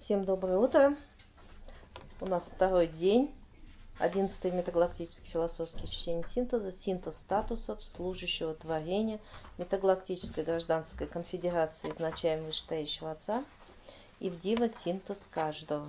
Всем доброе утро. У нас второй день, 11-й метагалактический философский чтение синтеза, синтез статусов служащего творения метагалактической гражданской конфедерации изначаемо вышестоящего Отца и в Дива синтез каждого.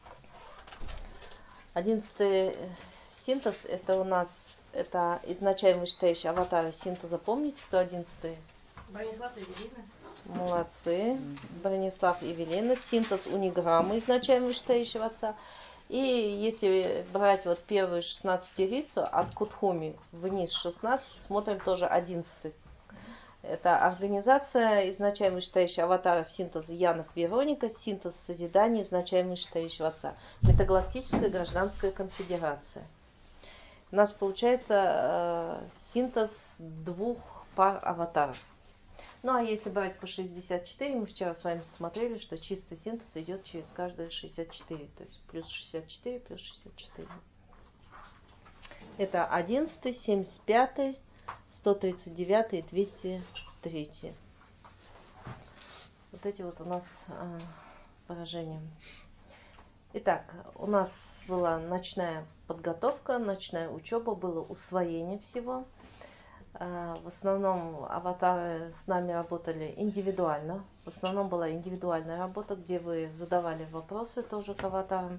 11-й синтез это у нас изначаемо вышестоящий аватар синтеза. Помните, кто 11-й? Бронислав и Евелина. Молодцы. Бронислав и Евелина. Синтез униграммы изначально вышестоящего Отца. И если брать вот первую 16-рицу от Кутхуми вниз 16, смотрим тоже 11-й. Это организация изначально вышестоящего аватаров синтеза Янов Вероника, синтез созидания изначально вышестоящего Отца. Метагалактическая гражданская конфедерация. У нас получается синтез двух пар аватаров. Ну а если брать по 64, мы вчера с вами смотрели, что чистый синтез идет через каждые 64. То есть плюс 64, плюс 64. Это 11, 75, 139 и 203. Вот эти вот у нас поражения. Итак, у нас была ночная подготовка, ночная учеба, было усвоение всего. В основном аватары с нами работали индивидуально. В основном была индивидуальная работа, где вы задавали вопросы тоже к аватарам.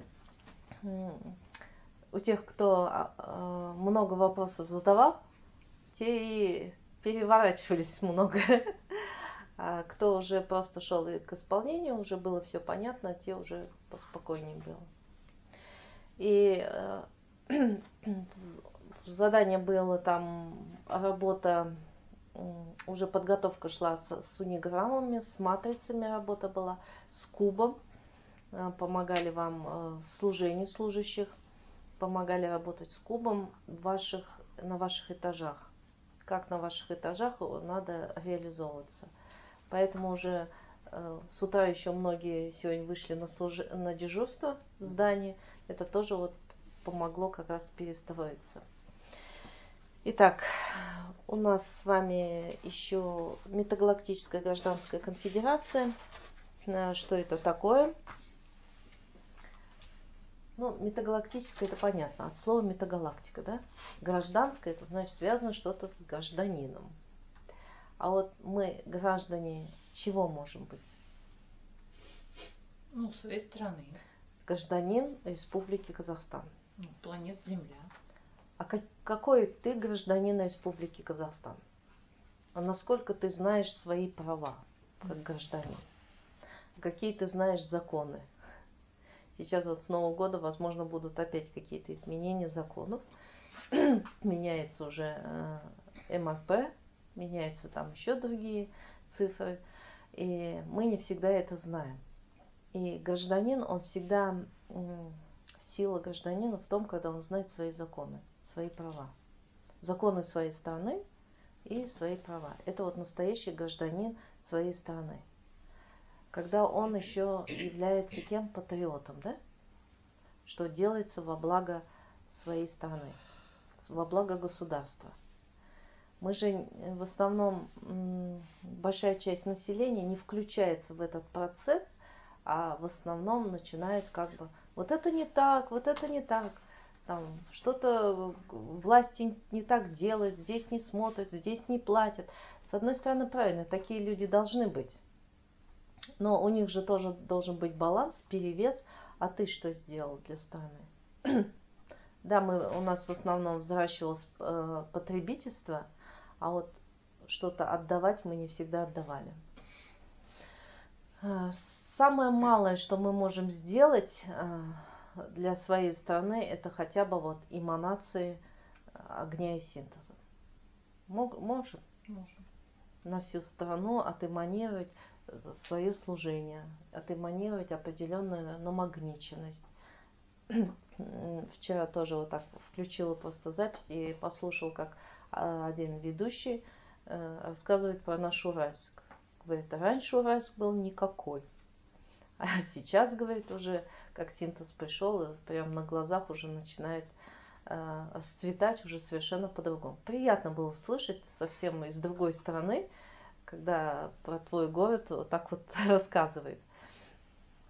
У тех, кто много вопросов задавал, те и переворачивались много. А кто уже просто шел к исполнению, уже было все понятно, те уже поспокойнее было. И задание было там работа, уже подготовка шла с униграммами, с матрицами работа была, с кубом. Помогали вам в служении служащих, помогали работать с кубом на ваших этажах. Как на ваших этажах надо реализовываться. Поэтому уже с утра еще многие сегодня вышли на дежурство в здании. Это тоже вот помогло как раз перестроиться. Итак, у нас с вами еще метагалактическая гражданская конфедерация. Что это такое? Ну, метагалактическая это понятно, от слова метагалактика, да? Гражданская это значит связано что-то с гражданином. А вот мы граждане чего можем быть? Ну, своей страны. Гражданин Республики Казахстан. Ну, планета Земля. А какой ты гражданин Республики Казахстан? А насколько ты знаешь свои права как гражданин? Какие ты знаешь законы? Сейчас вот с Нового года, возможно, будут опять какие-то изменения законов. Меняется уже МРП, меняются там еще другие цифры. И мы не всегда это знаем. И гражданин, он всегда... Сила гражданина в том, когда он знает свои законы, свои права. Законы своей страны и свои права. Это вот настоящий гражданин своей страны. Когда он еще является кем? Патриотом, да? Что делается во благо своей страны, во благо государства. Мы же в основном, большая часть населения не включается в этот процесс, а в основном начинает как бы вот это не так, вот это не так. Там что-то власти не так делают, здесь не смотрят, здесь не платят. С одной стороны, правильно, такие люди должны быть. Но у них же тоже должен быть баланс, перевес. А ты что сделал для страны? Да, у нас в основном взращивалось потребительство, а вот что-то отдавать мы не всегда отдавали. Самое малое, что мы можем сделать для своей страны, это хотя бы вот эманации огня и синтеза. Можем? Можем. На всю страну отэманировать свое служение, отэманировать определенную намагниченность. Вчера тоже вот так включила просто запись и послушал, как один ведущий рассказывает про наш Уральск. Говорит, раньше Уральск был никакой. А сейчас, говорит, уже как синтез пришел, прямо на глазах уже начинает расцветать уже совершенно по-другому. Приятно было слышать совсем из другой стороны, когда про твой город вот так вот рассказывает.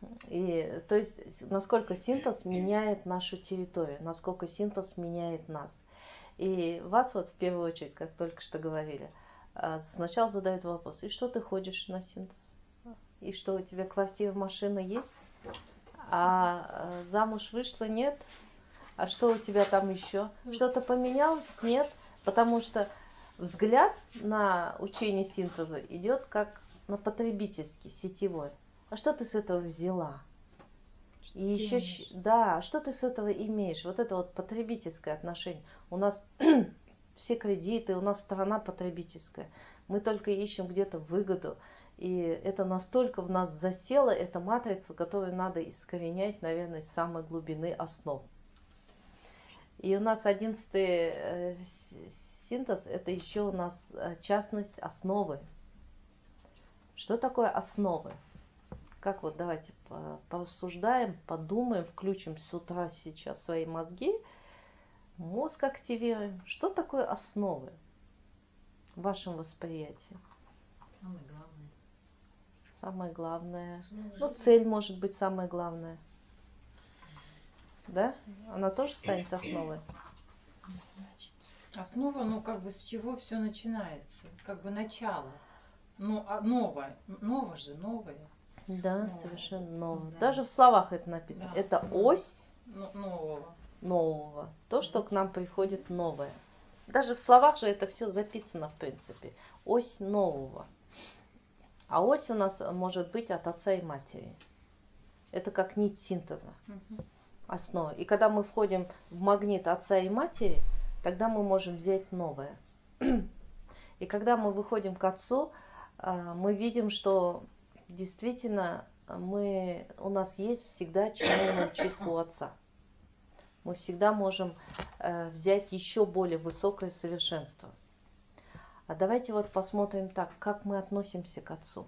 И то есть, насколько синтез меняет нашу территорию, насколько синтез меняет нас. И вас вот в первую очередь, как только что говорили, сначала задают вопрос: и что ты ходишь на синтез? И что, у тебя квартира, машина есть? А замуж вышла? Нет? А что у тебя там еще? Что-то поменялось? Нет? Потому что взгляд на учение синтеза идет как на потребительский, сетевой. А что ты с этого взяла? Что И ты еще, имеешь? да, что ты с этого имеешь? Вот это вот потребительское отношение. У нас все кредиты, у нас страна потребительская. Мы только ищем где-то выгоду. И это настолько в нас засело, эта матрица, которую надо искоренять, наверное, с самой глубины основ. И у нас 11-й синтез, это еще у нас частность основы. Что такое основы? Как вот давайте порассуждаем, подумаем, включим с утра сейчас свои мозги, мозг активируем. Что такое основы в вашем восприятии? Самое главное. Самое главное. Ну, Цель может быть самое главное. Да? Она тоже станет основой. основа, ну как бы с чего все начинается, как бы начало. Ну, новое, новое же, новое. Да, Новое. совершенно новое. Да. Даже в словах это написано. Да. Это ось Нового. нового. То, что к нам приходит новое. Даже в словах же это все записано, в принципе. Ось нового. А ось у нас может быть от отца и матери. Это как нить синтеза, основа. И когда мы входим в магнит отца и матери, тогда мы можем взять новое. И когда мы выходим к отцу, мы видим, что действительно у нас есть всегда чему научиться у отца. Мы всегда можем взять еще более высокое совершенство. А давайте вот посмотрим так, как мы относимся к отцу.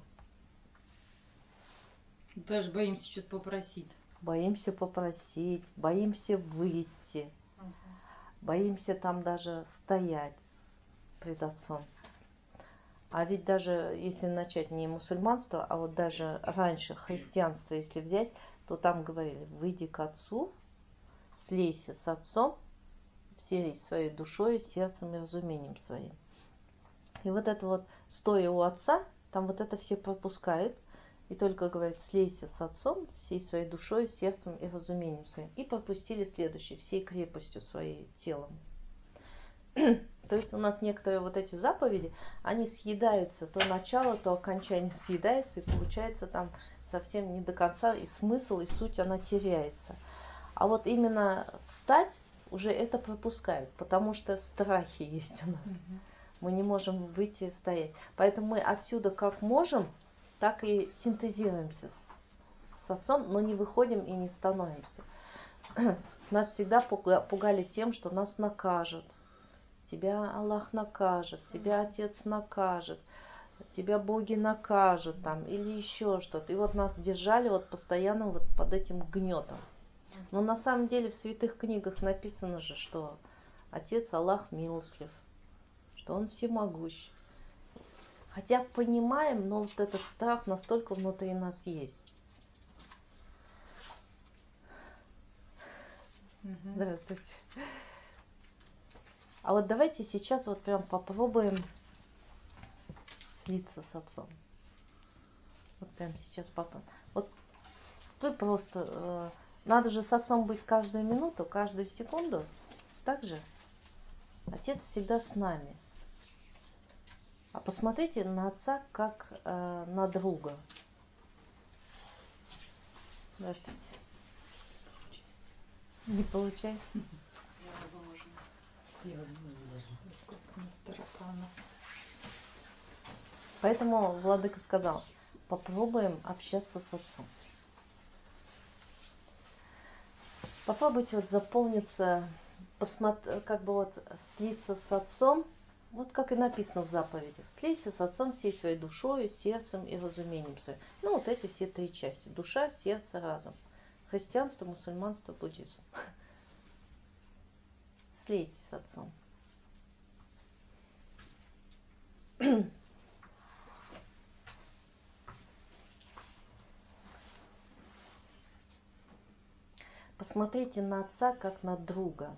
Даже боимся что-то попросить. Боимся попросить, боимся выйти, боимся там даже стоять пред отцом. А ведь даже если начать не мусульманство, а вот даже раньше христианство, если взять, то там говорили: выйди к отцу, слейся с отцом, всей своей душой, сердцем и разумением своим. И вот это вот, стоя у отца, там вот это все пропускают, и только говорит: слейся с отцом всей своей душой, сердцем и разумением своим. И пропустили следующее: всей крепостью своей телом. То есть у нас некоторые вот эти заповеди, они съедаются, то начало, то окончание съедается, и получается там совсем не до конца, и смысл, и суть, она теряется. А вот именно встать, уже это пропускают, потому что страхи есть у нас. Мы не можем выйти и стоять. Поэтому мы отсюда как можем, так и синтезируемся с отцом, но не выходим и не становимся. Нас всегда пугали тем, что нас накажут. Тебя Аллах накажет, тебя Отец накажет, тебя боги накажут там, или еще что-то. И вот нас держали вот постоянно вот под этим гнетом. Но на самом деле в святых книгах написано же, что Отец Аллах милостлив, что Он всемогущ. Хотя понимаем, но вот этот страх настолько внутри нас есть. Здравствуйте. А вот давайте сейчас вот прям попробуем слиться с отцом. Вот прям сейчас попробуем. Вот вы просто... надо же с отцом быть каждую минуту, каждую секунду. Так же? Отец всегда с нами. А посмотрите на отца как на друга. Здравствуйте. Не получается? Невозможно даже. Сколько у нас тараканов. Поэтому Владыка сказал: попробуем общаться с отцом. Попробуйте вот заполниться, как бы вот слиться с отцом, вот как и написано в заповедях: слейся с отцом всей своей душой, сердцем и разумением своим. Ну вот эти все три части: душа, сердце, разум. Христианство, мусульманство, буддизм. Слейтесь с отцом. Посмотрите на отца как на друга.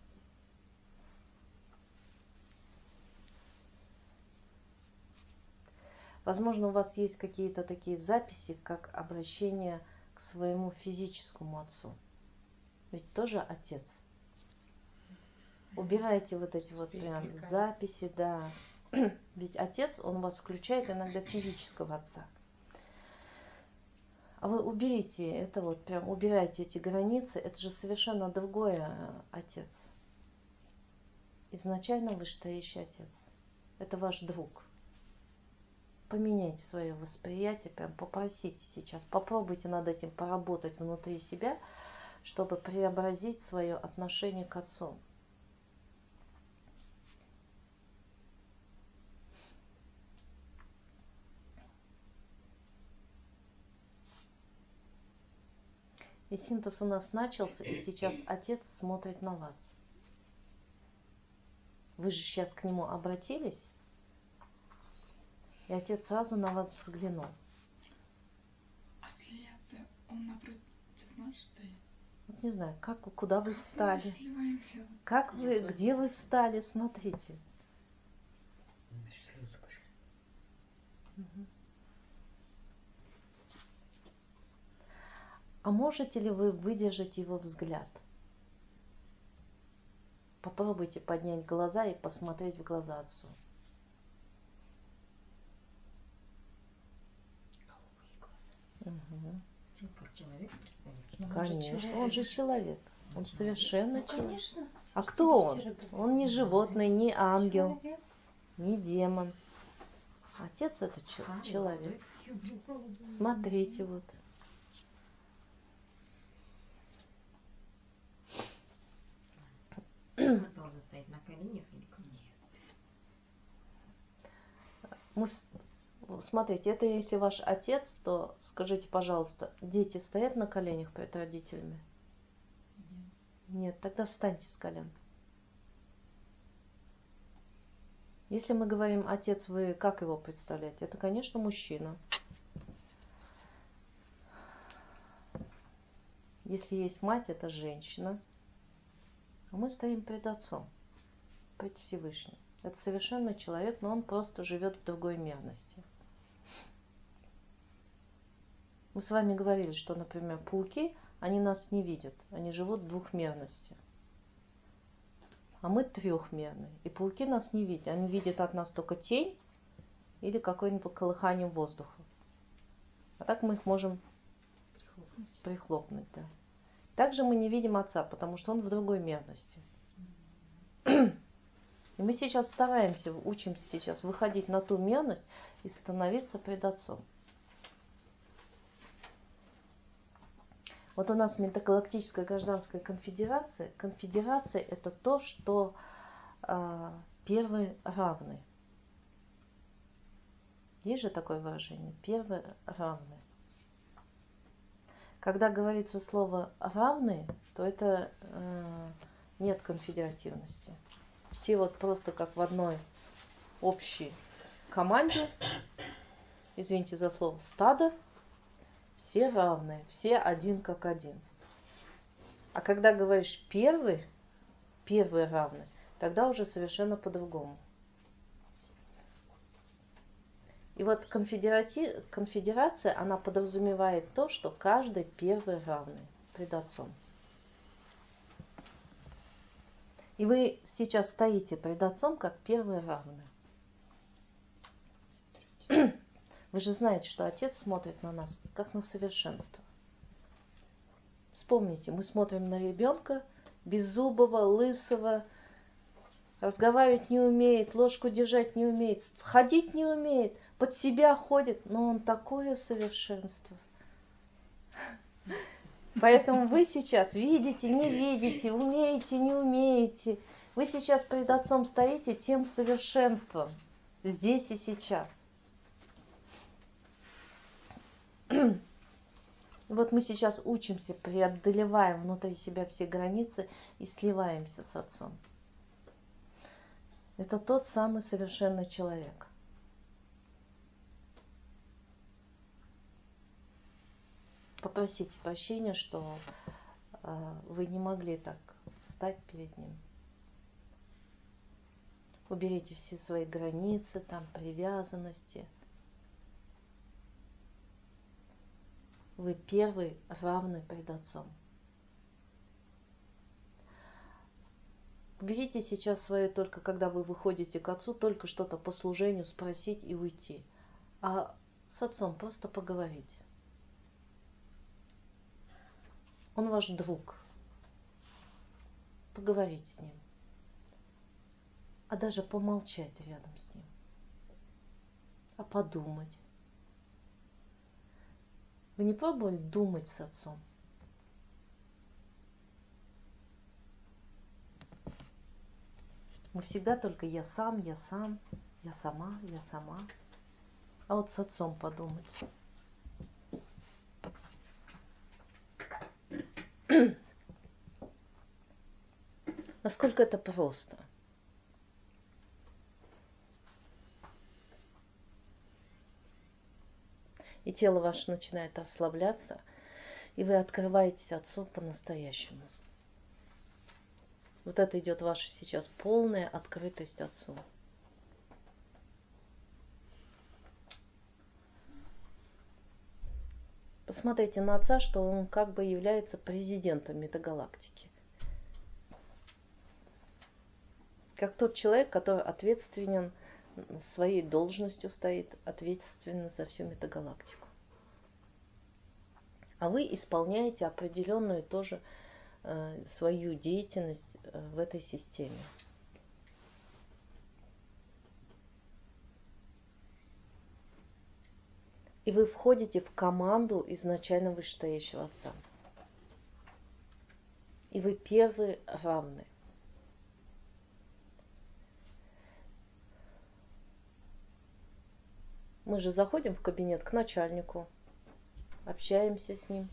Возможно, у вас есть какие-то такие записи, как обращение к своему физическому отцу. Ведь тоже отец. Убирайте вот эти вот прям записи, да. Ведь отец, он вас включает иногда физического отца. А вы уберите это вот, прям убирайте эти границы. Это же совершенно другой отец. Изначально вышестоящий отец. Это ваш друг. Поменяйте свое восприятие, прям попросите сейчас, попробуйте над этим поработать внутри себя, чтобы преобразить свое отношение к отцу. И синтез у нас начался, и сейчас отец смотрит на вас. Вы же сейчас к нему обратились, и отец сразу на вас взглянул. А слияться он напротив нас стоит? Вот не знаю, куда вы встали? Сливаемся. Как вы, где вы встали, смотрите. Слезы пошли. А можете ли вы выдержать его взгляд? Попробуйте поднять глаза и посмотреть в глаза отцу. Угу. Как человек представить? Конечно, он же человек. Он совершенно человек. Конечно. А кто он? Он не животное, не ангел, Человек. не демон. Отец это человек. Смотрите вот. Он должен стоять на коленях или как? Смотрите, это если ваш отец, то скажите, пожалуйста, дети стоят на коленях перед родителями? Нет, тогда встаньте с колен. Если мы говорим отец, вы как его представляете? Это, конечно, мужчина. Если есть мать, это женщина. А мы стоим перед отцом, перед Всевышним. Это совершенно человек, но он просто живет в другой мерности. Мы с вами говорили, что, например, пауки, они нас не видят, они живут в двухмерности. А мы трехмерные. И пауки нас не видят. Они видят от нас только тень или какое-нибудь колыхание воздуха. А так мы их можем прихлопнуть. Да. Также мы не видим отца, потому что он в другой мерности. И мы сейчас стараемся, учимся сейчас выходить на ту мерность и становиться пред отцом. Вот у нас Межгалактическая гражданская конфедерация. Конфедерация – это то, что первый равный. Есть же такое выражение? Первый равный. Когда говорится слово равный, то это нет конфедеративности. Все вот просто как в одной общей команде, извините за слово, стадо, все равные, все один как один. А когда говоришь первый равный, тогда уже совершенно по-другому. И вот конфедерация, она подразумевает то, что каждый первый равный пред отцом. И вы сейчас стоите пред отцом как первый равный. Вы же знаете, что отец смотрит на нас как на совершенство. Вспомните, мы смотрим на ребенка беззубого, лысого, разговаривать не умеет, ложку держать не умеет, ходить не умеет, под себя ходит, но он такое совершенство. Поэтому вы сейчас видите, не видите, умеете, не умеете. Вы сейчас пред отцом стоите тем совершенством, здесь и сейчас. Вот мы сейчас учимся, преодолеваем внутри себя все границы и сливаемся с отцом. Это тот самый совершенный человек. Попросите прощения, что вы не могли так встать перед ним. Уберите все свои границы, там, привязанности. Вы первый равный пред Отцом. Уберите сейчас свое только, когда вы выходите к Отцу, только что-то по служению спросить и уйти. А с Отцом просто поговорить. Он ваш друг. Поговорить с Ним. А даже помолчать рядом с Ним. А подумать. Вы не пробовали думать с Отцом? Мы всегда только я сам, я сама. А вот с Отцом подумать. Насколько это просто. И тело ваше начинает расслабляться, и вы открываетесь Отцу по-настоящему. Вот это идет ваша сейчас полная открытость Отцу. Посмотрите на Отца, что Он как бы является президентом метагалактики. Как тот человек, который ответственен, своей должностью стоит, ответственен за всю метагалактику. А вы исполняете определенную тоже свою деятельность в этой системе. И вы входите в команду изначально вышестоящего Отца. И вы первые равны. Мы же заходим в кабинет к начальнику, общаемся с ним.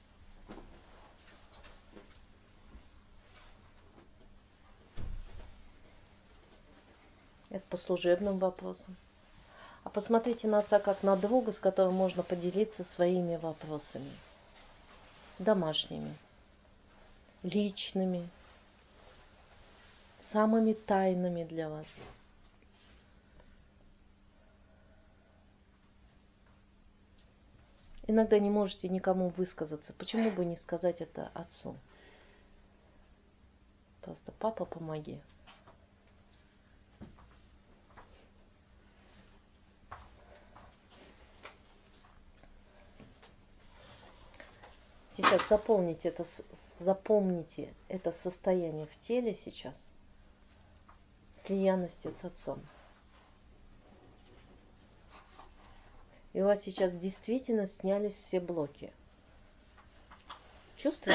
Это по служебным вопросам. А посмотрите на Отца как на друга, с которым можно поделиться своими вопросами. Домашними, личными, самыми тайными для вас. Иногда не можете никому высказаться. Почему бы не сказать это Отцу? Просто: папа, помоги. Сейчас запомните это состояние в теле сейчас, слиянности с Отцом. И у вас сейчас действительно снялись все блоки. Чувствуете?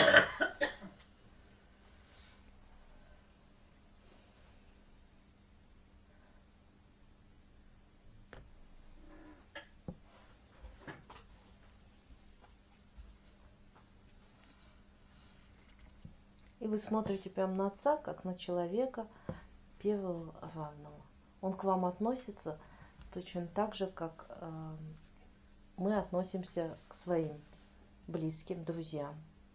И вы смотрите прямо на Отца, как на человека первого равного. Он к вам относится точно так же, как мы относимся к своим близким, друзьям.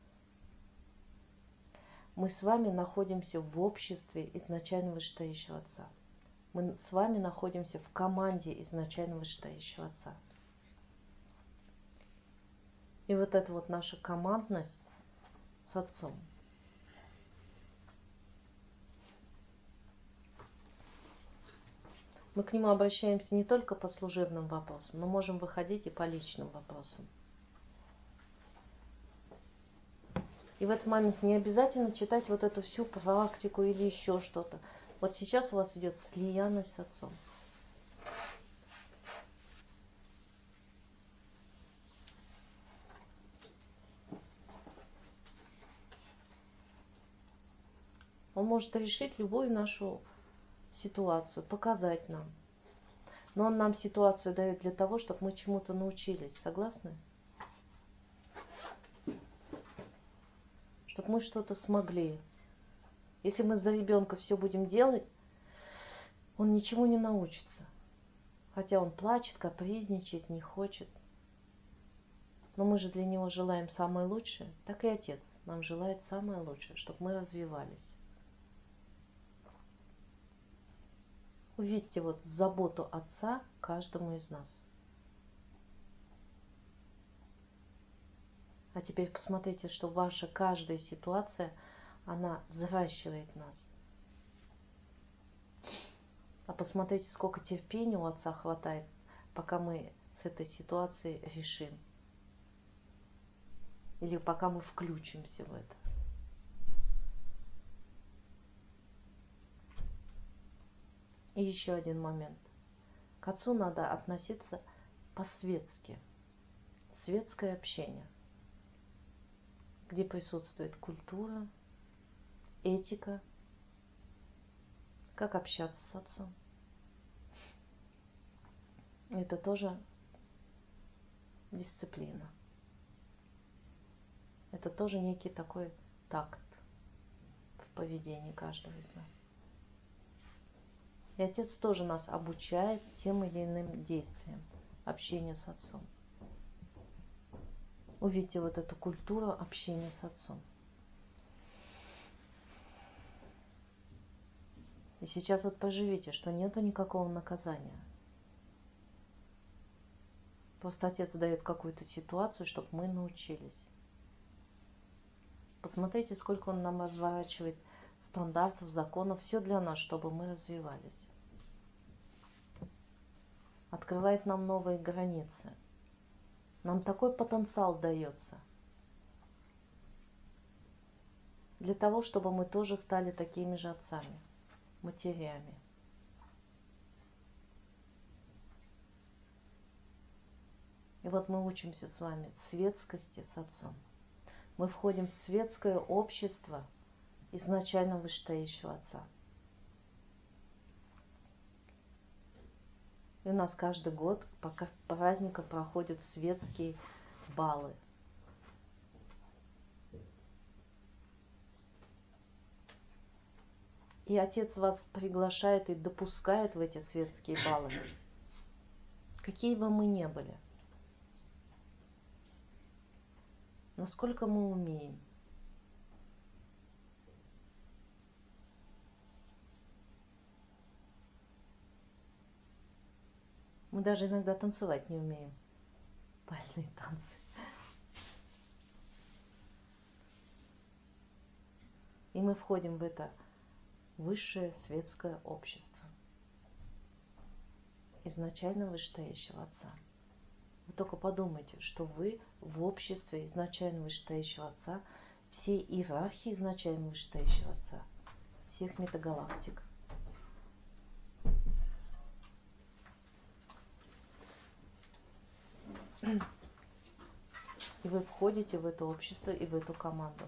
Мы с вами находимся в обществе изначально вышестоящего Отца. Мы с вами находимся в команде изначально вышестоящего Отца. И вот эта вот наша командность с Отцом. Мы к Нему обращаемся не только по служебным вопросам, но можем выходить и по личным вопросам. И в этот момент не обязательно читать вот эту всю практику или еще что-то. Вот сейчас у вас идет слиянность с Отцом. Он может решить любую нашу ситуацию, показать нам. Но Он нам ситуацию дает для того, чтобы мы чему-то научились. Согласны? Чтобы мы что-то смогли. Если мы за ребенка все будем делать, он ничему не научится. Хотя он плачет, капризничает, не хочет. Но мы же для него желаем самое лучшее, так и Отец нам желает самое лучшее, чтобы мы развивались. Увидьте вот заботу Отца каждому из нас. А теперь посмотрите, что ваша каждая ситуация, она взращивает нас. А посмотрите, сколько терпения у Отца хватает, пока мы с этой ситуацией решим. Или пока мы включимся в это. И еще один момент. К Отцу надо относиться по-светски. Светское общение, где присутствует культура, этика, как общаться с Отцом. Это тоже дисциплина. Это тоже некий такой такт в поведении каждого из нас. И Отец тоже нас обучает тем или иным действиям общения с Отцом. Увидите вот эту культуру общения с Отцом. И сейчас вот поживите, что нету никакого наказания. Просто Отец дает какую-то ситуацию, чтобы мы научились. Посмотрите, сколько Он нам разворачивает стандартов, законов, все для нас, чтобы мы развивались. Открывает нам новые границы. Нам такой потенциал дается. Для того, чтобы мы тоже стали такими же отцами, матерями. И вот мы учимся с вами светскости с Отцом. Мы входим в светское общество изначально вышестоящего Отца. И у нас каждый год по праздникам проходят светские балы. И Отец вас приглашает и допускает в эти светские балы, какие бы мы ни были. Насколько мы умеем. Мы даже иногда танцевать не умеем. Бальные танцы. И мы входим в это высшее светское общество изначально вышестоящего Отца. Вы только подумайте, что вы в обществе изначально вышестоящего Отца, всей иерархии изначально вышестоящего Отца, всех метагалактик. И вы входите в это общество и в эту команду.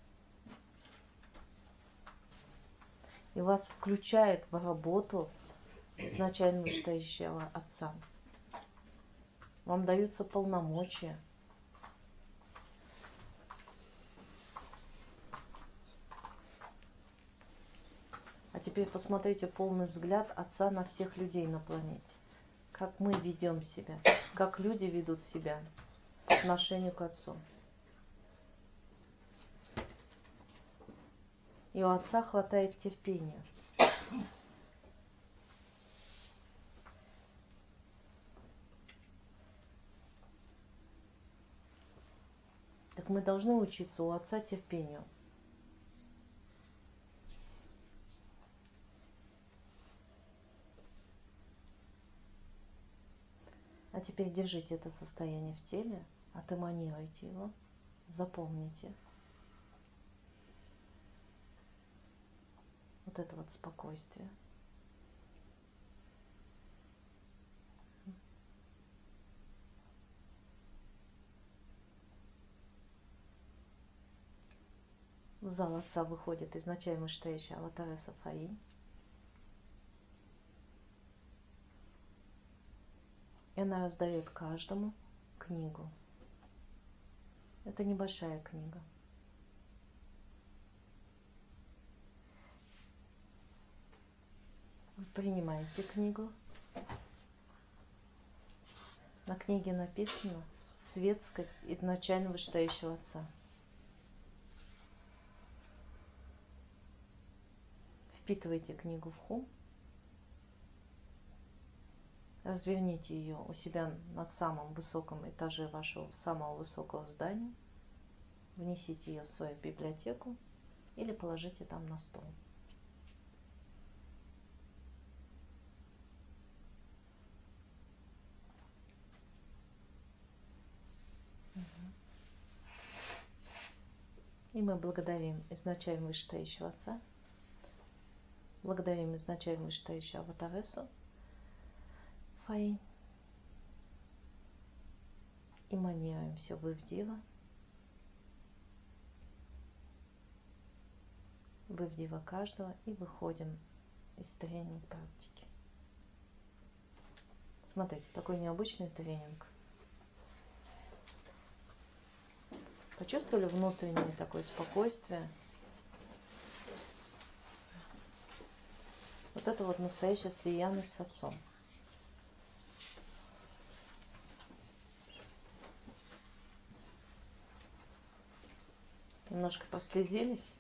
И вас включает в работу изначально вышестоящего Отца. Вам даются полномочия. А теперь посмотрите полный взгляд Отца на всех людей на планете. Как мы ведем себя, как люди ведут себя по отношению к Отцу. И у Отца хватает терпения. Так мы должны учиться у Отца терпению. А теперь держите это состояние в теле, отэманируйте его, запомните. Вот это вот спокойствие. В зал Отца выходит изначально вышестоящая аватара Сафаи. И она раздает каждому книгу. Это небольшая книга. Вы принимаете книгу. На книге написано светскость изначально вышестоящего Отца. Впитывайте книгу в ум, разверните ее у себя на самом высоком этаже вашего самого высокого здания, внесите ее в свою библиотеку или положите там на стол. И мы благодарим изначально вышестоящего Отца, благодарим изначально вышестоящего Аватаресу, Фаи, и маняем все Вывдива, Вывдива каждого, и выходим из тренинг практики. Смотрите, такой необычный тренинг. Почувствовали внутреннее такое спокойствие? Вот это вот настоящая слиянность с Отцом. Немножко прослезились?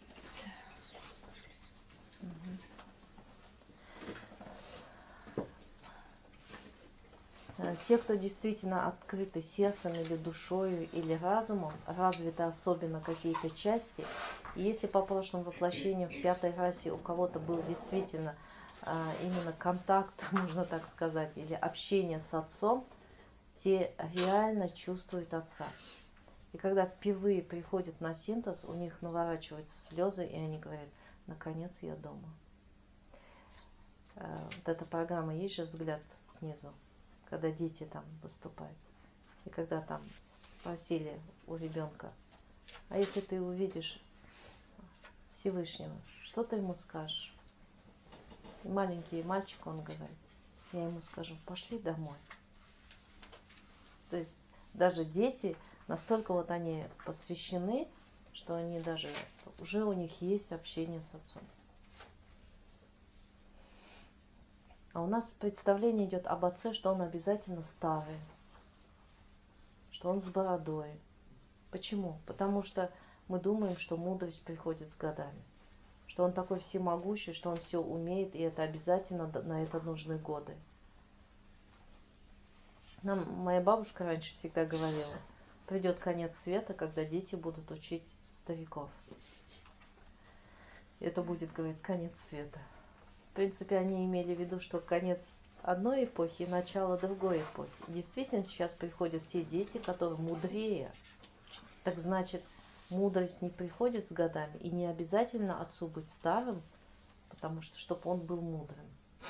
Те, кто действительно открыты сердцем или душою или разумом, развиты особенно какие-то части, и если по прошлым воплощениям в пятой расе у кого-то был действительно именно контакт, можно так сказать, или общение с Отцом, те реально чувствуют Отца. И когда впервые приходят на синтез, у них наворачиваются слезы, и они говорят: наконец я дома. Вот эта программа «Есть же взгляд снизу», когда дети там выступают. И когда там спросили у ребенка: а если ты увидишь Всевышнего, что ты ему скажешь? И маленький мальчик, он говорит: я ему скажу: пошли домой. То есть даже дети, настолько вот они посвящены, что они даже, уже у них есть общение с Отцом. А у нас представление идет об Отце, что он обязательно старый, что он с бородой. Почему? Потому что мы думаем, что мудрость приходит с годами, что он такой всемогущий, что он все умеет, и это обязательно, на это нужны годы. Нам моя бабушка раньше всегда говорила: придет конец света, когда дети будут учить стариков. Это будет, говорит, конец света. В принципе, они имели в виду, что конец одной эпохи и начало другой эпохи. Действительно, сейчас приходят те дети, которые мудрее. Так значит, мудрость не приходит с годами, и не обязательно отцу быть старым, потому что, чтобы он был мудрым.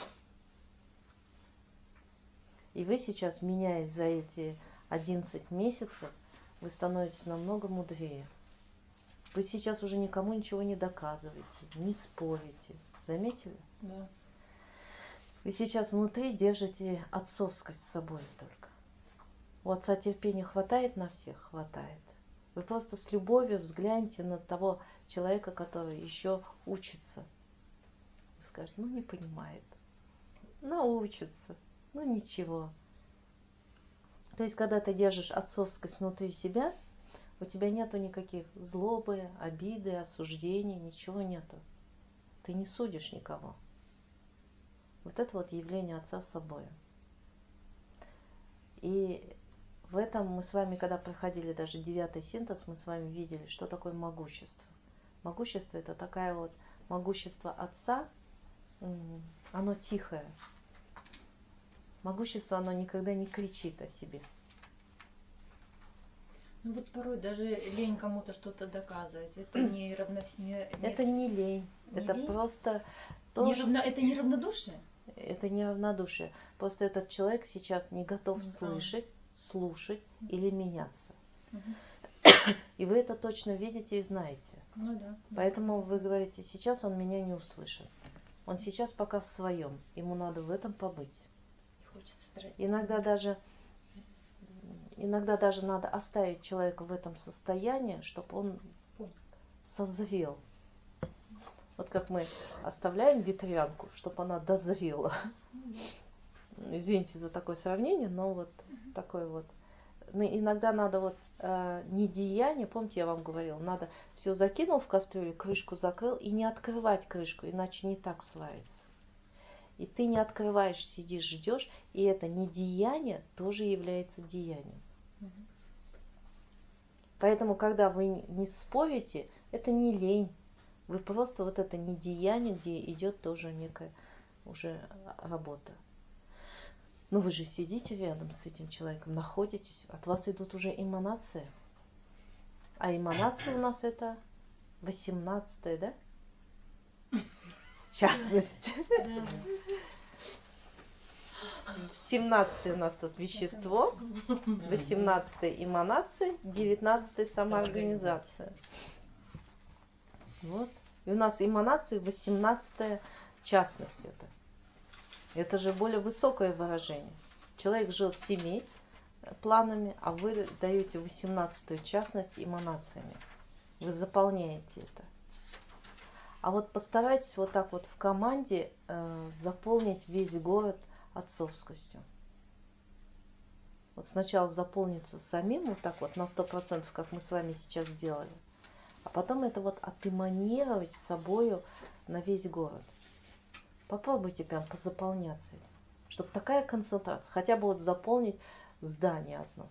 И вы сейчас, меняясь за эти 11 месяцев, вы становитесь намного мудрее. Вы сейчас уже никому ничего не доказываете, не спорите. Заметили? Да. Вы сейчас внутри держите отцовскость с собой только. У Отца терпения хватает на всех? Хватает. Вы просто с любовью взгляньте на того человека, который еще учится. Вы скажете: ну не понимает. Научится. Ну ничего. То есть, когда ты держишь отцовскость внутри себя, у тебя нету никаких злобы, обиды, осуждений, ничего нету. Ты не судишь никого. Вот это вот явление Отца с собой. И в этом мы с вами, когда проходили даже 9-й синтез, мы с вами видели, что такое могущество. Могущество — это такая вот могущество Отца, оно тихое. Могущество, оно никогда не кричит о себе. Ну вот порой даже лень кому-то что-то доказывать. Это не равносильно. Это не лень. Это лень? просто тоже... Это не равнодушие? Это не равнодушие. Просто этот человек сейчас не готов слышать, слушать или меняться. И вы это точно видите и знаете. Ну да. Поэтому вы говорите: сейчас он меня не услышит. Он сейчас пока в своем. Ему надо в этом побыть. Хочется тратить. Иногда даже надо оставить человека в этом состоянии, чтобы он созрел. Вот как мы оставляем ветрянку, чтобы она дозрела. Извините за такое сравнение, но вот такое вот. иногда надо вот не деяние, помните, я вам говорила, надо все закинул в кастрюлю, крышку закрыл и не открывать крышку, иначе не так сварится. И ты не открываешь, сидишь, ждешь, и это недеяние тоже является деянием. Поэтому, когда вы не спорите, это не лень. Вы просто вот это недеяние, где идет тоже некая уже работа. Но вы же сидите рядом с этим человеком, находитесь, от вас идут уже эманации. А эманация у нас это 18-е, да? Частность. 17-е у нас тут вещество, 18-е эманации, 19-е самоорганизация. Вот. И у нас эманации 18-я частность это. Это же более высокое выражение. Человек жил 7 планами, а вы даете 18-ю частность эманациями. Вы заполняете это. А вот постарайтесь вот так вот в команде заполнить весь город отцовскостью. Вот сначала заполниться самим вот так вот на 100%, как мы с вами сейчас сделали. А потом это вот отэманировать собою на весь город. Попробуйте прям позаполняться этим, чтобы такая концентрация, хотя бы вот заполнить здание одно.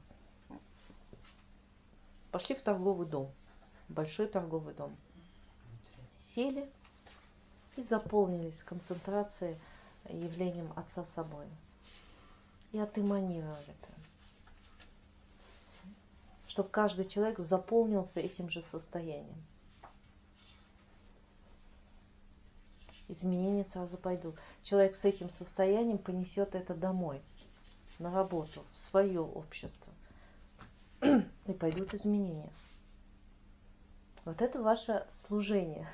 Пошли в торговый дом, большой торговый дом. Сели и заполнились концентрацией, явлением Отца собой. И отэманировали прям. Чтобы каждый человек заполнился этим же состоянием. Изменения сразу пойдут. Человек с этим состоянием понесет это домой, на работу, в свое общество. И пойдут изменения. Вот это ваше служение.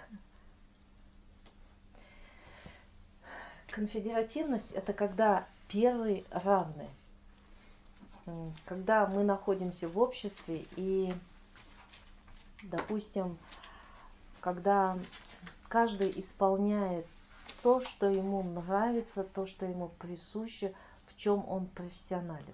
Конфедеративность – это когда первый равный. Когда мы находимся в обществе и, допустим, когда каждый исполняет то, что ему нравится, то, что ему присуще, в чем он профессионален.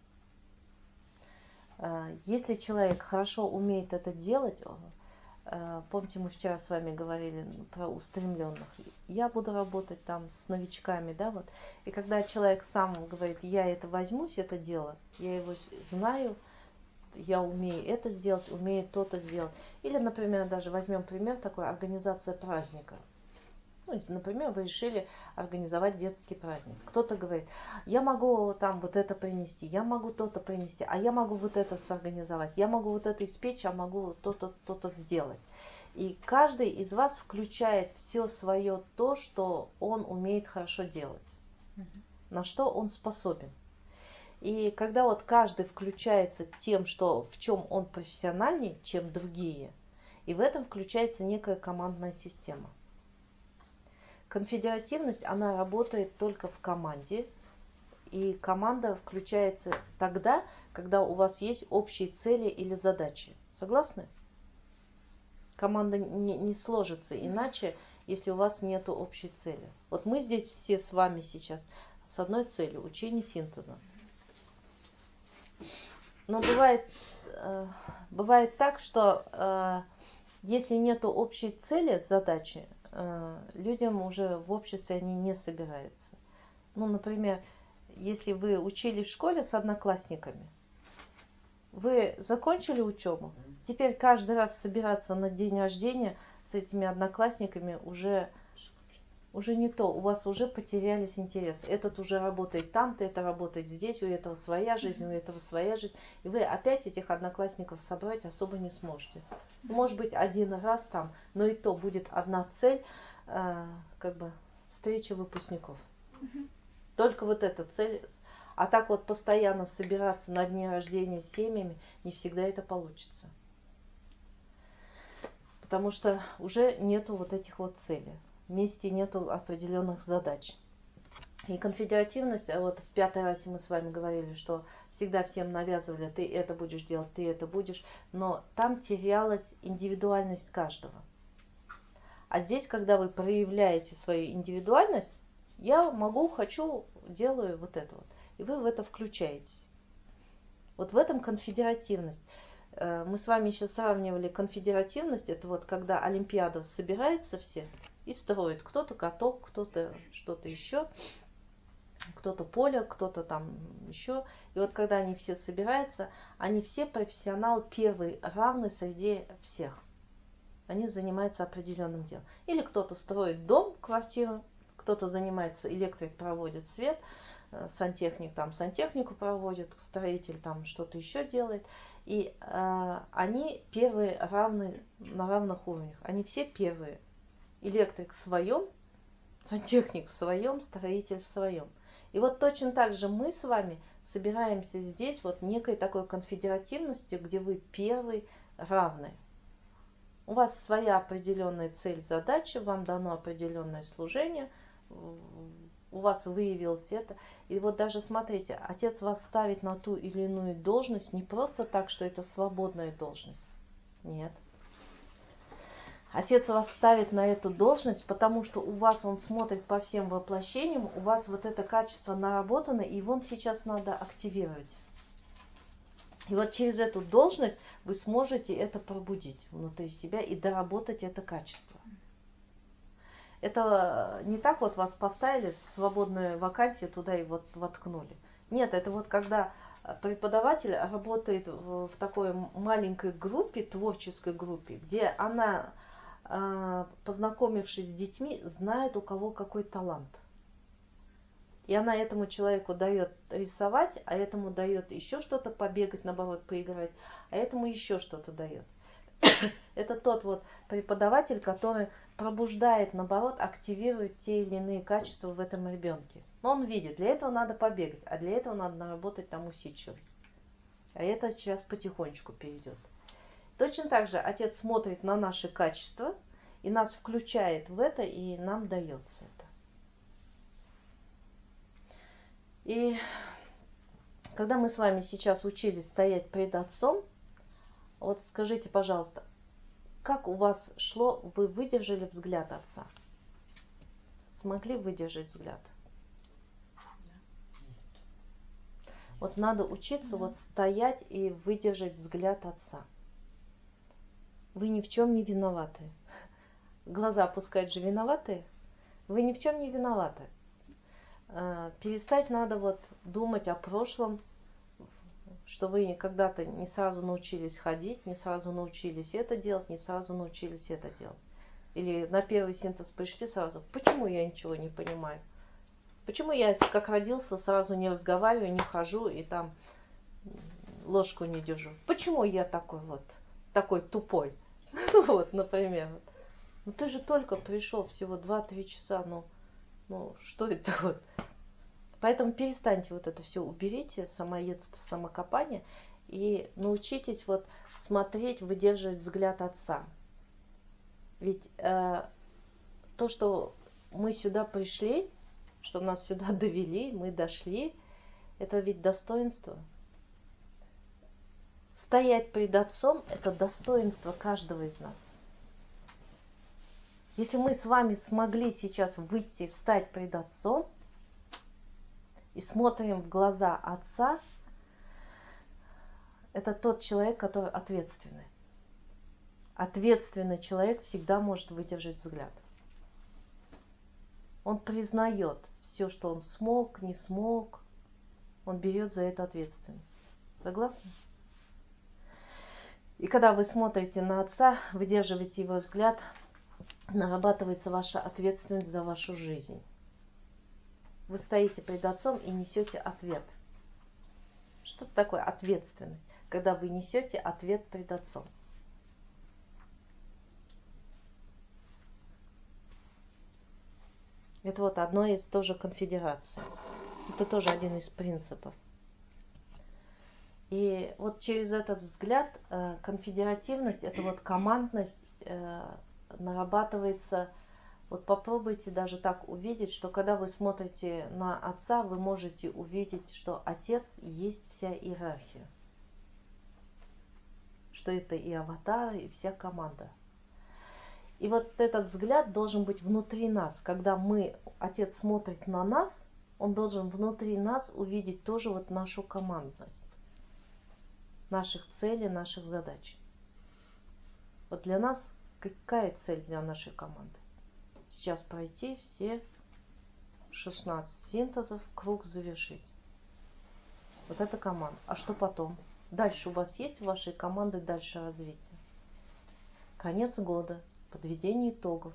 Если человек хорошо умеет это делать, помните, мы вчера с вами говорили про устремленных, я буду работать там с новичками, да, вот, и когда человек сам говорит, я это возьмусь, это дело, я его знаю, я умею это сделать, умею то-то сделать. Или, например, даже возьмем пример такой, организация праздника. Ну, например, вы решили организовать детский праздник. Кто-то говорит, я могу там вот это принести, я могу то-то принести, а я могу вот это сорганизовать, я могу вот это испечь, а могу то-то, то-то сделать. И каждый из вас включает все свое то, что он умеет хорошо делать, на что он способен. И когда вот каждый включается тем, что в чем он профессиональнее, чем другие, и в этом включается некая командная система. Конфедеративность, она работает только в команде, и команда включается тогда, когда у вас есть общие цели или задачи. Согласны? Команда не сложится иначе, если у вас нет общей цели. Вот мы здесь все с вами сейчас с одной целью – учение синтеза. Но бывает так, что если нет общей цели, задачи, людям уже в обществе они не собираются. Ну, например, если вы учились в школе с одноклассниками, вы закончили учебу, теперь каждый раз собираться на день рождения с этими одноклассниками уже не то, у вас уже потерялись интересы. Этот уже работает там-то, это работает здесь, у этого своя жизнь, у этого своя жизнь. И вы опять этих одноклассников собрать особо не сможете. Может быть, один раз там, но и то будет одна цель, как бы встреча выпускников. Только вот эта цель. А так вот постоянно собираться на дни рождения с семьями, не всегда это получится. Потому что уже нету вот этих вот целей. Вместе нету определенных задач. И конфедеративность, вот в 5-й расе мы с вами говорили, что всегда всем навязывали, ты это будешь делать, ты это будешь, но там терялась индивидуальность каждого. А здесь, когда вы проявляете свою индивидуальность, я могу, хочу, делаю вот это вот. И вы в это включаетесь. Вот в этом конфедеративность. Мы с вами еще сравнивали конфедеративность, это вот когда Олимпиада собираются все и строят. Кто-то каток, кто-то что-то еще, кто-то поле, кто-то там еще. И вот когда они все собираются, они все профессионал первый, равный среди всех. Они занимаются определенным делом. Или кто-то строит дом, квартиру, кто-то занимается, электрик проводит свет, сантехник там сантехнику проводит, строитель там что-то еще делает. И они первые равны на равных уровнях. Они все первые. Электрик в своем, сантехник в своем, строитель в своем. И вот точно так же мы с вами собираемся здесь вот некой такой конфедеративностью, где вы первый равный. У вас своя определенная цель, задача, вам дано определенное служение, у вас выявилось это. И вот даже смотрите, Отец вас ставит на ту или иную должность не просто так, что это свободная должность. Нет. Отец вас ставит на эту должность, потому что у вас Он смотрит по всем воплощениям, у вас вот это качество наработано, и его сейчас надо активировать. И вот через эту должность вы сможете это пробудить внутри себя и доработать это качество. Это не так вот вас поставили, свободную вакансию туда и вот воткнули. Нет, это вот когда преподаватель работает в такой маленькой группе, творческой группе, где она, познакомившись с детьми, знает, у кого какой талант. И она этому человеку дает рисовать, а этому дает еще что-то побегать, наоборот, поиграть, а этому еще что-то дает. Это тот вот преподаватель, который пробуждает, наоборот, активирует те или иные качества в этом ребенке. Но он видит, для этого надо побегать, а для этого надо наработать там усидчивость. А это сейчас потихонечку перейдет. Точно так же Отец смотрит на наши качества и нас включает в это, и нам дается это. И когда мы с вами сейчас учились стоять пред Отцом, вот скажите, пожалуйста, как у вас шло, вы выдержали взгляд Отца? Смогли выдержать взгляд? Вот надо учиться вот стоять и выдержать взгляд Отца. Вы ни в чем не виноваты. Глаза опускать же виноваты? Вы ни в чем не виноваты. Перестать надо вот думать о прошлом, что вы когда-то не сразу научились ходить, не сразу научились это делать, не сразу научились это делать. Или на первый синтез пришли сразу, почему я ничего не понимаю? Почему я как родился сразу не разговариваю, не хожу и там ложку не держу? Почему я такой вот, такой тупой? Ну вот, например. Ну ты же только пришел всего 2-3 часа, ну что это вот? Поэтому перестаньте вот это все, уберите, самоедство, самокопание, и научитесь вот смотреть, выдерживать взгляд Отца. Ведь то, что мы сюда пришли, что нас сюда довели, мы дошли, это ведь достоинство. Стоять пред Отцом – это достоинство каждого из нас. Если мы с вами смогли сейчас выйти, встать пред Отцом и смотрим в глаза Отца, это тот человек, который ответственный. Ответственный человек всегда может выдержать взгляд. Он признает все, что он смог, не смог. Он берет за это ответственность. Согласны? И когда вы смотрите на Отца, выдерживаете его взгляд, нарабатывается ваша ответственность за вашу жизнь. Вы стоите пред Отцом и несете ответ. Что такое ответственность? Когда вы несете ответ пред Отцом. Это вот одно из тоже конфедераций. Это тоже один из принципов. И вот через этот взгляд конфедеративность, это вот командность нарабатывается. Вот попробуйте даже так увидеть, что когда вы смотрите на Отца, вы можете увидеть, что Отец есть вся иерархия. Что это и аватар, и вся команда. И вот этот взгляд должен быть внутри нас. Когда Отец смотрит на нас, Он должен внутри нас увидеть тоже вот нашу командность. наших целей, наших задач. Вот для нас какая цель для нашей команды? Сейчас пройти все 16 синтезов, круг завершить. Вот это команда. А что потом? Дальше у вас есть в вашей команде дальше развитие? Конец года, подведение итогов,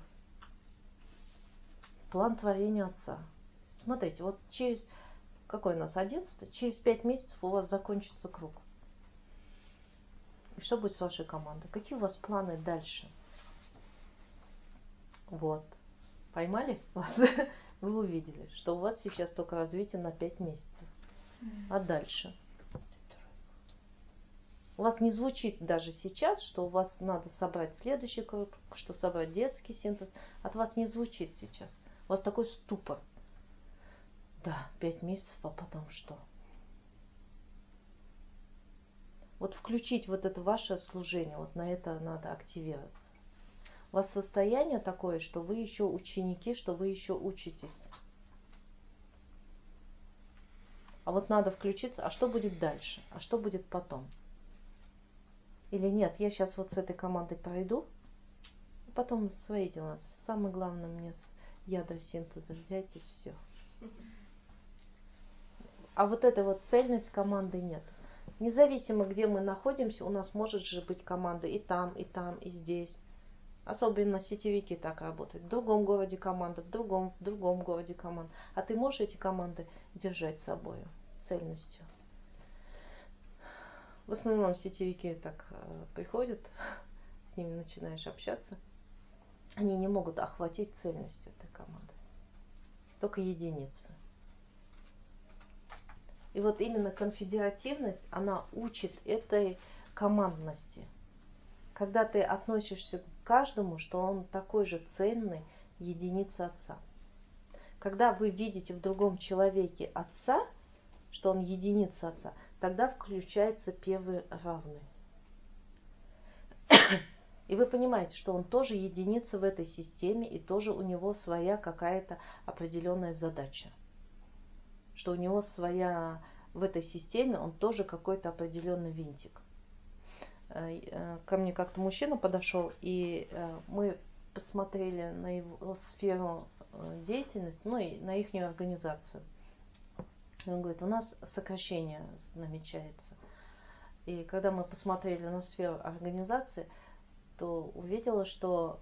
план творения Отца. Смотрите, вот через, какой у нас, 11? Через 5 месяцев у вас закончится круг. И что будет с вашей командой? Какие у вас планы дальше? Вот. Поймали вас? Вы увидели, что у вас сейчас только развитие на 5 месяцев. А дальше? У вас не звучит даже сейчас, что у вас надо собрать следующий круг, что собрать детский синтез. От вас не звучит сейчас. У вас такой ступор. Да, 5 месяцев, а потом что? Вот включить вот это ваше служение, вот на это надо активироваться. У вас состояние такое, что вы еще ученики, что вы еще учитесь. А вот надо включиться, а что будет дальше? А что будет потом? Или нет, я сейчас вот с этой командой пройду, а потом свои дела. Самое главное мне с ядра синтеза взять и все. А вот этой вот цельность команды нет. Независимо, где мы находимся, у нас может же быть команда и там, и здесь. Особенно сетевики так работают. В другом городе команда, в другом городе команда. А ты можешь эти команды держать с собой цельностью? В основном сетевики так приходят, с ними начинаешь общаться. Они не могут охватить цельность этой команды. Только единицы. И вот именно конфедеративность, она учит этой командности. Когда ты относишься к каждому, что он такой же ценный единица Отца. Когда вы видите в другом человеке Отца, что он единица Отца, тогда включается первый равный. И вы понимаете, что он тоже единица в этой системе, и тоже у него своя какая-то определенная задача. Что у него своя в этой системе, он тоже какой-то определенный винтик. Ко мне как-то мужчина подошел, и мы посмотрели на его сферу деятельности, ну и на их организацию. И он говорит, у нас сокращение намечается. И когда мы посмотрели на сферу организации, то увидела, что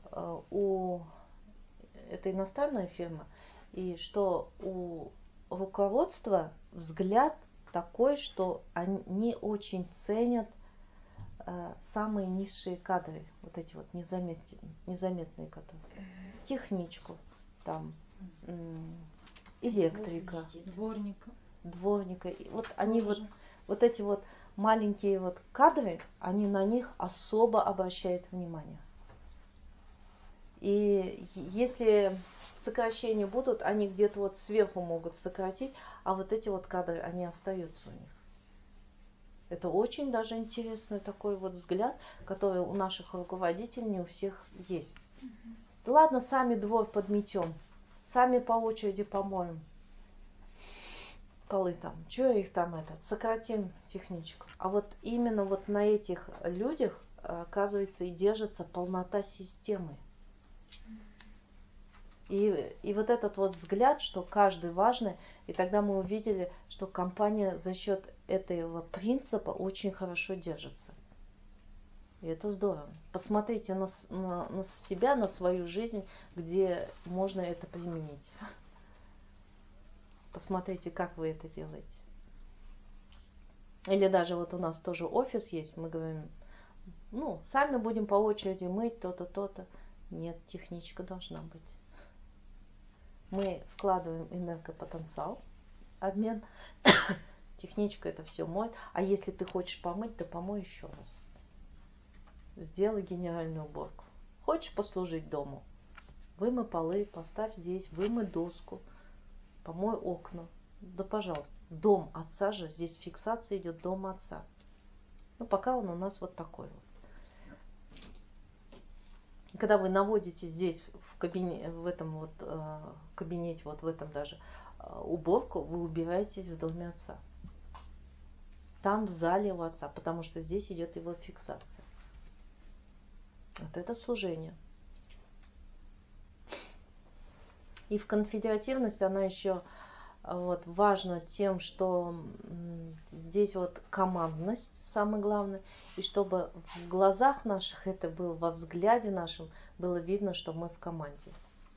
это иностранная фирма, и что у руководства взгляд такой, что они очень ценят самые низшие кадры, вот эти вот незаметные кадры. Техничку, там, электрика, дворника. И вот они вот эти вот маленькие вот кадры, они на них особо обращают внимание. И если сокращения будут, они где-то вот сверху могут сократить, а вот эти вот кадры, они остаются у них. Это очень даже интересный такой вот взгляд, который у наших руководителей не у всех есть. Да ладно, сами двор подметем, сами по очереди помоем полы там, что их там сократим техничку. А вот именно вот на этих людях, оказывается, и держится полнота системы. И вот этот вот взгляд, что каждый важный, и тогда мы увидели, что компания за счет этого принципа очень хорошо держится. И это здорово. Посмотрите на себя, на свою жизнь, где можно это применить. Посмотрите, как вы это делаете. Или даже вот у нас тоже офис есть, мы говорим, ну, сами будем по очереди мыть то-то, то-то. Нет, техничка должна быть. Мы вкладываем энергопотенциал, обмен. Техничка это все моет. А если ты хочешь помыть, то помой еще раз. Сделай генеральную уборку. Хочешь послужить дому? Вымой полы, поставь здесь, вымой доску, помой окна. Да, пожалуйста. Дом Отца же, здесь фиксация идет дом Отца. Ну, пока он у нас вот такой вот. И когда вы наводите здесь в кабинете, в этом вот кабинете, вот в этом даже уборку, вы убираетесь в доме Отца. там в зале у Отца, потому что здесь идет его фиксация. Вот это служение. И в конфедеративности она еще вот важна тем, что здесь вот командность самое главное, и чтобы в глазах наших это было, во взгляде нашем было видно, что мы в команде.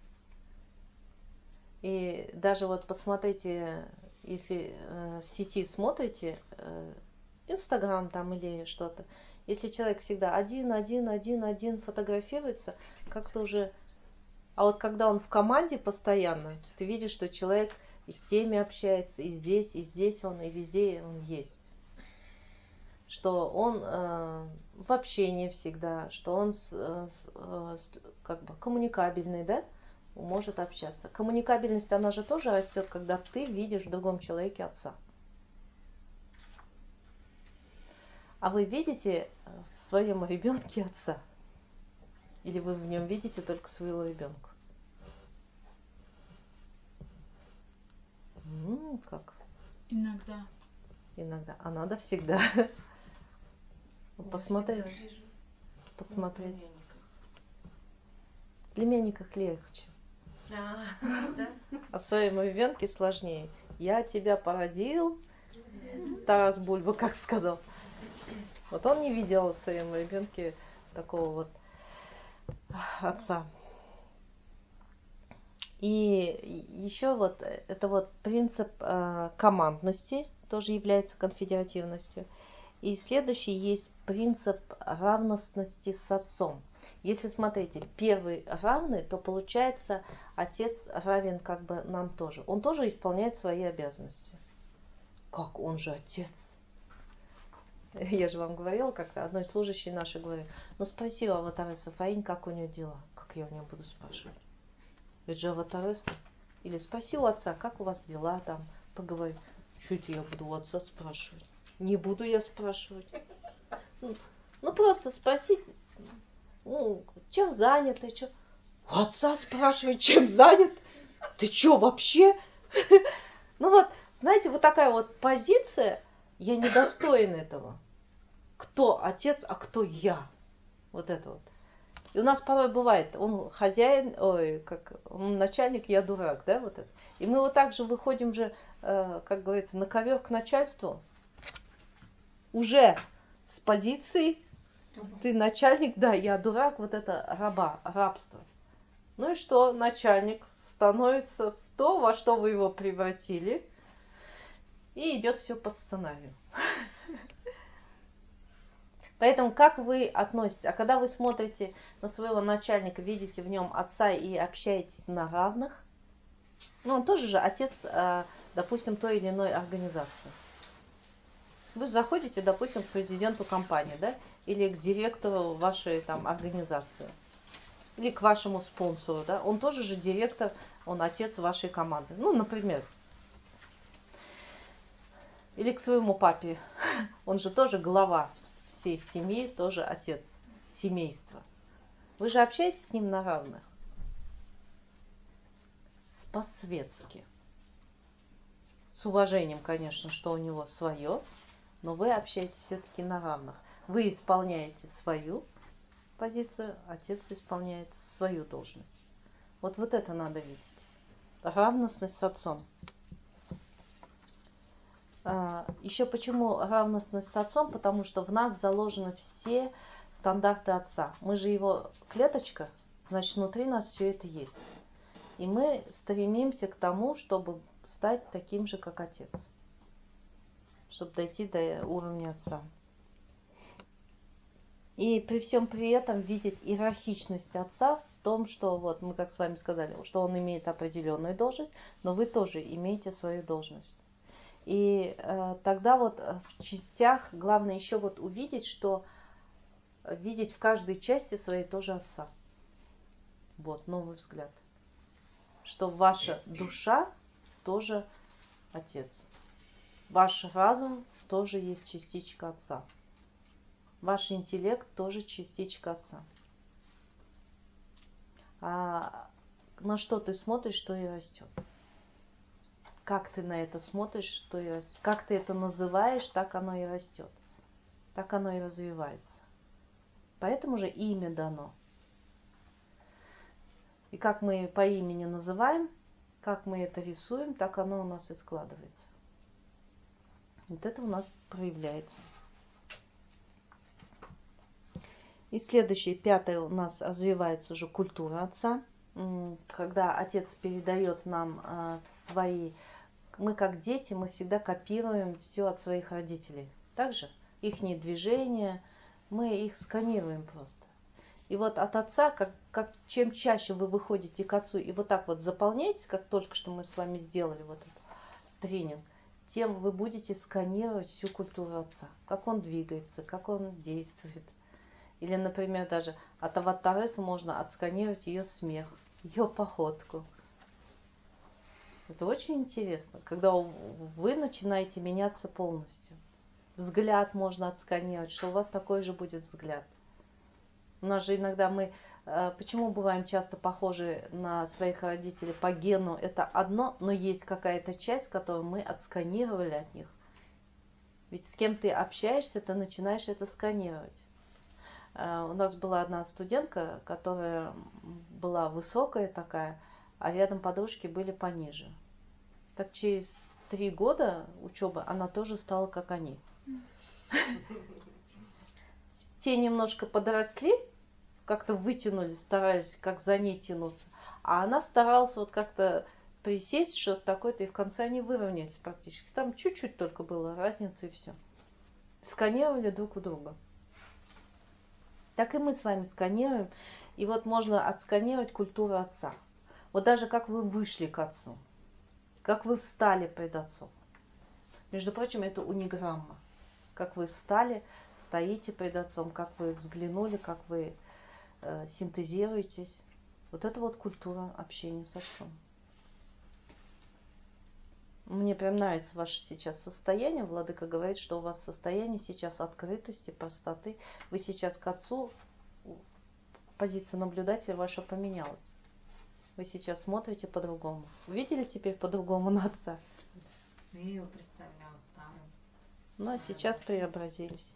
И даже вот посмотрите, если в сети смотрите, Инстаграм там или что-то, если человек всегда один фотографируется, как-то уже... А вот когда он в команде постоянно, ты видишь, что человек и с теми общается, и здесь он, и везде он есть. Что он в общении всегда, что он как бы коммуникабельный, да? Может общаться. Коммуникабельность, она же тоже растет, когда ты видишь в другом человеке Отца. А вы видите в своем ребенке Отца? Или вы в нем видите только своего ребенка? Как? Иногда. Иногда. А надо всегда. Посмотреть. Посмотреть. В племянниках легче. А в своем ребенке сложнее. Я тебя породил, Тарас Бульба, как сказал. Вот он не видел в своем ребенке такого вот Отца. И еще вот это вот принцип командности тоже является конфедеративностью. И следующий есть принцип равностности с Отцом. Если, смотрите, первый равный, то получается Отец равен как бы нам тоже. Он тоже исполняет свои обязанности. Как? Он же Отец. Я же вам говорила, как-то одной служащей нашей говорю, ну спроси у Аватареса Фаинь, как у нее дела. Как я у нее буду спрашивать? Ведь же Аватареса. Или спроси у Отца, как у вас дела там, поговори. Что это я буду у Отца спрашивать? Не буду я спрашивать. Ну просто спросить, чем занят, ты что? У Отца спрашивать, чем занят? Ты что вообще? Ну вот, знаете, вот такая вот позиция, я недостоин этого. Кто Отец, а кто я? Вот это вот. И у нас порой бывает, он хозяин, он начальник, я дурак, да, вот это. И мы вот так же выходим же, как говорится, на ковер к начальству, уже с позиции, ты начальник, да, я дурак, вот это рабство. Ну и что, начальник становится в то, во что вы его превратили, и идет все по сценарию. Поэтому как вы относитесь? А когда вы смотрите на своего начальника, видите в нем Отца и общаетесь на равных, ну он тоже же отец, допустим, той или иной организации. Вы заходите, допустим, к президенту компании, да, или к директору вашей там организации, или к вашему спонсору, да, он тоже же директор, он отец вашей команды. Ну, например. Или к своему папе, он же тоже глава всей семьи, тоже отец семейства. Вы же общаетесь с ним на равных? По-светски. С уважением, конечно, что у него свое, но вы общаетесь все-таки на равных. Вы исполняете свою позицию, отец исполняет свою должность. Вот это надо видеть. Равностность с Отцом. Еще почему равностность с Отцом? Потому что в нас заложены все стандарты Отца. Мы же его клеточка, значит, внутри нас все это есть. И мы стремимся к тому, чтобы стать таким же, как Отец. Чтобы дойти до уровня Отца. И при всем при этом видеть иерархичность Отца в том, что вот мы как с вами сказали, что он имеет определенную должность, но вы тоже имеете свою должность. И тогда вот в частях главное еще вот увидеть, что видеть в каждой части своей тоже Отца. Вот новый взгляд. Что ваша душа тоже Отец. Ваш разум тоже есть частичка Отца. Ваш интеллект тоже частичка Отца. А на что ты смотришь, что и растет. как ты на это смотришь, то и растет. Как ты это называешь, так оно и растет. Так оно и развивается. Поэтому же имя дано. И как мы по имени называем, как мы это рисуем, так оно у нас и складывается. Вот это у нас проявляется. И следующее, пятое, у нас развивается уже культура отца. Когда отец передает нам свои... Мы как дети, мы всегда копируем все от своих родителей. Также их движения, мы их сканируем просто. И вот от отца, чем чаще вы выходите к отцу и вот так вот заполняете, как только что мы с вами сделали вот этот тренинг, тем вы будете сканировать всю культуру отца. Как он двигается, как он действует. Или, например, даже от Аватаресы можно отсканировать ее смех, ее походку. Это очень интересно, когда вы начинаете меняться полностью. Взгляд можно отсканировать, что у вас такой же будет взгляд. У нас же иногда почему бываем часто похожи на своих родителей по гену, это одно, но есть какая-то часть, которую мы отсканировали от них. Ведь с кем ты общаешься, ты начинаешь это сканировать. У нас была одна студентка, которая была высокая такая, а рядом подружки были пониже. Так через 3 года учебы она тоже стала как они. Те немножко подросли, как-то вытянулись, старались как за ней тянуться. А она старалась вот как-то присесть, что-то такое-то, и в конце они выровнялись практически. Там чуть-чуть только было разница, и все. Сканировали друг у друга. Так и мы с вами сканируем. И вот можно отсканировать культуру отца. Вот даже как вы вышли к отцу. Как вы встали пред отцом. Между прочим, это униграмма. Как вы встали, стоите пред отцом, как вы взглянули, как вы синтезируетесь. Вот это вот культура общения с отцом. Мне прям нравится ваше сейчас состояние. Владыка говорит, что у вас состояние сейчас открытости, простоты. Вы сейчас к отцу, позиция наблюдателя ваша поменялась. Вы сейчас смотрите по-другому. Видели теперь по-другому на отца? Я его представляла старым. Ну, а сейчас преобразились.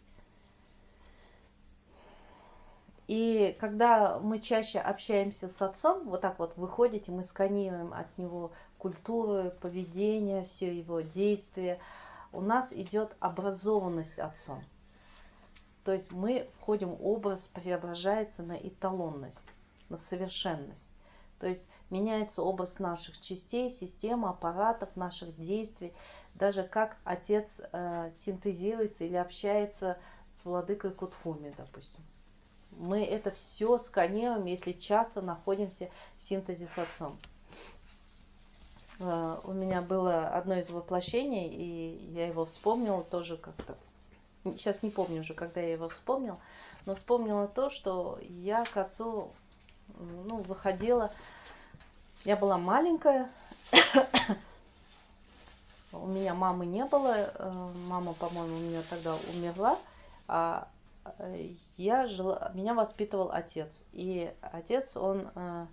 И когда мы чаще общаемся с отцом, вот так вот выходите, мы сканируем от него культуру, поведение, все его действия, у нас идет образованность отцом. То есть мы входим, образ преображается на эталонность, на совершенность. То есть меняется образ наших частей, системы, аппаратов, наших действий, даже как отец синтезируется или общается с владыкой Кутхуми, допустим. Мы это все сканируем, если часто находимся в синтезе с отцом. У меня было одно из воплощений, и я его вспомнила тоже как-то. Сейчас не помню уже, когда я его вспомнила, но вспомнила то, что я к отцу выходила. Я была маленькая, у меня мамы не было, мама, по-моему, у меня тогда умерла, а меня воспитывал отец. И отец, он,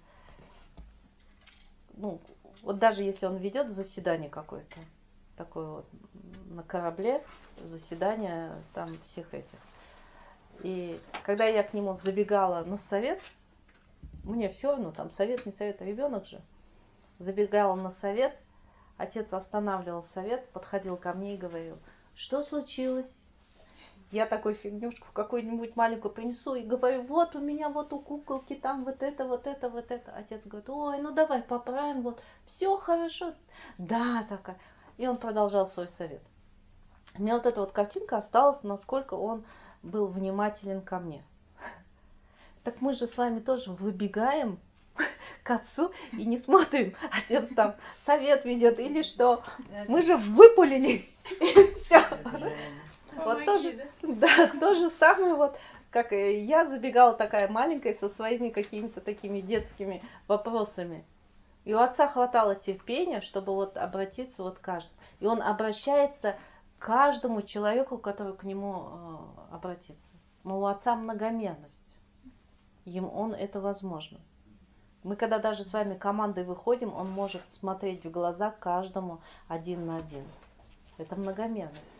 вот даже если он ведет заседание какое-то, такое вот на корабле, заседание там всех этих. И когда я к нему забегала на совет, мне все равно, там совет, не совет, ребенок же, забегала на совет, отец останавливал совет, подходил ко мне и говорил: что случилось? Я такой фигнюшку какую-нибудь маленькую принесу и говорю: вот у меня вот у куколки там вот это, вот это, вот это. Отец говорит: ой, ну давай поправим, вот все хорошо. Да, такая. И он продолжал свой совет. У меня вот эта вот картинка осталась, насколько он был внимателен ко мне. Так мы же с вами тоже выбегаем к отцу и не смотрим, отец там совет ведет или что. Мы же выпулились, и все. Вот тоже, да, то же самое, вот, как и я забегала такая маленькая со своими какими-то такими детскими вопросами. И у отца хватало терпения, чтобы вот обратиться вот к каждому. И он обращается к каждому человеку, который к нему обратится. Но у отца многомерность. Он это возможно. Мы когда даже с вами командой выходим, он может смотреть в глаза каждому один на один. Это многомерность.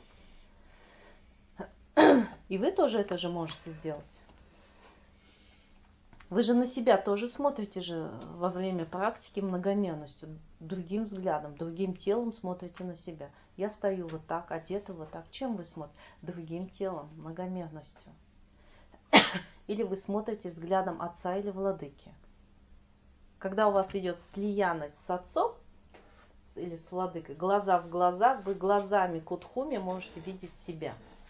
И вы тоже это же можете сделать. Вы же на себя тоже смотрите же во время практики многомерностью, другим взглядом, другим телом смотрите на себя. Я стою вот так, одета вот так. Чем вы смотрите? Другим телом, многомерностью. Или вы смотрите взглядом отца или владыки. Когда у вас идет слиянность с отцом или с владыкой, глаза в глаза, вы глазами Кудхуми можете видеть себя.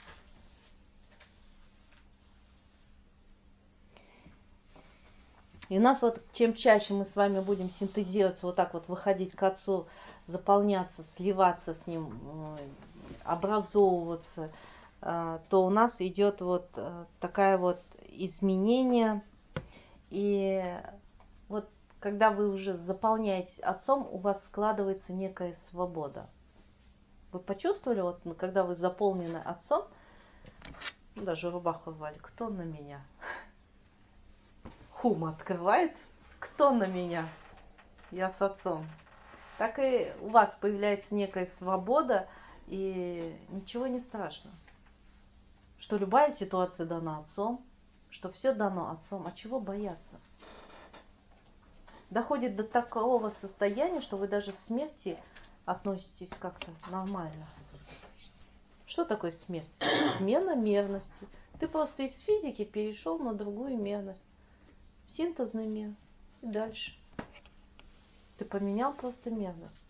И у нас вот чем чаще мы с вами будем синтезироваться, вот так вот выходить к Отцу, заполняться, сливаться с Ним, образовываться, то у нас идет вот такая вот изменение. И вот когда вы уже заполняетесь Отцом, у вас складывается некая свобода. Вы почувствовали, вот когда вы заполнены Отцом, даже рубаху рвали, кто на меня? Хум открывает, кто на меня? Я с Отцом. Так и у вас появляется некая свобода, и ничего не страшно. Что любая ситуация дана Отцом, что все дано Отцом. А чего бояться? Доходит до такого состояния, что вы даже к смерти относитесь как-то нормально. Что такое смерть? Смена мерности. Ты просто из физики перешел на другую мерность. Синтезный мир. И дальше. Ты поменял просто мерность.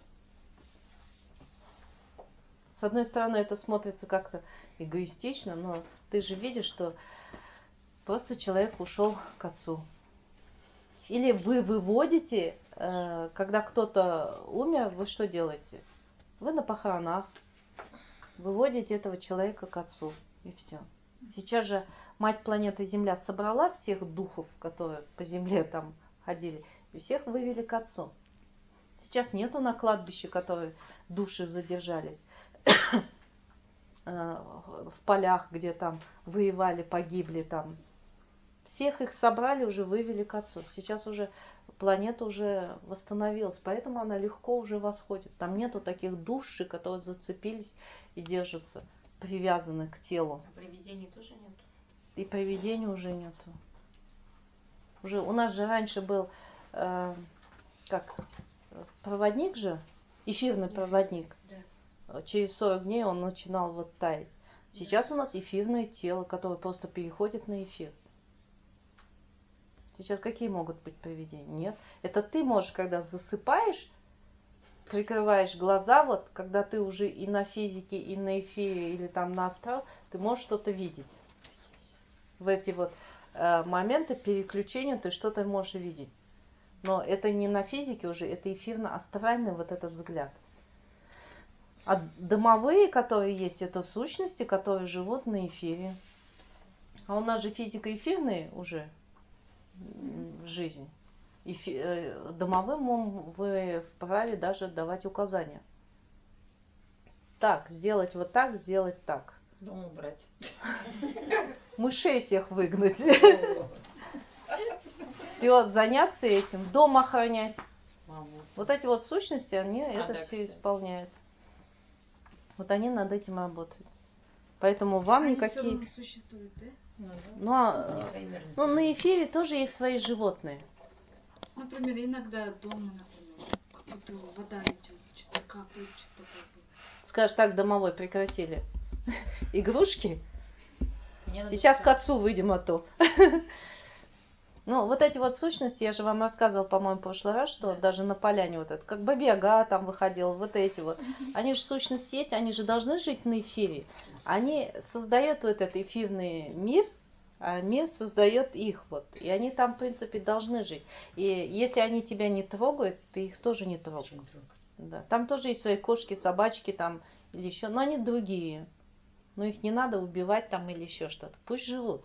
С одной стороны, это смотрится как-то эгоистично, но ты же видишь, что просто человек ушел к Отцу. Или вы выводите, когда кто-то умер, вы что делаете? Вы на похоронах выводите этого человека к Отцу. И все. Сейчас же Мать планеты Земля собрала всех духов, которые по Земле там ходили, и всех вывели к Отцу. Сейчас нету на кладбище, которые души задержались в полях, где там воевали, погибли там. Всех их собрали, уже вывели к Отцу. Сейчас уже планета уже восстановилась, поэтому она легко уже восходит. Там нету таких душ, которые зацепились и держатся, привязаны к телу. А привидений тоже нет? И привидений уже нету. Уже у нас же раньше был проводник же, эфирный проводник. Да. Через 40 дней он начинал вот таять. Сейчас у нас эфирное тело, которое просто переходит на эфир. Сейчас какие могут быть привидения? Нет. Это ты можешь, когда засыпаешь, прикрываешь глаза, вот когда ты уже и на физике, и на эфире, или там на астрал, ты можешь что-то видеть. В эти вот моменты переключения ты что-то можешь видеть. Но это не на физике уже, это эфирно-астральный вот этот взгляд. А домовые, которые есть, это сущности, которые живут на эфире. А у нас же физико-эфирные уже жизнь. Домовым вы вправе даже давать указания. Так, сделать вот так, сделать так. Дом убрать. Мышей всех выгнать. Все, заняться этим, дом охранять. Вот эти вот сущности, они это да, все кстати. исполняют. Вот они над этим работают. Поэтому вам Они никакие... все равно существуют, да? Ну, на эфире тоже есть свои животные. Например, иногда дома, например, какая-то вода идет, что-то капает, что-то такое. Скажешь, так, домовой, прекратили игрушки. Мне Сейчас к надо Отцу выйдем, а то. Ну, вот эти вот сущности, я же вам рассказывала, по-моему, в прошлый раз, что Да. даже на поляне вот это, как Баба-Яга там выходила, вот эти вот. Они же сущности есть, они же должны жить на эфире. Они создают вот этот эфирный мир, а мир создает их вот. И они там, в принципе, должны жить. И если они тебя не трогают, ты их тоже не трогаешь. Да. Там тоже есть свои кошки, собачки там или еще, но они другие. Но их не надо убивать там или еще что-то. Пусть живут.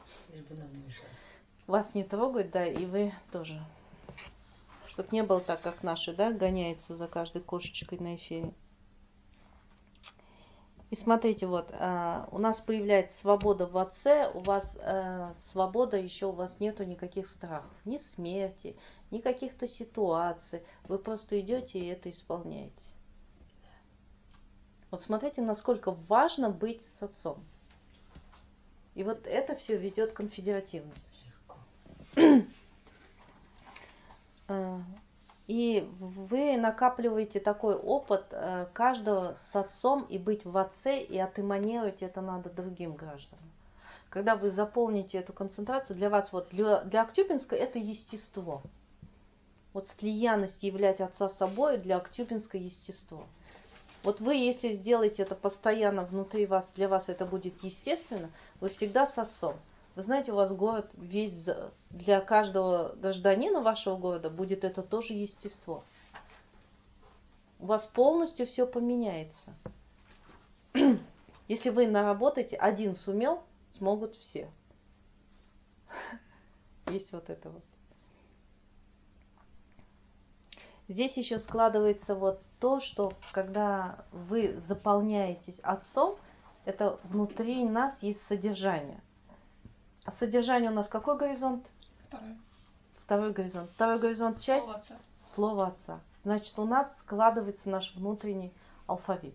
Вас не трогают, да, и вы тоже. Чтоб не было так, как наши, да, гоняются за каждой кошечкой на эфире. И смотрите, вот, у нас появляется свобода в Отце, у вас свобода, еще у вас нету никаких страхов, ни смерти, ни каких-то ситуаций. Вы просто идете и это исполняете. Вот смотрите, насколько важно быть с Отцом. И вот это все ведет к конфедеративности. И вы накапливаете такой опыт каждого с Отцом, и быть в Отце, и отэманировать это надо другим гражданам. Когда вы заполните эту концентрацию, для вас, вот для Актюбинска это естество. Вот слиянность являть Отца собой для Актюбинска естество. Вот вы, если сделаете это постоянно внутри вас, для вас это будет естественно, вы всегда с Отцом. Вы знаете, у вас город весь, для каждого гражданина вашего города будет это тоже естество. У вас полностью все поменяется. Если вы наработаете, один сумел, смогут все. Есть вот это вот. Здесь еще складывается вот то, что когда вы заполняетесь Отцом, это внутри нас есть содержание. А содержание у нас какой горизонт? Второй горизонт. Второй горизонт часть? Слово Отца. Слово Отца. Значит, у нас складывается наш внутренний алфавит.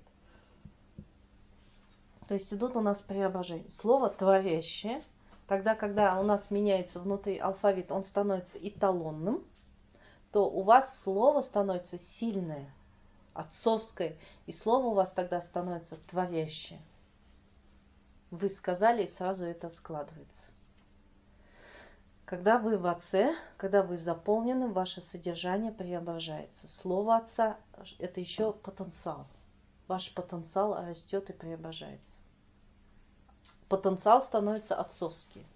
То есть идут у нас преображения. Слово творящее. Тогда, когда у нас меняется внутри алфавит, он становится эталонным, то у вас слово становится сильное, отцовское. И слово у вас тогда становится творящее. Вы сказали, и сразу это складывается. Когда вы в Отце, когда вы заполнены, ваше содержание преображается. Слово Отца – это еще потенциал. Ваш потенциал растет и преображается. Потенциал становится отцовский.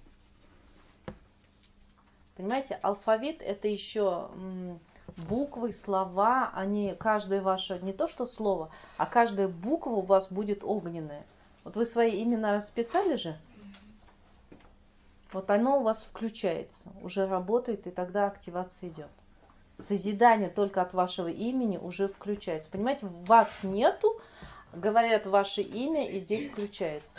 Понимаете, алфавит – это еще буквы, слова, они, каждое ваше, не то что слово, а каждая буква у вас будет огненная. Вот вы свои имена расписали же? Вот оно у вас включается, уже работает, и тогда активация идет. Созидание только от вашего имени уже включается. Понимаете, вас нету, говорят ваше имя, и здесь включается.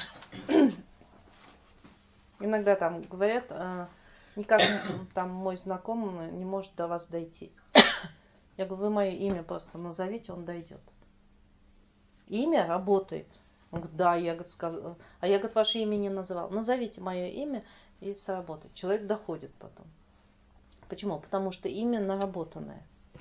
Иногда там говорят, никак там мой знакомый не может до вас дойти. Я говорю, вы мое имя просто назовите, он дойдет. Имя работает. Он говорит, да, я сказал. А я, говорит, ваше имя не называл. Назовите мое имя, и сработает. Человек доходит потом. Почему? Потому что имя наработанное.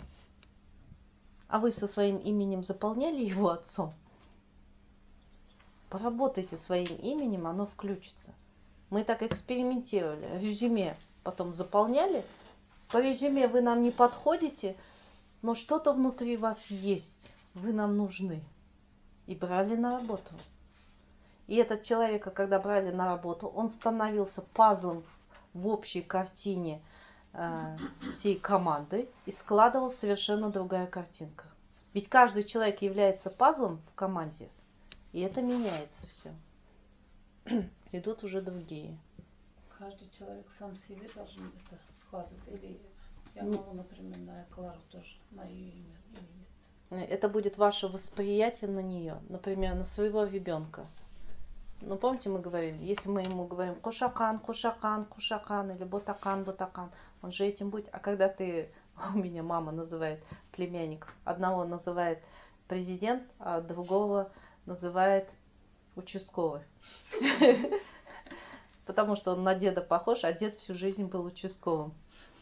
А вы со своим именем заполняли его Отцом? Поработайте своим именем, оно включится. Мы так экспериментировали. Резюме потом заполняли. По резюме вы нам не подходите, но что-то внутри вас есть. Вы нам нужны. И брали на работу. И этот человека, когда брали на работу, он становился пазлом в общей картине всей команды и складывалась совершенно другая картинка. Ведь каждый человек является пазлом в команде, и это меняется все. Идут уже другие. Каждый человек сам себе должен это складывать. Или я могу, например, на Клару тоже, на ее имя. Это будет ваше восприятие на нее. Например, на своего ребенка. Ну, помните, мы говорили, если мы ему говорим кушакан, кушакан, кушакан, или ботакан, ботакан, он же этим будет. А когда у меня мама называет племянников, одного называет президент, а другого называет участковый. Потому что он на деда похож, а дед всю жизнь был участковым.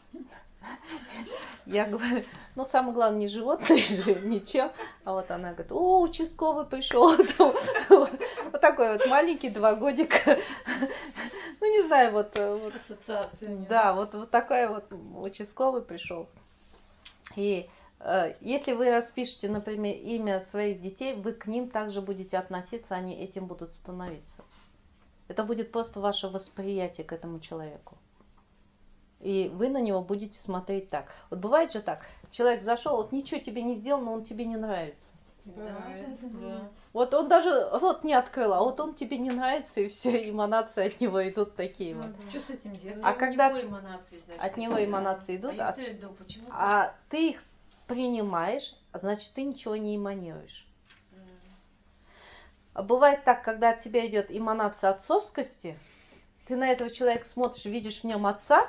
Я говорю, ну самое главное не животное же, ничем. А вот она говорит, о, участковый пришел. Вот такой вот маленький, 2 годика. Ну не знаю, вот. Ассоциация. Да, вот такой вот участковый пришел. И если вы распишете, например, имя своих детей, вы к ним также будете относиться, они этим будут становиться. Это будет просто ваше восприятие к этому человеку. И вы на него будете смотреть так. Вот бывает же так, человек зашел, вот ничего тебе не сделал, но он тебе не нравится. Да. Вот он даже рот не открыл, а вот он тебе не нравится, и все эманации от него идут такие вот. Что с этим делать? А когда эманации, значит, от него эманации идут, я все время думаю, почему? а ты их принимаешь, значит ты ничего не эманируешь. А бывает так, когда от тебя идет эманация отцовскости, ты на этого человека смотришь, видишь в нем отца,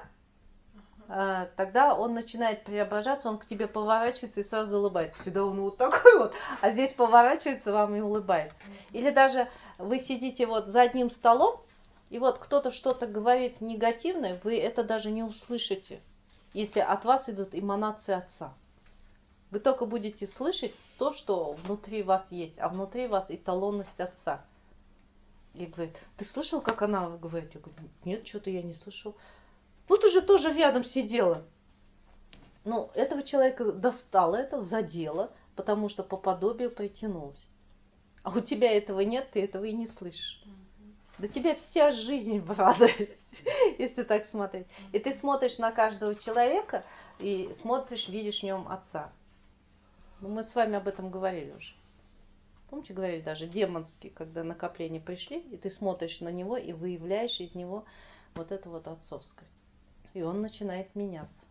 тогда он начинает преображаться, он к тебе поворачивается и сразу улыбается. Всегда он вот такой вот, а здесь поворачивается вам и улыбается. Или даже вы сидите вот за одним столом, и вот кто-то что-то говорит негативное, вы это даже не услышите, если от вас идут эманации отца. Вы только будете слышать то, что внутри вас есть, а внутри вас эталонность отца. И говорит, ты слышал, как она говорит? Я говорю, нет, что-то я не слышал. Ну, ты же тоже рядом сидела. Ну, этого человека достало это, задело, потому что по подобию притянулось. А у тебя этого нет, ты этого и не слышишь. Да тебя вся жизнь в радость, если так смотреть. И ты смотришь на каждого человека и смотришь, видишь в нем отца. Ну, мы с вами об этом говорили уже. Помните, говорили даже демонский, когда накопления пришли, и ты смотришь на него и выявляешь из него вот эту вот отцовскость. И он начинает меняться.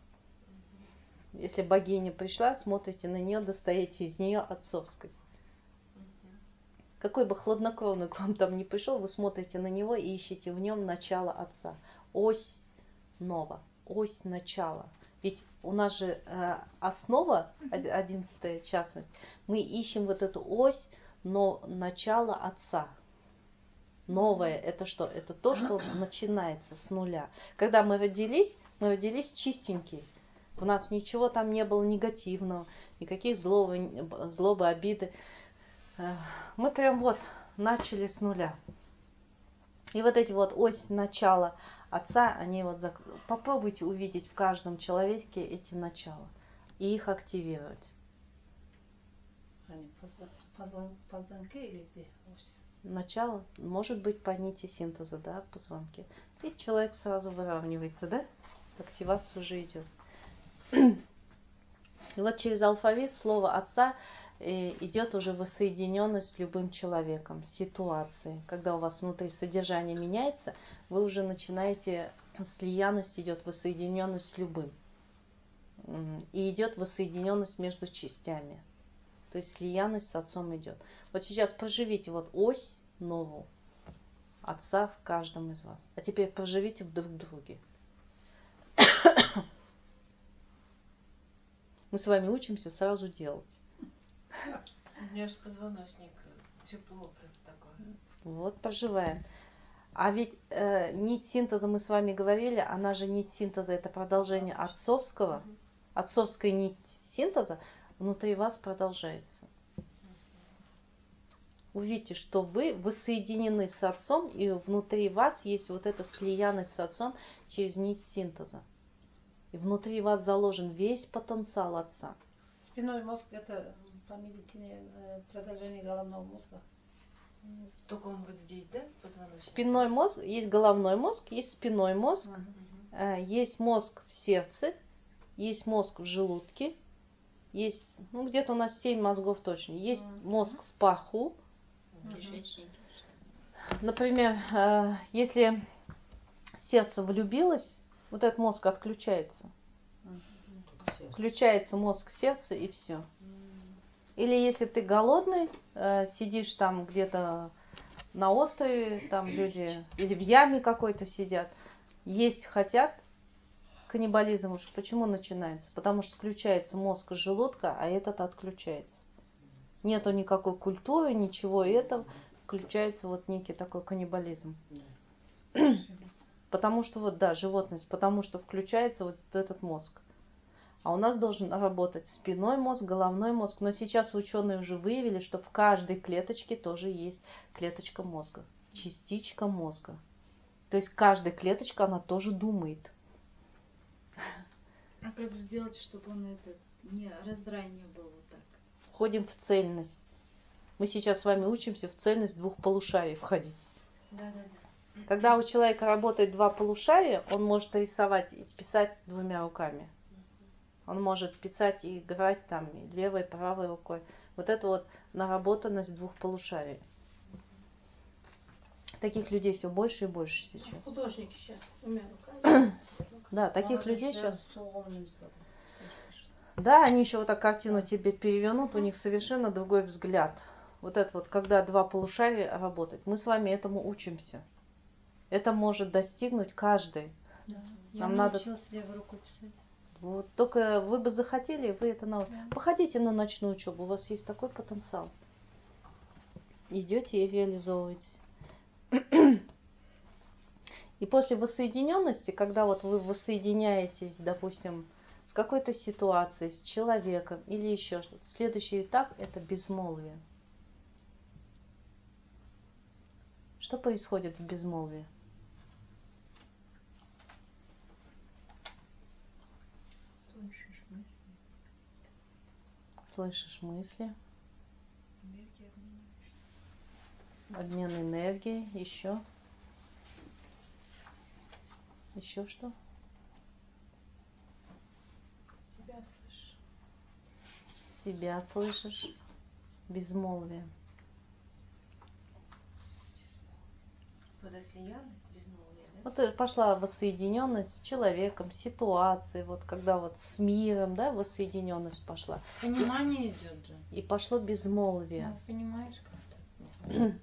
Если богиня пришла, смотрите на нее, достаете из нее отцовскость. Какой бы хладнокровный к вам там ни пришел, вы смотрите на него и ищете в нем начало отца. Ось нова, ось начала. Ведь у нас же основа, 11-я частность, мы ищем вот эту ось, но начало отца. Новое это что? Это то, что начинается с нуля. Когда мы родились чистенькие. У нас ничего там не было негативного, никаких злобы, обиды. Мы прям вот начали с нуля. И вот эти вот ось начала отца, они вот попробуйте увидеть в каждом человеке эти начала и их активировать. Они позвонки или где? Начало может быть по нити синтеза, да, позвонки. И человек сразу выравнивается, да? Активация уже идет. И вот через алфавит слово отца идет уже воссоединенность с любым человеком, ситуацией. Когда у вас внутри содержание меняется, вы уже начинаете, слиянность идет, воссоединенность с любым. И идет воссоединенность между частями. То есть слиянность с отцом идет. Вот сейчас проживите вот ось новую отца в каждом из вас. А теперь проживите в друг друге. Мы с вами учимся сразу делать. У меня же позвоночник, тепло прям такое. Вот, проживаем. А ведь нить синтеза, мы с вами говорили, она же нить синтеза, это продолжение отцовского. Отцовская нить синтеза внутри вас продолжается. Увидите, что вы воссоединены с отцом, и внутри вас есть вот эта слиянность с отцом через нить синтеза. И внутри вас заложен весь потенциал отца. Спинной мозг это по медицине продолжение головного мозга. Только он вот здесь, да, позвоночник? Спинной мозг, есть головной мозг, есть спинной мозг, есть мозг в сердце, есть мозг в желудке, есть, ну где-то у нас 7 мозгов точно, есть мозг в паху. Например, если сердце влюбилось, вот этот мозг отключается. Включается мозг сердца и все. Или если ты голодный, сидишь там где-то на острове, там люди, или в яме какой-то сидят, есть хотят, каннибализм уж почему начинается? Потому что включается мозг из желудка, а этот отключается. Нету никакой культуры, ничего этого, включается вот некий такой каннибализм. Потому что вот, да, животность, потому что включается вот этот мозг. А у нас должен работать спинной мозг, головной мозг. Но сейчас ученые уже выявили, что в каждой клеточке тоже есть клеточка мозга, частичка мозга. То есть каждая клеточка, она тоже думает. А как сделать, чтобы он не раздрай не был вот так? Входим в цельность. Мы сейчас с вами учимся в цельность двух полушарий входить. Да. Когда у человека работает два полушария, он может рисовать и писать двумя руками. Он может писать и играть там и левой, и правой рукой. Вот это вот наработанность двух полушарий. Таких людей все больше и больше сейчас. Художники сейчас двумя руками. Да, таких людей сейчас. Да, они еще вот так картину тебе перевернут, у них совершенно другой взгляд. Вот это вот, когда два полушария работают. Мы с вами этому учимся. Это может достигнуть каждый. Да. Нам Я надо- научилась левой рукой писать. Вот, только вы бы захотели, вы это научитесь. Да. Походите на ночную учебу, у вас есть такой потенциал. Идете и реализовываете. И после воссоединенности, когда вот вы воссоединяетесь, допустим, с какой-то ситуацией, с человеком или еще что-то, следующий этап – это безмолвие. Что происходит в безмолвии? Слышишь мысли, Слышишь мысли, энергия обмениваешься. обмен энергией, еще. Еще что? Себя слышишь. Себя слышишь. Безмолвие. Водослиянность, безмолвие, да? Вот пошла воссоединенность с человеком, ситуацией, вот когда вот с миром, да, воссоединенность пошла. Понимание идет же. И пошло безмолвие. Ну, понимаешь как-то.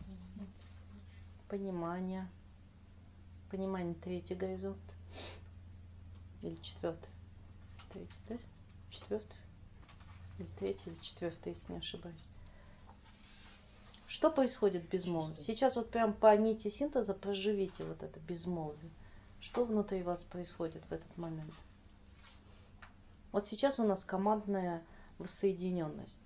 Понимание. Понимание, третий горизонт. Или четвертый. Третий, да? Четвертый. Или третий, или четвертый, если не ошибаюсь. Что происходит в безмолвии? Сейчас вот прям по нити синтеза проживите вот это безмолвие. Что внутри вас происходит в этот момент? Вот сейчас у нас командная воссоединенность.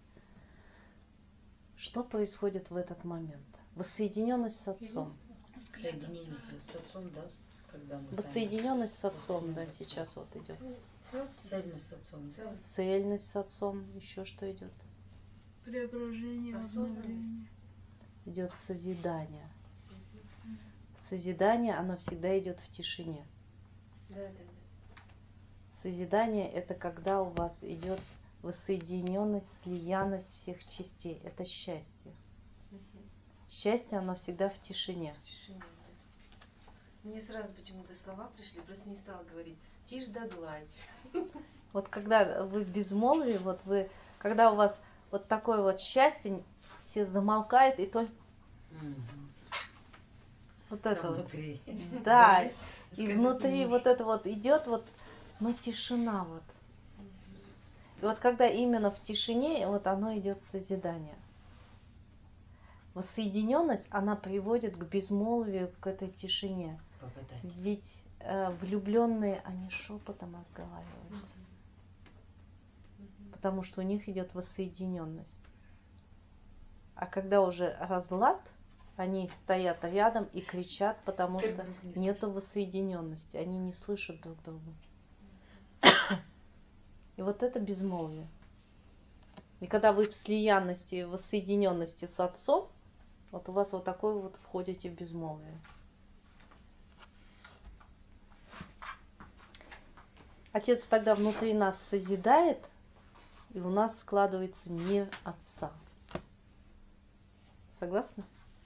Что происходит в этот момент? Воссоединенность с отцом. Соединение с отцом, да, когда мы Воссоединенность с отцом, да, сейчас вот идет. цельность с отцом. Цельность с отцом. Еще что идет? Преображение, обновление. Идет созидание. Созидание, оно всегда идет в тишине. Да. Созидание – это когда у вас идет воссоединенность, слиянность всех частей. Это счастье. Счастье, оно всегда в тишине. В тишине, да. Мне сразу почему-то слова пришли, просто не стала говорить. Тишь да гладь. Вот когда вы в безмолвии, вот вы, когда у вас вот такое вот счастье, все замолкают, и только вот это Там вот. внутри. Да, и Сказать внутри не вот это вот идет вот, ну, тишина вот. И вот когда именно в тишине, вот оно идет созидание. Воссоединенность, она приводит к безмолвию, к этой тишине. Попытать. Ведь влюбленные, они шепотом разговаривают, потому что у них идет воссоединенность. А когда уже разлад, они стоят рядом и кричат, потому что нету воссоединенности, они не слышат друг друга. И вот это безмолвие. И когда вы в слиянности, в воссоединенности с отцом, вот у вас вот такое вот входите в безмолвие. Отец тогда внутри нас созидает, и у нас складывается мир Отца. Согласны?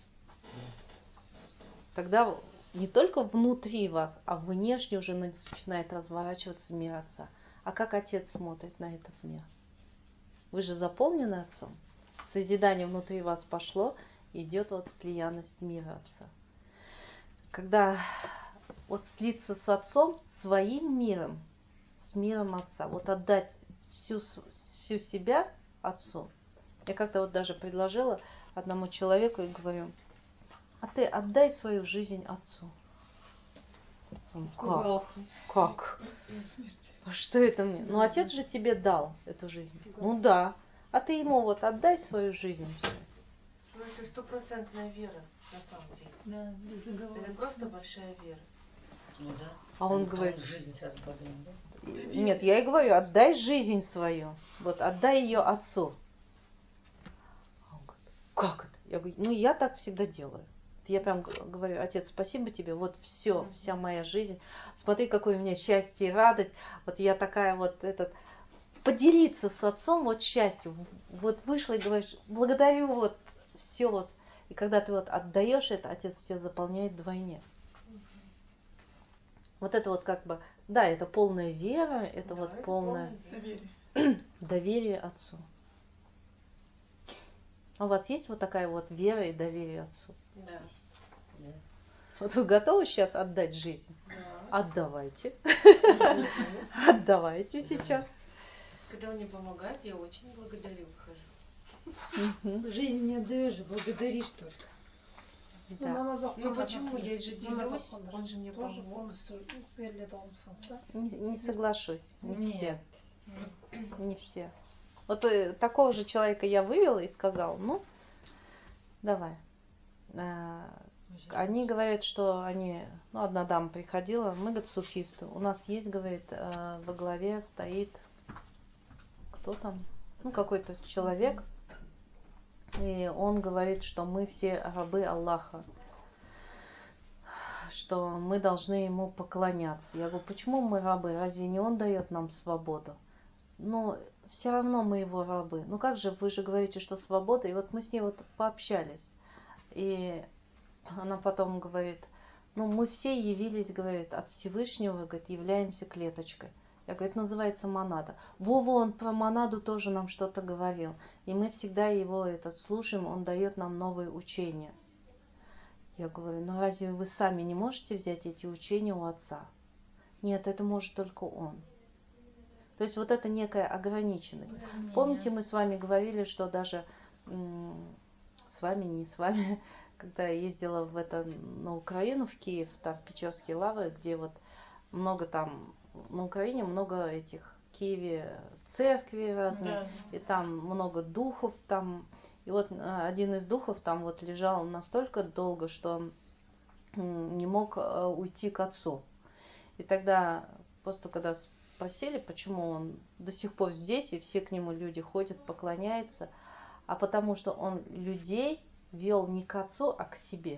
Тогда не только внутри вас, а внешне уже начинает разворачиваться мир Отца. А как Отец смотрит на этот мир? Вы же заполнены Отцом. Созидание внутри вас пошло, идет вот слиянность мира Отца. Когда вот слиться с Отцом, своим миром, с миром Отца, вот отдать всю себя Отцу. Я как-то вот даже предложила одному человеку и говорю: а ты отдай свою жизнь Отцу. Он: как? А что это мне? Ну, Отец же тебе дал эту жизнь. Ну да. А ты ему вот отдай свою жизнь. Все. Ну, это стопроцентная вера, на самом деле. Да, Это безоговорочно. просто большая вера. Ну да. А он говорит: жизнь сразу подумал, да? нет, я и говорю, отдай жизнь свою. Вот отдай ее Отцу. А он говорит: как это? Я говорю: ну, я так всегда делаю. Я прям говорю: Отец, спасибо тебе, вот все, вся моя жизнь. Смотри, какое у меня счастье и радость. Вот я такая вот поделиться с Отцом вот счастью. Вот вышла и говоришь: благодарю, вот все вот. И когда ты вот отдаешь это, Отец тебя заполняет вдвойне. Вот это вот как бы, да, это полная вера, это Да, вот это полное Доверие. доверие Отцу. А у вас есть вот такая вот вера и доверие Отцу? Да. Вот вы готовы сейчас отдать жизнь? Да. Отдавайте. Отдавайте сейчас. Когда он мне помогает, я очень благодарю, хожу. Мгм. Жизнь не отдаешь, благодаришь только. Да. Ну почему? Я же делюсь, он же мне тоже помог. полностью верит Омсам, да? Не соглашусь. Не все. Нет. Не все. Вот такого же человека я вывела и сказала, ну, давай. Они говорят, что они, ну, одна дама приходила, мы, говорит, суфисты. У нас есть, говорит, во главе стоит, кто там? Ну, какой-то человек. И он говорит, что мы все рабы Аллаха, что мы должны ему поклоняться. Я говорю, почему мы рабы? Разве не он дает нам свободу? Но все равно мы его рабы. Ну как же, вы же говорите, что свобода. И вот мы с ней вот пообщались. И она потом говорит, ну мы все явились, говорит, от Всевышнего, говорит, являемся клеточкой. Я, говорит, называется монада. Вова, он про монаду тоже нам что-то говорил. И мы всегда его слушаем, он дает нам новые учения. Я говорю, ну разве вы сами не можете взять эти учения у Отца? Нет, это может только он. То есть вот это некая ограниченность. Помните, мы с вами говорили, что даже с вами, не с вами, когда я ездила на Украину, в Киев, там Печорские лавры, где вот много там, на Украине много этих, в Киеве церкви разные, Да. и там много духов там. И вот один из духов там вот лежал настолько долго, что не мог уйти к Отцу. И тогда, просто когда спросили, почему он до сих пор здесь, и все к нему люди ходят, поклоняются, а потому что он людей вел не к Отцу, а к себе.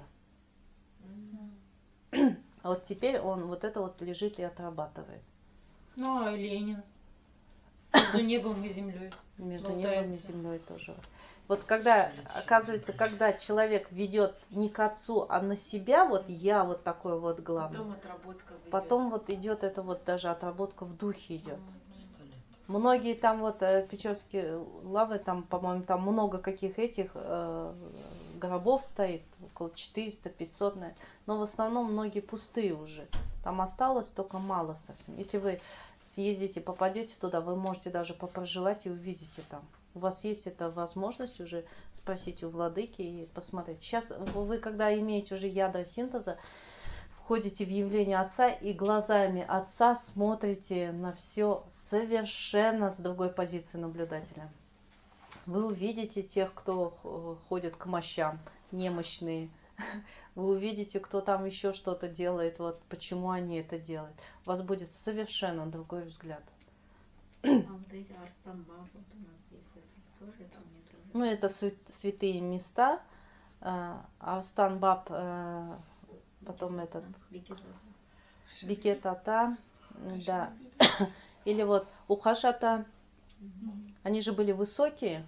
А вот теперь он вот это вот лежит и отрабатывает. Ну, а Ленин? Между небом и землей. Между небом и болтается. землей тоже. Вот когда, оказывается, когда человек ведет не к Отцу, а на себя, вот я вот такой вот главный, Потом отработка ведет. потом вот идет это вот даже отработка в духе идет. Многие там вот Печорские лавры, там, по-моему, там много каких этих гробов стоит, около 400-500, наверное. Но в основном многие пустые уже. Там осталось только мало совсем. Если вы съездите, попадете туда, вы можете даже попроживать и увидите там. У вас есть эта возможность уже спросить у владыки и посмотреть. Сейчас вы, когда имеете уже ядра синтеза, входите в явление Отца и глазами Отца смотрите на все совершенно с другой позиции наблюдателя. Вы увидите тех, кто ходит к мощам, немощные. Вы увидите, кто там еще что-то делает, вот почему они это делают. У вас будет совершенно другой взгляд. А вот эти Арстан Баб, вот у нас есть это тоже там не тоже. Ну, это святые места. Арстан Баб, потом этот Бикет Ата, да. Или вот Ухаш Ата. Они же были высокие.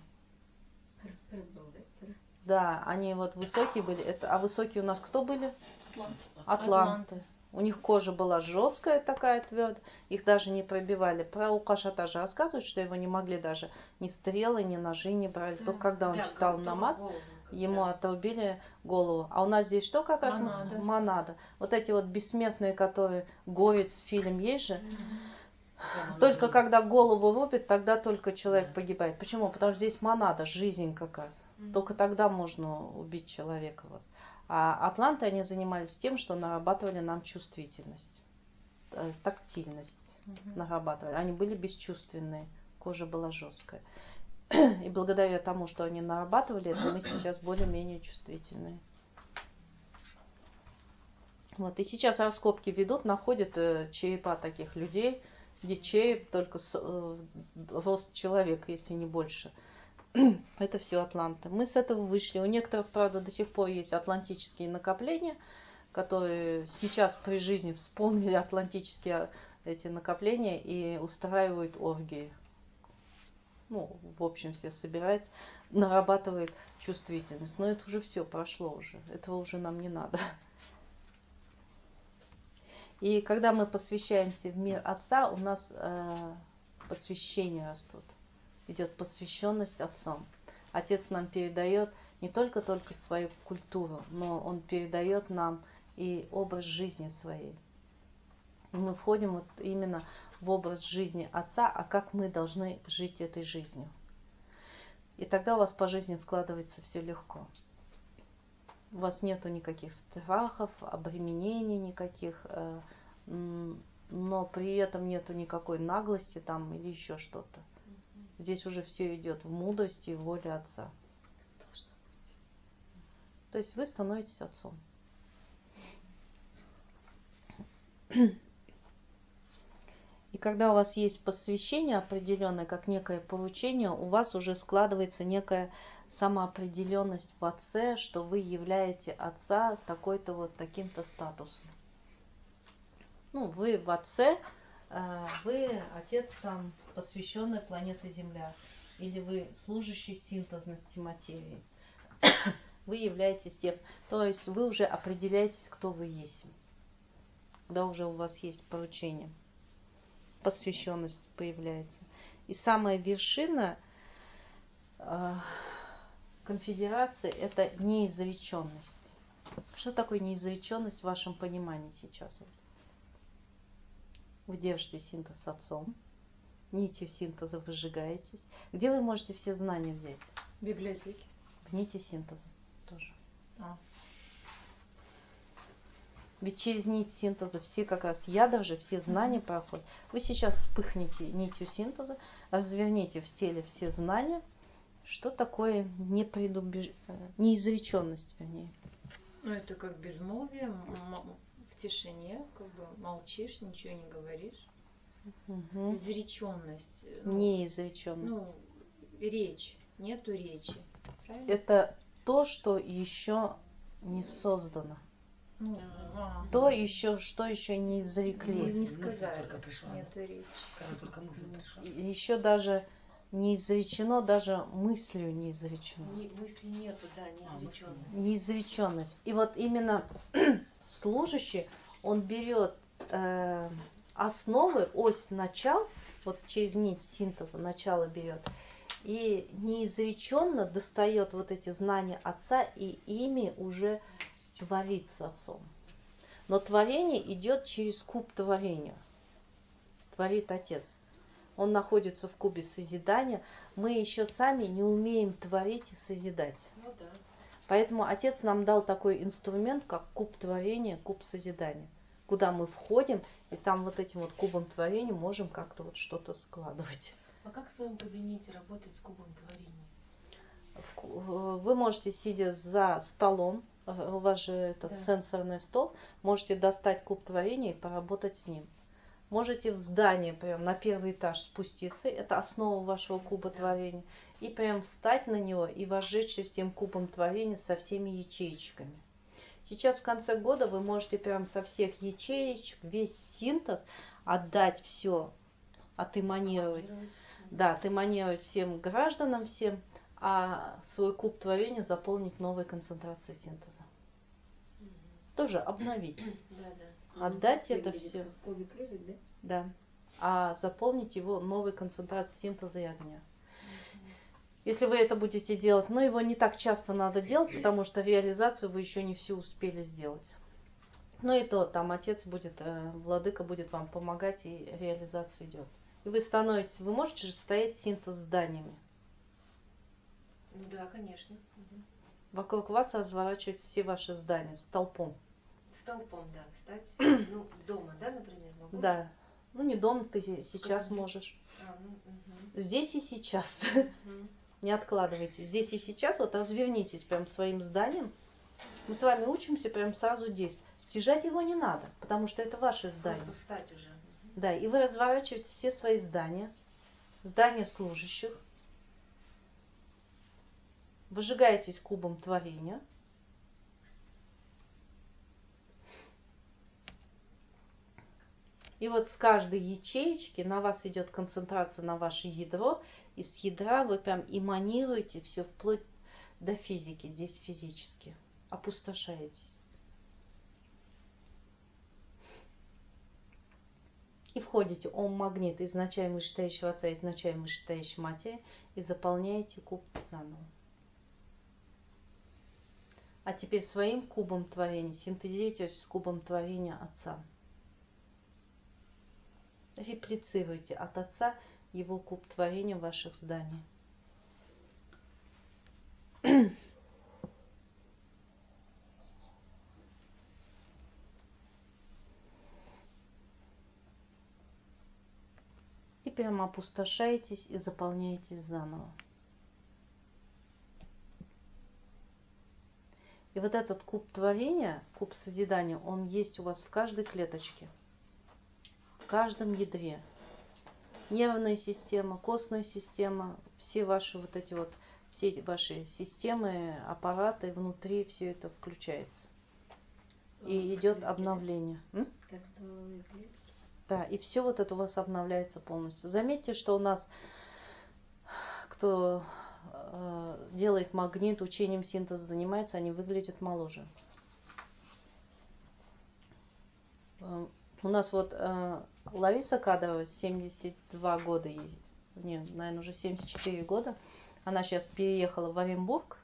Да, они вот высокие были. А высокие у нас кто были? Атланты. У них кожа была жесткая такая, твердая. Их даже не пробивали. Про Укаша же рассказывают, что его не могли даже ни стрелы, ни ножи не брали. Да. Только когда он читал намаз, ему отрубили голову. А у нас здесь что как раз? Монада. Вот эти вот бессмертные, которые Горец фильм есть же. Только когда голову рубят, тогда только человек погибает. Почему? Потому что здесь монада, жизнь как раз. Только тогда можно убить человека. Вот. А атланты, они занимались тем, что нарабатывали нам чувствительность, тактильность нарабатывали. Они были бесчувственные, кожа была жесткая. И благодаря тому, что они нарабатывали это, мы сейчас более-менее чувствительные. Вот. И сейчас раскопки ведут, находят черепа таких людей, где череп только рост человека, если не больше. Это все атланты. Мы с этого вышли. У некоторых, правда, до сих пор есть атлантические накопления, которые сейчас при жизни вспомнили атлантические эти накопления и устраивают оргии. Ну, в общем, все собираются, нарабатывают чувствительность. Но это уже все прошло уже. Этого уже нам не надо. И когда мы посвящаемся в мир Отца, у нас посвящение растут. Идет посвященность Отцом. Отец нам передает не только свою культуру, но он передает нам и образ жизни своей. И мы входим вот именно в образ жизни Отца, а как мы должны жить этой жизнью. И тогда у вас по жизни складывается все легко. У вас нету никаких страхов, обременений никаких, но при этом нету никакой наглости там или еще что-то. Здесь уже все идет в мудрости и воле Отца. То есть вы становитесь отцом. И когда у вас есть посвящение определенное, как некое поручение, у вас уже складывается некая самоопределенность в Отце, что вы являете Отца такой-то вот таким-то статусом. Ну, вы в Отце, вы Отец там, посвященный планете Земля, или вы служащий синтезности материи. Вы являетесь тем, то есть вы уже определяетесь, кто вы есть, когда уже у вас есть поручение. Посвященность появляется. И самая вершина конфедерации – это неизреченность. Что такое неизреченность в вашем понимании сейчас? Вы держите синтез с Отцом, нитью синтеза выжигаетесь. Где вы можете все знания взять? В библиотеке. В нити синтеза тоже. Ведь через нить синтеза все как раз ядра же, все знания проходят. Вы сейчас вспыхнете нитью синтеза, разверните в теле все знания. Что такое неизреченность, вернее? Ну, это как безмолвие, в тишине, как бы молчишь, ничего не говоришь. Угу. Изреченность. Неизреченность. Ну, речь. Нету речи. Правильно? Это то, что еще не создано. Ну, То еще, что еще не изрекли. не сказали. Только пришла. Нету речи. Когда только мысль пришла. Еще даже не изречено, даже мыслью не изречено. Мысли нету, да, неизреченность. Неизреченность. И вот именно служащий, он берет основы, ось начал, вот через нить синтеза начало берет, и неизреченно достает вот эти знания Отца, и ими уже творит с Отцом. Но творение идет через куб творения. Творит Отец. Он находится в кубе созидания. Мы еще сами не умеем творить и созидать. Ну да. Поэтому Отец нам дал такой инструмент, как куб творения, куб созидания, куда мы входим, и там вот этим вот кубом творения можем как-то вот что-то складывать. А как в своем кабинете работать с кубом творения? Вы можете, сидя за столом, у вас же этот сенсорный стол, можете достать куб творения и поработать с ним. Можете в здание прям на первый этаж спуститься, это основа вашего куба творения, и прям встать на него и возжечься всем кубом творения со всеми ячеечками. Сейчас в конце года вы можете прям со всех ячеечек весь синтез отдать все, отэманировать. Да, отэманировать всем гражданам, всем, а свой куб творения заполнить новой концентрацией синтеза. Тоже обновить. Отдать это все. Да. А заполнить его новой концентрацией синтеза и огня. Если вы это будете делать, но его не так часто надо делать, потому что реализацию вы еще не всю успели сделать. Но и то, там Отец будет, Владыка будет вам помогать, и реализация идет. И вы становитесь, вы можете же стоять синтез зданиями. Ну да, конечно. Вокруг вас разворачиваются все ваши здания столпом. Столпом, да, встать. Ну, дома, да, например, могу? Да. Ну, не дома, ты сейчас можешь. Здесь и сейчас. Не откладывайте. Здесь и сейчас вот развернитесь прям своим зданием. Мы с вами учимся прям сразу действовать. Стяжать его не надо, потому что это ваше здание. Просто встать уже. Да, и вы разворачиваете все свои здания, здания служащих, выжигаетесь кубом творения. И вот с каждой ячеечки на вас идет концентрация на ваше ядро, и с ядра вы прям эманируете все вплоть до физики, здесь физически, опустошаетесь. И входите Ом магнит, изначально вышестоящего Отца, изначально вышестоящей Матери, и заполняете куб заново. А теперь своим кубом творения синтезируйте с кубом творения Отца. Реплицируйте от Отца его куб творения в ваших зданиях. И прямо опустошаетесь и заполняетесь заново. И вот этот куб творения, куб созидания, он есть у вас в каждой клеточке, в каждом ядре. Нервная система, костная система, все ваши вот эти вот, все эти ваши системы, аппараты внутри, все это включается. И идет обновление. Как стволовые клетки. Да, и все вот это у вас обновляется полностью. Заметьте, что у нас, кто делает магнит, учением синтеза занимается, они выглядят моложе. У нас вот Лариса Кадова, 72 года ей, не, наверное, уже 74 года. Она сейчас переехала в Оренбург.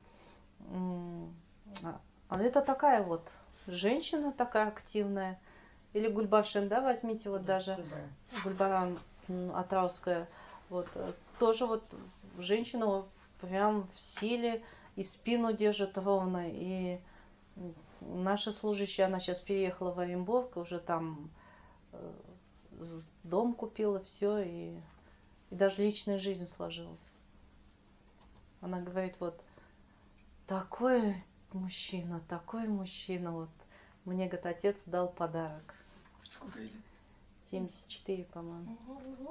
А это такая вот женщина, такая активная. Или Гульбашин, да, возьмите вот даже Гульбаран Атрауская. Вот, тоже вот женщина прям в силе и спину держит ровно. И наша служащая, она сейчас переехала в Оренбург, уже там дом купила, все, и даже личная жизнь сложилась. Она говорит, вот такой мужчина, вот. Мне, говорит, отец дал подарок. Сколько ей лет? 74, по-моему.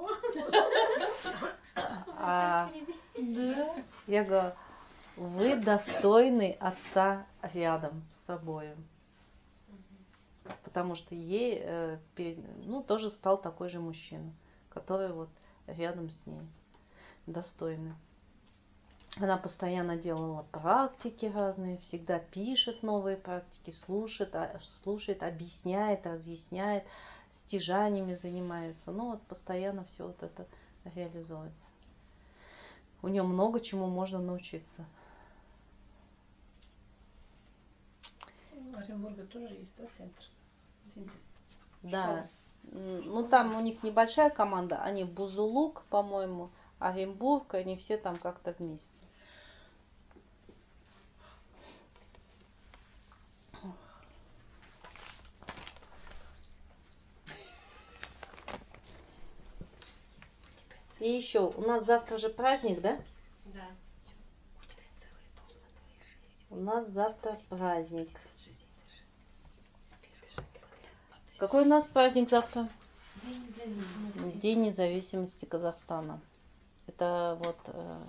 Я говорю, вы достойны отца рядом с собой. Потому что ей, тоже стал такой же мужчина, который вот рядом с ней. Достойный. Она постоянно делала практики разные, всегда пишет новые практики, слушает, объясняет, разъясняет, стяжаниями занимается. Ну вот постоянно все вот это реализуется. У нее много чему можно научиться. В Оренбурге тоже есть, да, центр? Синтез. Да. Ну там у них небольшая команда, они Бузулук, по-моему, Оренбург, они все там как-то вместе. И еще, у нас завтра же праздник, да? Да. У нас завтра праздник. Какой у нас праздник завтра? День независимости Казахстана. Это вот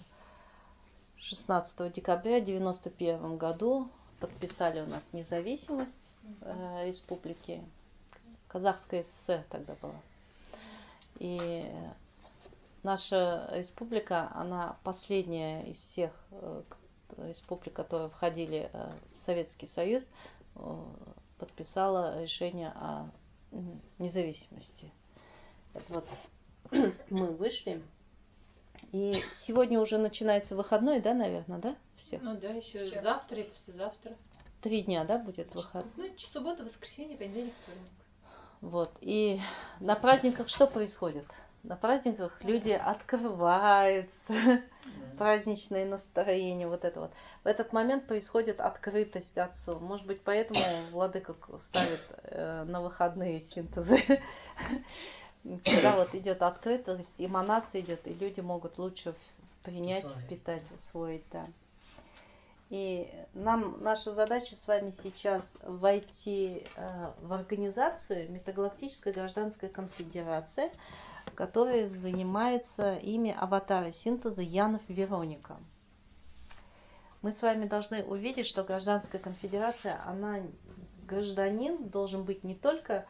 16 декабря 1991 году подписали у нас независимость республики. Казахская ССР тогда была. И наша республика, она последняя из всех республик, которые входили в Советский Союз, подписала решение о независимости. Это вот мы вышли. И сегодня уже начинается выходной, да, наверное, да? Всех? Ну да, еще завтра и послезавтра. 3 дня, да, будет выходной? Ну, суббота, воскресенье, понедельник, вторник. Вот. И на праздниках что происходит? На праздниках люди открываются, праздничное настроение, вот это вот. В этот момент происходит открытость Отцу. Может быть, поэтому Владыка ставит на выходные синтезы. Когда вот идет открытость, эманация идет, и люди могут лучше принять, впитать, усвоить, да. И наша задача с вами сейчас войти в организацию Межгалактическая гражданская конфедерация, которая занимается ими аватара синтеза Янов Вероника. Мы с вами должны увидеть, что гражданская конфедерация, гражданин должен быть не только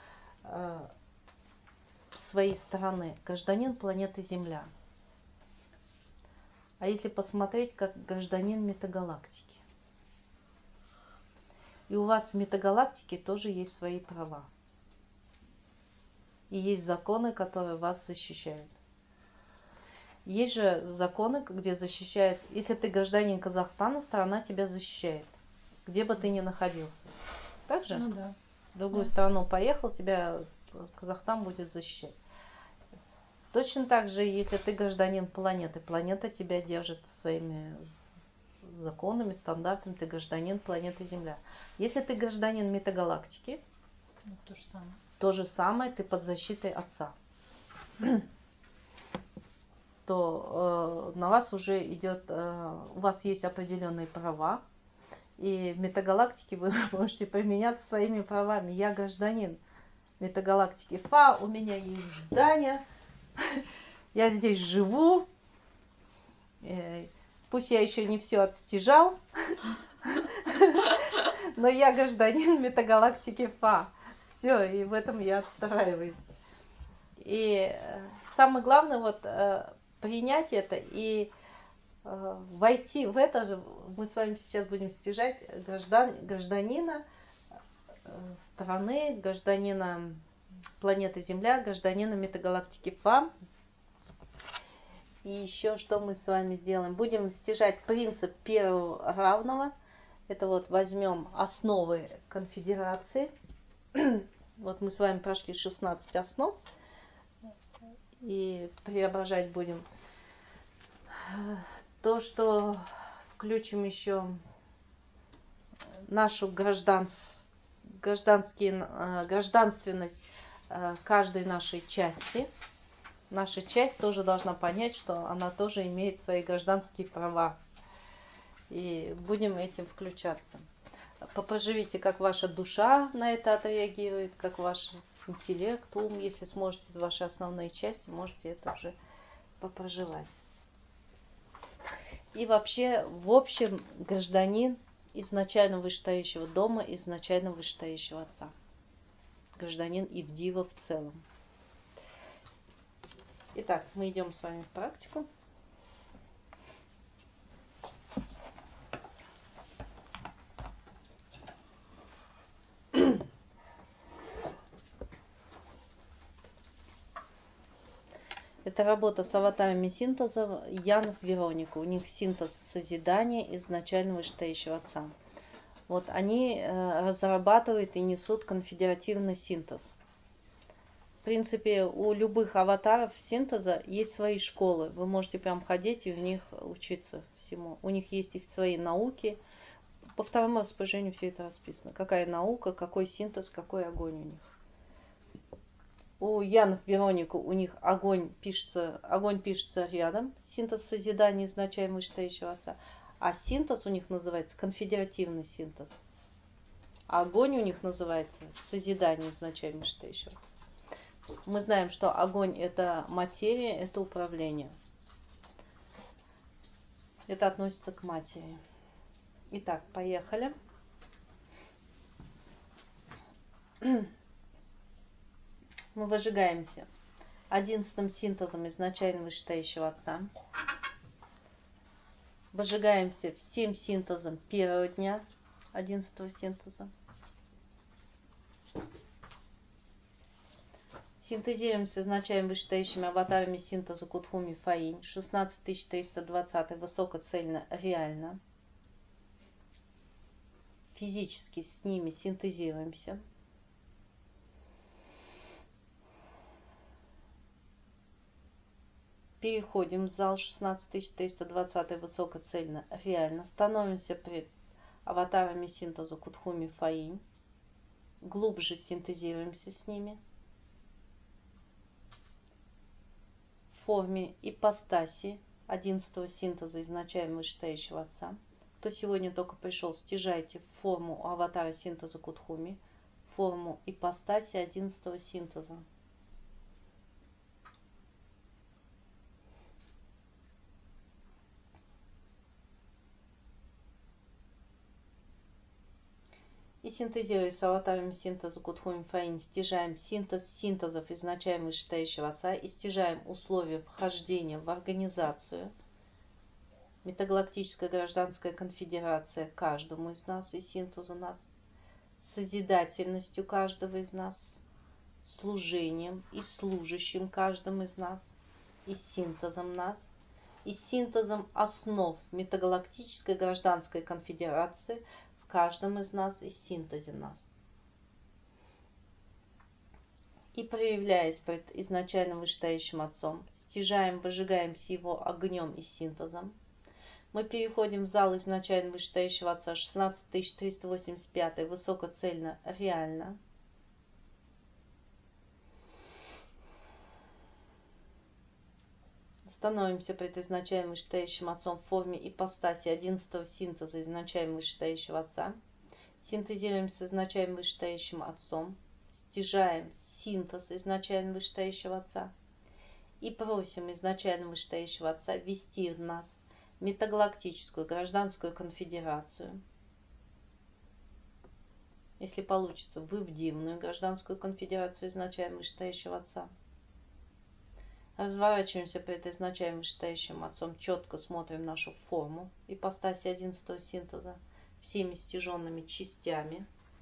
своей страны, гражданин планеты Земля. А если посмотреть, как гражданин метагалактики. И у вас в метагалактике тоже есть свои права. И есть законы, которые вас защищают. Есть же законы, где защищает, если ты гражданин Казахстана, страна тебя защищает. где бы ты ни находился. Так же? Ну да. В другую Да. страну поехал, тебя Казахстан будет защищать. Точно так же, если ты гражданин планеты, планета тебя держит своими законами, стандартами, ты гражданин планеты Земля. Если ты гражданин метагалактики, Ну, то же самое. то же самое, ты под защитой Отца. То на вас уже идет, у вас есть определенные права, и в метагалактике вы можете поменяться своими правами. Я гражданин метагалактики Фа, у меня есть здание, я здесь живу, пусть я еще не все отстяжал, но я гражданин метагалактики Фа. Все, и в этом я отстраиваюсь. И самое главное вот принять это и войти в это же. Мы с вами сейчас будем стяжать гражданина страны, гражданина планеты Земля, гражданина метагалактики Фа. И еще что мы с вами сделаем? Будем стяжать принцип первого равного. Это вот возьмем основы конфедерации. Вот мы с вами прошли 16 основ. И преображать будем то, что включим еще нашу гражданственность каждой нашей части. Наша часть тоже должна понять, что она тоже имеет свои гражданские права. И будем этим включаться. Поживите, как ваша душа на это отреагирует, как ваш интеллект, ум. Если сможете из вашей основной части, можете это уже попроживать. И вообще, в общем, гражданин изначально вышестоящего дома, изначально вышестоящего Отца. Гражданин Ивдива в целом. Итак, мы идем с вами в практику. Это работа с аватарами синтеза Янов Вероника. У них синтез созидания изначально вышестоящего Отца. Вот они разрабатывают и несут конфедеративный синтез. В принципе, у любых аватаров синтеза есть свои школы. Вы можете прям ходить и у них учиться всему. У них есть и свои науки. По второму распоряжению все это расписано. Какая наука, какой синтез, какой огонь у них. У Янов Вероника у них огонь пишется рядом. Синтез созидания изначально вышестоящего Отца. А синтез у них называется конфедеративный синтез. А огонь у них называется созидание изначально вышестоящего Отца. Мы знаем, что огонь это материя, это управление. Это относится к материи. Итак, поехали. Мы выжигаемся 11-м синтезом изначально вышестоящего Отца. Выжигаемся всем синтезом первого дня 11-го синтеза. Синтезируемся изначально вышестоящими аватарами синтеза Кутхуми Фаинь. 16320 высокоцельно реально. Физически с ними синтезируемся. Переходим в зал 16320 высокоцельно реально. Становимся пред аватарами синтеза Кутхуми Фаинь. Глубже синтезируемся с ними. В форме ипостаси 11-го синтеза изначально вышестоящего Отца. Кто сегодня только пришел, стяжайте форму аватара синтеза Кутхуми, форму ипостаси 11-го синтеза. И синтезируя с аватарами синтеза Кутхуми Фаинь, стяжаем синтез синтезов изначально вышестоящего Отца и стяжаем условия вхождения в организацию. Метагалактическая гражданская конфедерация каждому из нас и синтезу нас, созидательностью каждого из нас, служением и служащим каждым из нас, и синтезом нас, и синтезом основ метагалактической гражданской конфедерации, в каждом из нас и синтезе нас. И проявляясь пред изначальным вышестоящим Отцом, стяжаем, выжигаемся Его огнем и синтезом, мы переходим в зал изначально вышестоящего Отца 16385, высокоцельно, реально. Становимся пред изначально вышестоящим Отцом в форме ипостаси 11-го синтеза изначально вышестоящего Отца. Синтезируем с изначально вышестоящим Отцом, стяжаем синтез изначально вышестоящего Отца и просим изначально вышестоящего Отца ввести в нас метагалактическую гражданскую конфедерацию. Если получится, вы в дивную гражданскую конфедерацию изначально вышестоящего Отца. Разворачиваемся перед изначально вышестоящим Отцом, четко смотрим нашу форму ипостаси 11-го синтеза всеми стяженными частями.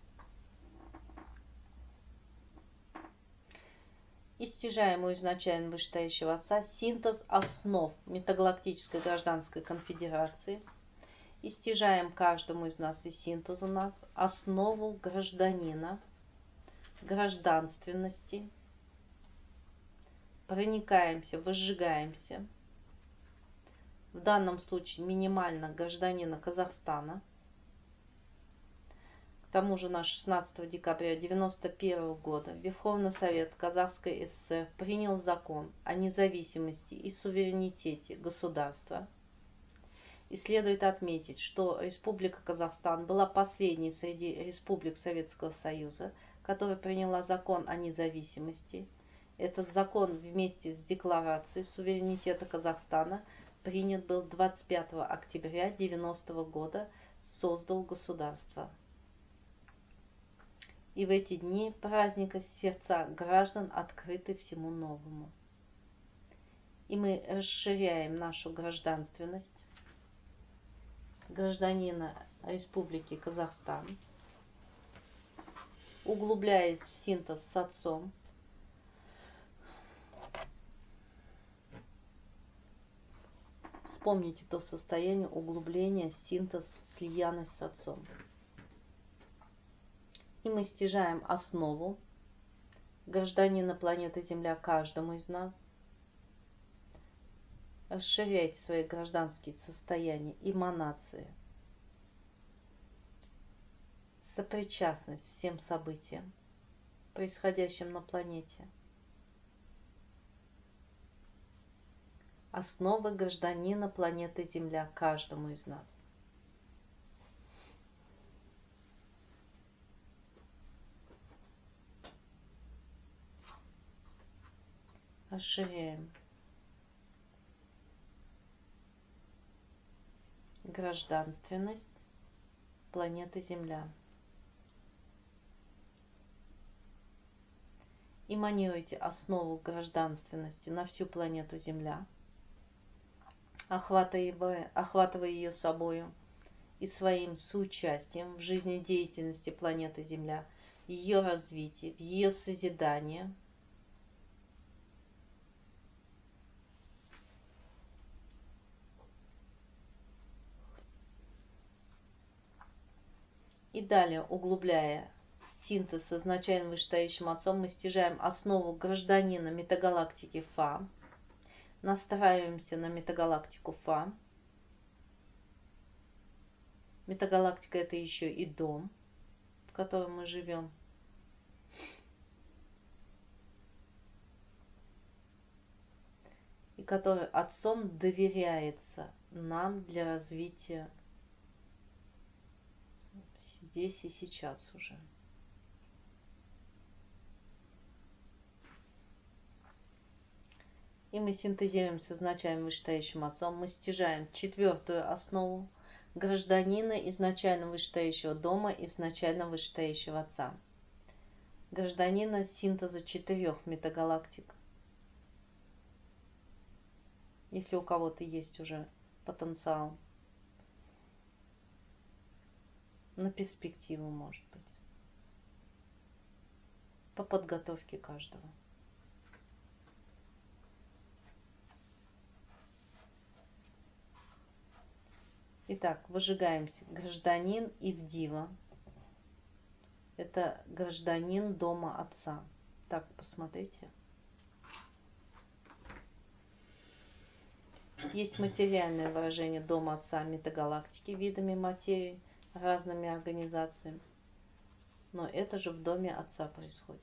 И стяжаем у изначально вышестоящего Отца синтез основ метагалактической гражданской конфедерации. И стяжаем каждому из нас и синтез у нас основу гражданина, гражданственности. Проникаемся, возжигаемся. В данном случае минимально гражданина Казахстана. К тому же, 16 декабря 1991 года Верховный Совет Казахской ССР принял закон о независимости и суверенитете государства. И следует отметить, что Республика Казахстан была последней среди республик Советского Союза, которая приняла закон о независимости. Этот закон вместе с Декларацией суверенитета Казахстана принят был 25 октября 1990 года, создал государство. И в эти дни праздника сердца граждан открыты всему новому. И мы расширяем нашу гражданственность гражданина Республики Казахстан, углубляясь в синтез с Отцом, вспомните то состояние углубления, синтез, слиянность с Отцом. И мы стяжаем основу гражданина планеты Земля каждому из нас. Расширяйте свои гражданские состояния, эманации, сопричастность всем событиям, происходящим на планете. Основы гражданина планеты Земля каждому из нас. Расширяем гражданственность планеты Земля. Эманируйте основу гражданственности на всю планету Земля, охватывая ее собою и своим соучастием в жизнедеятельности планеты Земля, в ее развитии, в ее созидании. И далее, углубляя синтез с изначально вышестоящим Отцом, мы стяжаем основу гражданина метагалактики Фа, настраиваемся на метагалактику Фа. Метагалактика — это еще и дом, в котором мы живем. И который Отцом доверяется нам для развития здесь и сейчас уже. И мы синтезируем с изначально вышестоящим Отцом, мы стяжаем четвертую основу гражданина изначально вышестоящего дома, изначально вышестоящего Отца. Гражданина синтеза 4 метагалактик. Если у кого-то есть уже потенциал на перспективу, может быть, по подготовке каждого. Итак, выжигаемся. Гражданин Ивдива. Это гражданин дома отца. Так, посмотрите. Есть материальное выражение дома отца метагалактики видами материи, разными организациями. Но это же в доме отца происходит.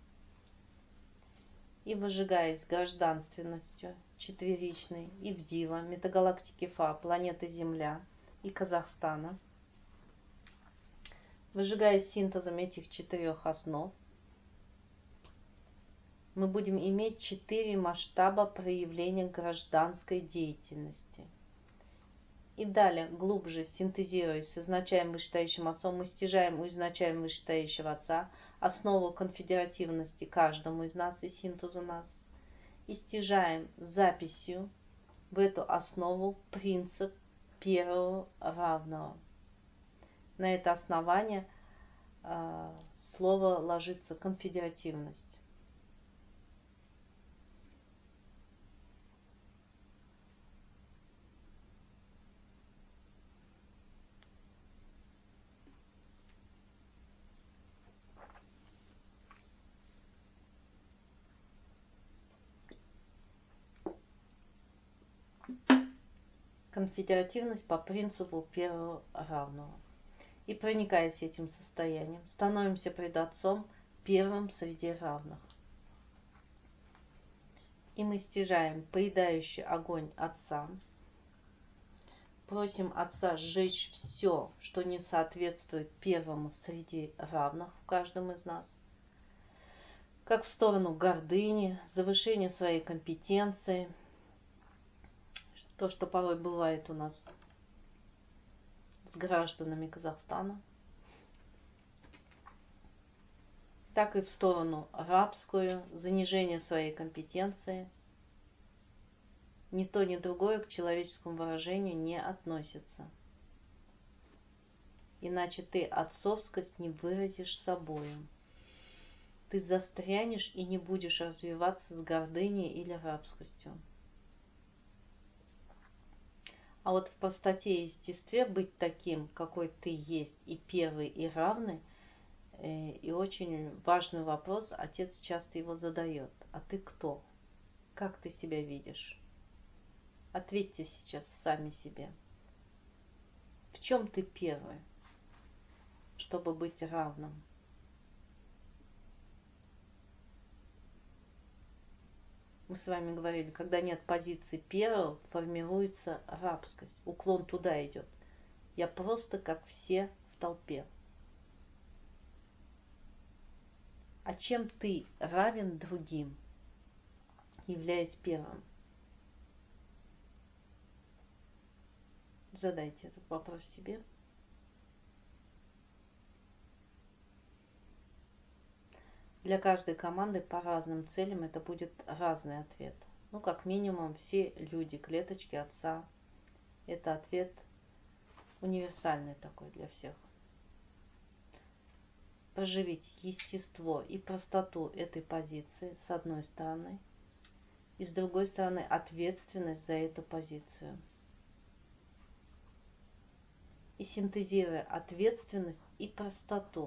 И выжигаясь гражданственностью четверичной Ивдива, метагалактики Фа, планеты Земля и Казахстана, выжигаясь синтезом этих четырех основ, мы будем иметь 4 масштаба проявления гражданской деятельности. И далее, глубже синтезируясь с изначаем вышестоящим отцом, мы стяжаем у изначаем вышестоящего отца основу конфедеративности каждому из нас и синтезу нас. И стяжаем записью в эту основу принцип первого равного. На это основание слово ложится конфедеративность. Конфедеративность по принципу первого равного. И проникаясь этим состоянием, становимся пред Отцом первым среди равных. И мы стяжаем поедающий огонь Отца, просим Отца сжечь все, что не соответствует первому среди равных в каждом из нас, как в сторону гордыни, завышения своей компетенции, то, что порой бывает у нас с гражданами Казахстана, так и в сторону рабскую, занижение своей компетенции. Ни то, ни другое к человеческому выражению не относится. Иначе ты отцовскость не выразишь собою. Ты застрянешь и не будешь развиваться с гордыней или рабскостью. А вот в простоте и естестве быть таким, какой ты есть, и первый, и равный, и очень важный вопрос, отец часто его задает. А ты кто? Как ты себя видишь? Ответьте сейчас сами себе. В чем ты первый, чтобы быть равным? Мы с вами говорили, когда нет позиции первого, формируется рабскость. Уклон туда идет. Я просто как все в толпе. А чем ты равен другим, являясь первым? Задайте этот вопрос себе. Для каждой команды по разным целям это будет разный ответ. Ну, как минимум, все люди, клеточки отца. Это ответ универсальный такой для всех. Проживите естество и простоту этой позиции с одной стороны, и с другой стороны ответственность за эту позицию. И синтезируя ответственность и простоту,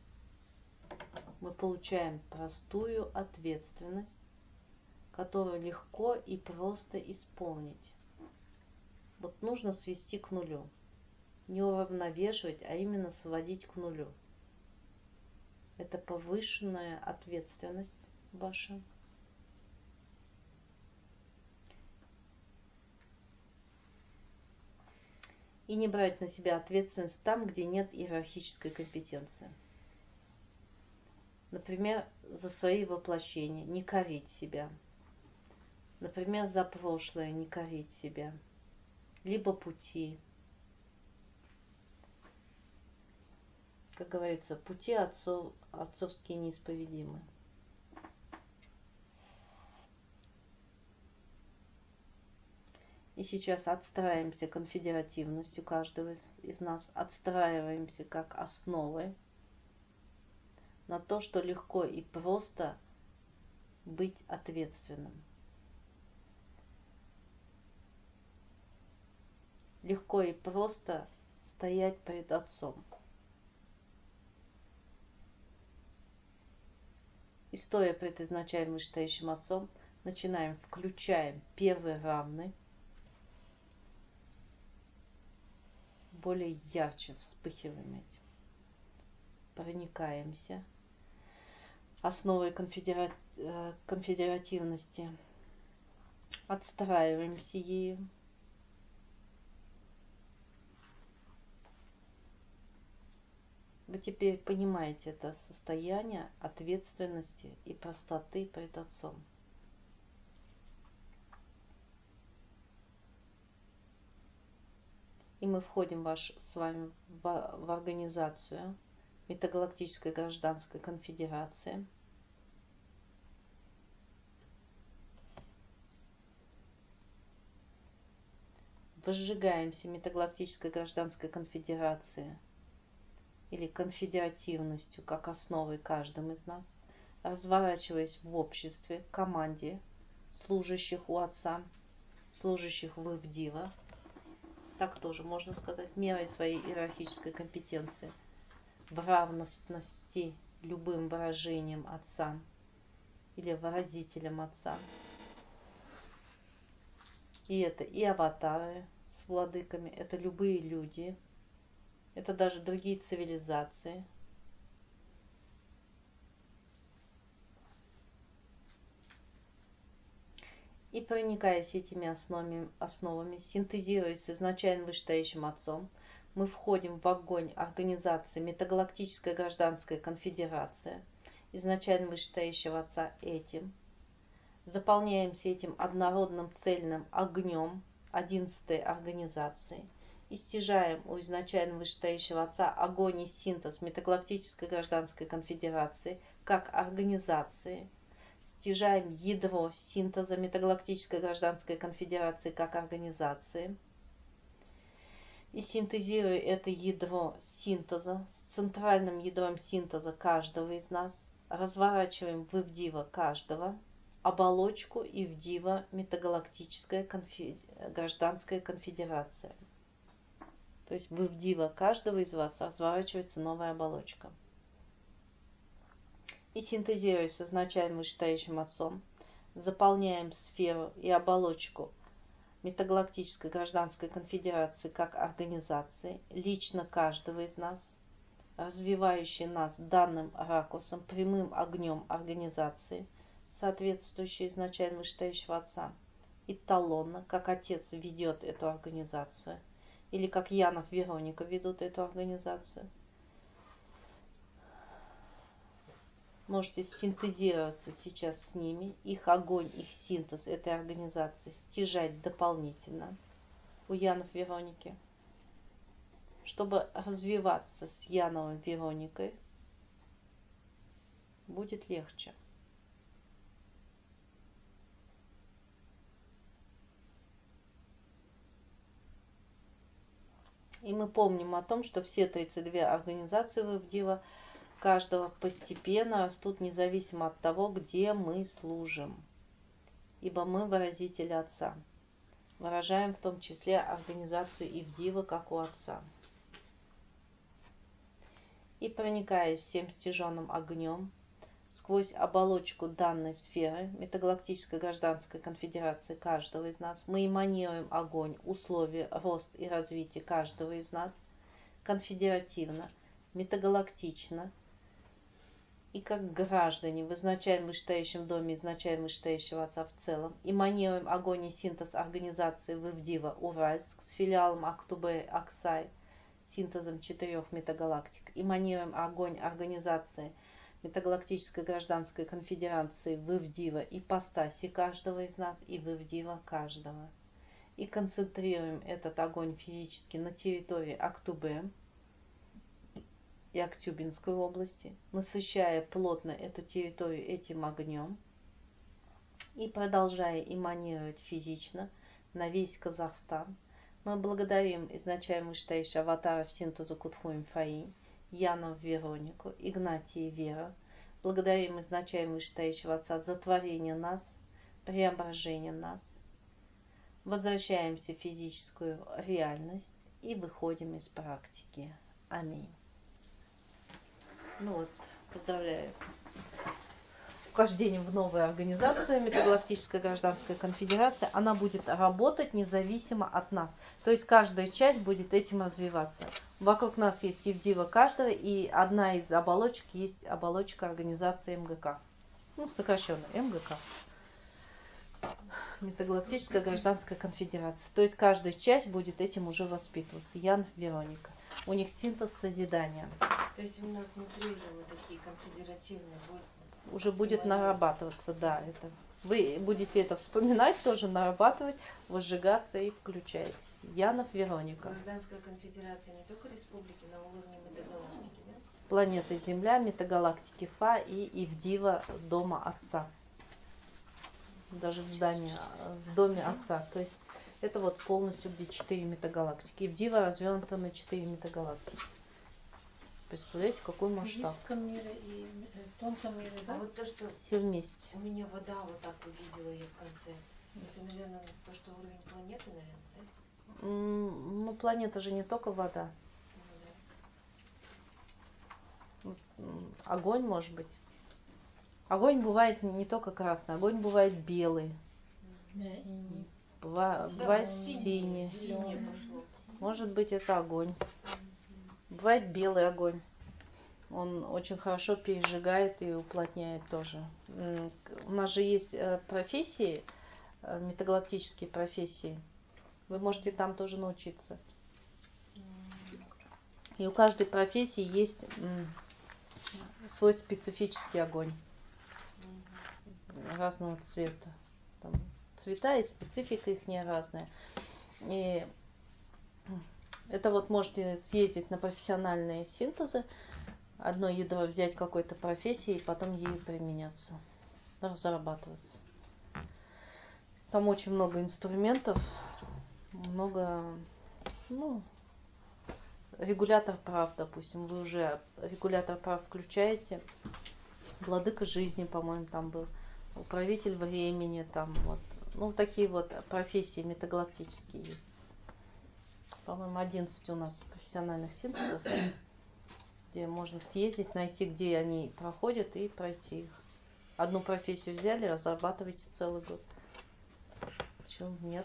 мы получаем простую ответственность, которую легко и просто исполнить. Вот нужно свести к нулю. Не уравновешивать, а именно сводить к нулю. Это повышенная ответственность ваша. И не брать на себя ответственность там, где нет иерархической компетенции. Например, за свои воплощения, не корить себя. Например, за прошлое не корить себя. Либо пути. Как говорится, пути отцовские неисповедимы. И сейчас отстраиваемся конфедеративностью каждого из нас, отстраиваемся как основой на то, что легко и просто быть ответственным. легко и просто стоять перед Отцом. И стоя пред изначально вышестоящим Отцом, включаем первый равный, более ярче вспыхиваем этим, проникаемся основой конфедеративности, отстраиваемся ею. Вы теперь понимаете это состояние ответственности и простоты перед Отцом. И мы входим с вами в организацию Межгалактической гражданской конфедерации. Возжигаемся Межгалактической гражданской конфедерации или конфедеративностью как основой каждым из нас, разворачиваясь в обществе, команде служащих у Отца, служащих в Ивдива, так тоже можно сказать, мерой своей иерархической компетенции, в равностности любым выражением Отца или выразителем Отца. И это и аватары с владыками, это любые люди, это даже другие цивилизации. И проникаясь этими основами, синтезируясь с изначально вышестоящим Отцом, мы входим в огонь организации Межгалактическая гражданская конфедерация, изначально вышестоящего Отца этим, заполняемся этим однородным цельным огнем 11-й организации и стяжаем у изначально вышестоящего Отца огонь и синтез Межгалактической гражданской конфедерации как организации, стяжаем ядро синтеза Межгалактической гражданской конфедерации как организации и, синтезируя это ядро синтеза с центральным ядром синтеза каждого из нас, разворачиваем в Ивдива каждого оболочку Ивдива Межгалактическая гражданская конфедерация. То есть в Ивдива каждого из вас разворачивается новая оболочка. И синтезируясь с изначально вышестоящим Отцом, заполняем сферу и оболочку Межгалактической гражданской конфедерации как организации, лично каждого из нас, развивающей нас данным ракурсом, прямым огнем организации, соответствующей изначально вышестоящего Отца, эталонно, как Отец ведет эту организацию, или как Янов Вероника ведут эту организацию. Можете синтезироваться сейчас с ними, их огонь, их синтез этой организации стяжать дополнительно у Янов Вероники, чтобы развиваться с Яновой Вероникой будет легче. И мы помним о том, что все 32 организации в Ивдива каждого постепенно растут независимо от того, где мы служим. Ибо мы выразители Отца. Выражаем в том числе организацию Ивдива, как у Отца. И проникаясь всем стяженным огнем сквозь оболочку данной сферы Межгалактической гражданской конфедерации каждого из нас, мы эманируем огонь, условия, рост и развитие каждого из нас конфедеративно, метагалактично, и как граждане в изначально вышестоящем доме изначально вышестоящего Отца в целом, эманируем огонь и синтез организации в Ивдива Уральск с филиалом Актубе Аксай, синтезом 4 метагалактик, эманируем огонь организации Межгалактической гражданской конфедерации в Ивдива ипостаси каждого из нас и в Ивдива каждого. И концентрируем этот огонь физически на территории Актубе и Актюбинской области, насыщая плотно эту территорию этим огнем и продолжая эманировать физично на весь Казахстан, мы благодарим изначально вышестоящего аватара в синтезу Кутхуем Фаи, Янов Веронику, Игнатия Вера, благодарим изначально вышестоящего Отца за творение нас, преображение нас, возвращаемся в физическую реальность и выходим из практики. Аминь. Ну вот, поздравляю с вхождением в новую организацию Межгалактическая гражданская конфедерация. Она будет работать независимо от нас. То есть каждая часть будет этим развиваться. Вокруг нас есть Евдива каждого, и одна из оболочек есть оболочка организации МГК. Ну, сокращенно МГК. Межгалактическая гражданская конфедерация. То есть каждая часть будет этим уже воспитываться. Ян, Вероника. У них синтез созидания. То есть у нас внутри уже мы такие конфедеративные будем. Уже будет нарабатываться, да. Это. Вы будете это вспоминать, тоже нарабатывать, возжигаться и включаетесь. Янов, Вероника. Гражданская конфедерация не только республики, на уровне метагалактики, да? Планета Земля, метагалактики Фа и Ивдива дома Отца. Даже в здании, в доме Отца. То есть это вот полностью где 4 метагалактики. Ивдива развернута на 4 метагалактики. Представляете, какой В масштаб? физическом мире и тонком мире, да? А вот то, что Все вместе. у меня вода вот так увидела я в конце, это, наверное, то, что уровень планеты, наверное, да? Ну, планета же не только вода. Огонь может быть. Огонь бывает не только красный, огонь бывает белый, бывает синий. Синее пошло. Может быть, это огонь. Бывает белый огонь. Он очень хорошо пережигает и уплотняет тоже. У нас же есть профессии, метагалактические профессии. Вы можете там тоже научиться. И у каждой профессии есть свой специфический огонь разного цвета. Там цвета и специфика их не разная. И это вот можете съездить на профессиональные синтезы, одно ядро взять какой-то профессии и потом ею применяться, разрабатываться. Там очень много инструментов, много, регулятор прав, допустим, вы уже регулятор прав включаете, владыка жизни, по-моему, там был, управитель времени, там вот, такие вот профессии метагалактические есть. По-моему, 11 у нас профессиональных синтезов, где можно съездить, найти, где они проходят, и пройти их. Одну профессию взяли, разрабатываете целый год. Почему нет?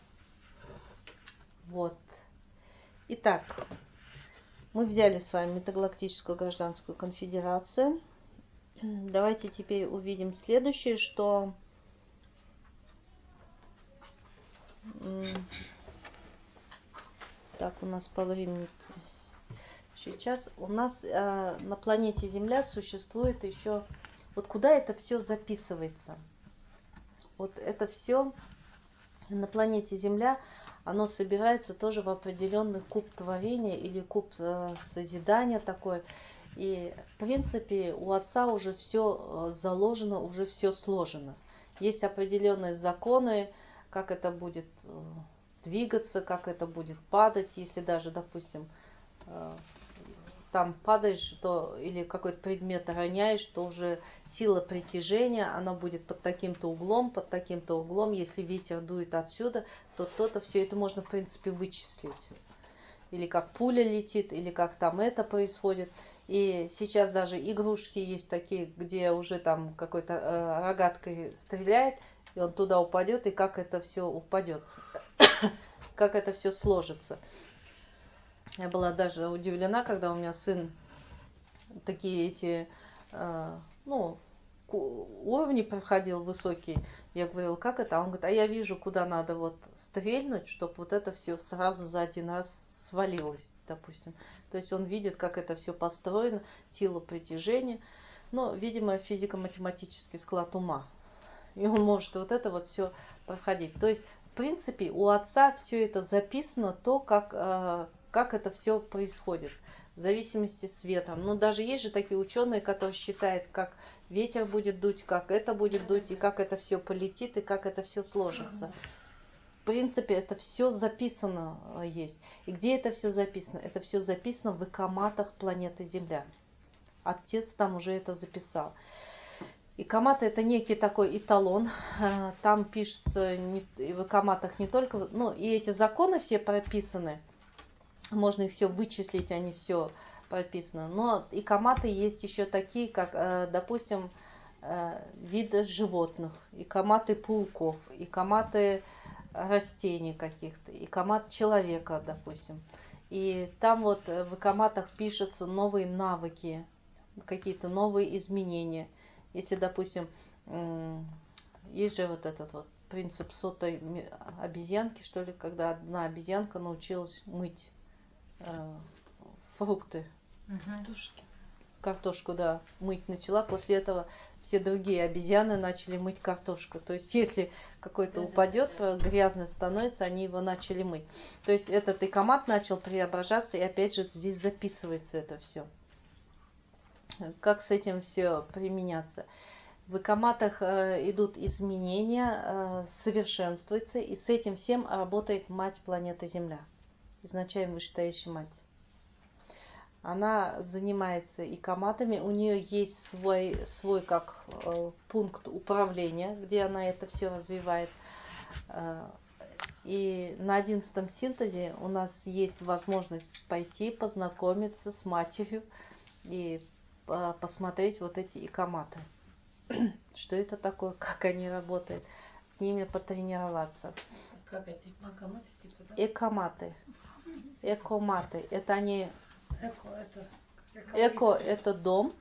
Вот. Итак, мы взяли с вами Метагалактическую гражданскую конфедерацию. Давайте теперь увидим следующее, что так, у нас по времени сейчас. У нас на планете Земля существует еще... Вот куда это все записывается? Вот это все на планете Земля, оно собирается тоже в определенный куб творения или куб созидания такой. И в принципе у Отца уже все заложено, уже все сложено. Есть определенные законы, как это будет двигаться, как это будет падать, если даже, допустим, там падаешь, то или какой-то предмет роняешь, то уже сила притяжения, она будет под таким-то углом, если ветер дует отсюда, то то-то, все это можно, в принципе, вычислить. Или как пуля летит, или как там это происходит. И сейчас даже игрушки есть такие, где уже там какой-то рогаткой стреляет, и он туда упадет, и как это все упадет, как это все сложится. Я была даже удивлена, когда у меня сын такие эти, уровни проходил высокие. Я говорила, как это? А он говорит, а я вижу, куда надо вот стрельнуть, чтобы вот это все сразу за один раз свалилось, допустим. То есть он видит, как это все построено, сила притяжения. Но, видимо, физико-математический склад ума. И он может вот это вот все проходить. То есть, в принципе, у Отца все это записано, то, как это все происходит, в зависимости с ветром. Но даже есть же такие ученые, которые считают, как ветер будет дуть, как это будет дуть, и как это все полетит, и как это все сложится. В принципе, это все записано есть. И где это все записано? Это все записано в экоматах планеты Земля. Отец там уже это записал. Икоматы это некий такой эталон. Там пишется в икоматах не только, ну и эти законы все прописаны, можно их все вычислить, они все прописаны. Но икоматы есть еще такие, как, допустим, виды животных, икоматы пауков, икоматы растений каких-то, икомат человека, допустим. И там вот в икоматах пишутся новые навыки, какие-то новые изменения. Если, допустим, есть же вот этот вот принцип сотой обезьянки, что ли, когда одна обезьянка научилась мыть фрукты, картошку, да, мыть начала. После этого все другие обезьяны начали мыть картошку. То есть, если какой-то упадет, грязный становится, они его начали мыть. То есть, этот икомат начал преображаться, и опять же здесь записывается это все. Как с этим все применяться? В икоматах идут изменения, совершенствуется, и с этим всем работает мать планеты Земля, изначально вышестоящая мать. Она занимается икоматами, у нее есть свой как пункт управления, где она это все развивает. И на 11-м синтезе у нас есть возможность пойти познакомиться с матерью и посмотреть вот эти икоматы. Что это такое, как они работают, с ними потренироваться. Как эти икоматы типа, да? Экоматы. Экоматы. Это они... Эко это дом.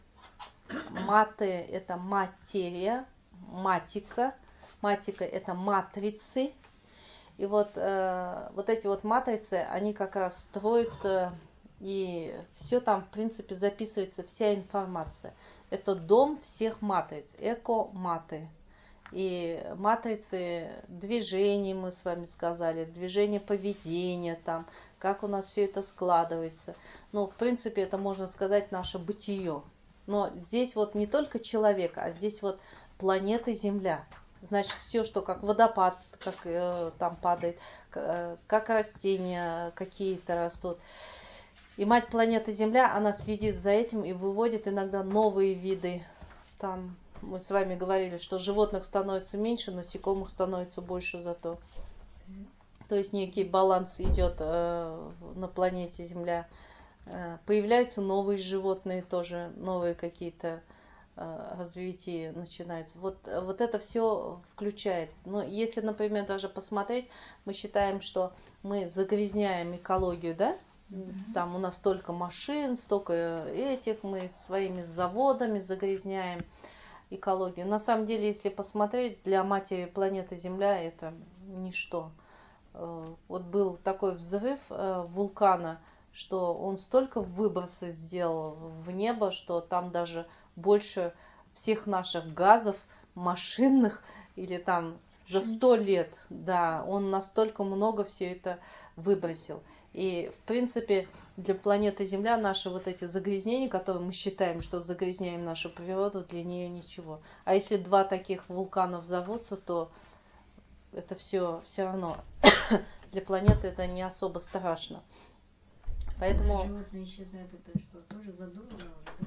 Маты это материя. Матика. Матика это матрицы. И вот эти вот матрицы, они как раз строятся, и все там, в принципе, записывается, вся информация. Это дом всех матриц, эко-маты. И матрицы движений, мы с вами сказали, движение поведения, там, как у нас все это складывается. Ну, в принципе, это, можно сказать, наше бытие. Но здесь вот не только человек, а здесь вот планета Земля. Значит, все, что как водопад, как там падает, как растения какие-то растут. И мать планеты Земля, она следит за этим и выводит иногда новые виды. Там мы с вами говорили, что животных становится меньше, насекомых становится больше зато. То есть некий баланс идет на планете Земля. Появляются новые животные тоже, новые какие-то развития начинаются. Вот это все включается. Но если, например, даже посмотреть, мы считаем, что мы загрязняем экологию, да? Там у нас столько машин, столько этих, мы своими заводами загрязняем экологию. На самом деле, если посмотреть, для матери планеты Земля это ничто. Вот был такой взрыв вулкана, что он столько выбросов сделал в небо, что там даже больше всех наших газов машинных или там за 100 лет, да, он настолько много все это выбросил. И, в принципе, для планеты Земля наши вот эти загрязнения, которые мы считаем, что загрязняем нашу природу, для нее ничего. А если 2 таких вулкана взорвутся, то это все равно для планеты это не особо страшно. Поэтому... Животные исчезают, это что, тоже задумано уже, да?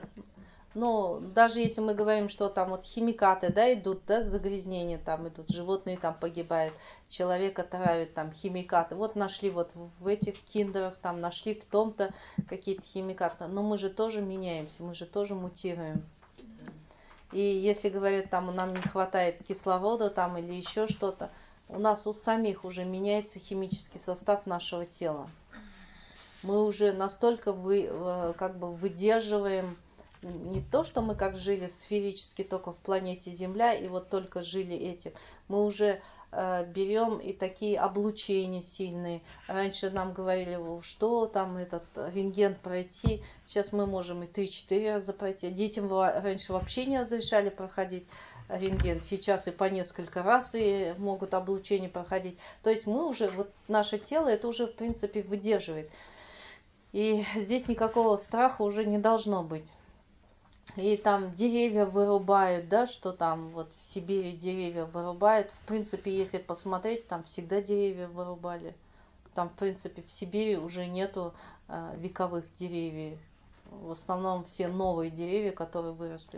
Ну, даже если мы говорим, что там вот химикаты, да, идут, да, загрязнения там идут, животные там погибают, человека травят там химикаты. Вот нашли вот в этих киндерах, там нашли в том-то какие-то химикаты. Но мы же тоже меняемся, мы же тоже мутируем. И если говорят, там нам не хватает кислорода там или еще что-то, у нас у самих уже меняется химический состав нашего тела. Мы уже настолько как бы выдерживаем не то, что мы как жили сферически только в планете Земля и вот только жили этим. Мы уже берем и такие облучения сильные. Раньше нам говорили, что там этот рентген пройти. Сейчас мы можем и 3-4 раза пройти. Детям раньше вообще не разрешали проходить рентген. Сейчас и по несколько раз и могут облучение проходить. То есть мы уже, вот наше тело это уже в принципе выдерживает. И здесь никакого страха уже не должно быть. И там деревья вырубают, да, что там вот в Сибири деревья вырубают. В принципе, если посмотреть, там всегда деревья вырубали. Там, в принципе, в Сибири уже нету вековых деревьев. В основном все новые деревья, которые выросли.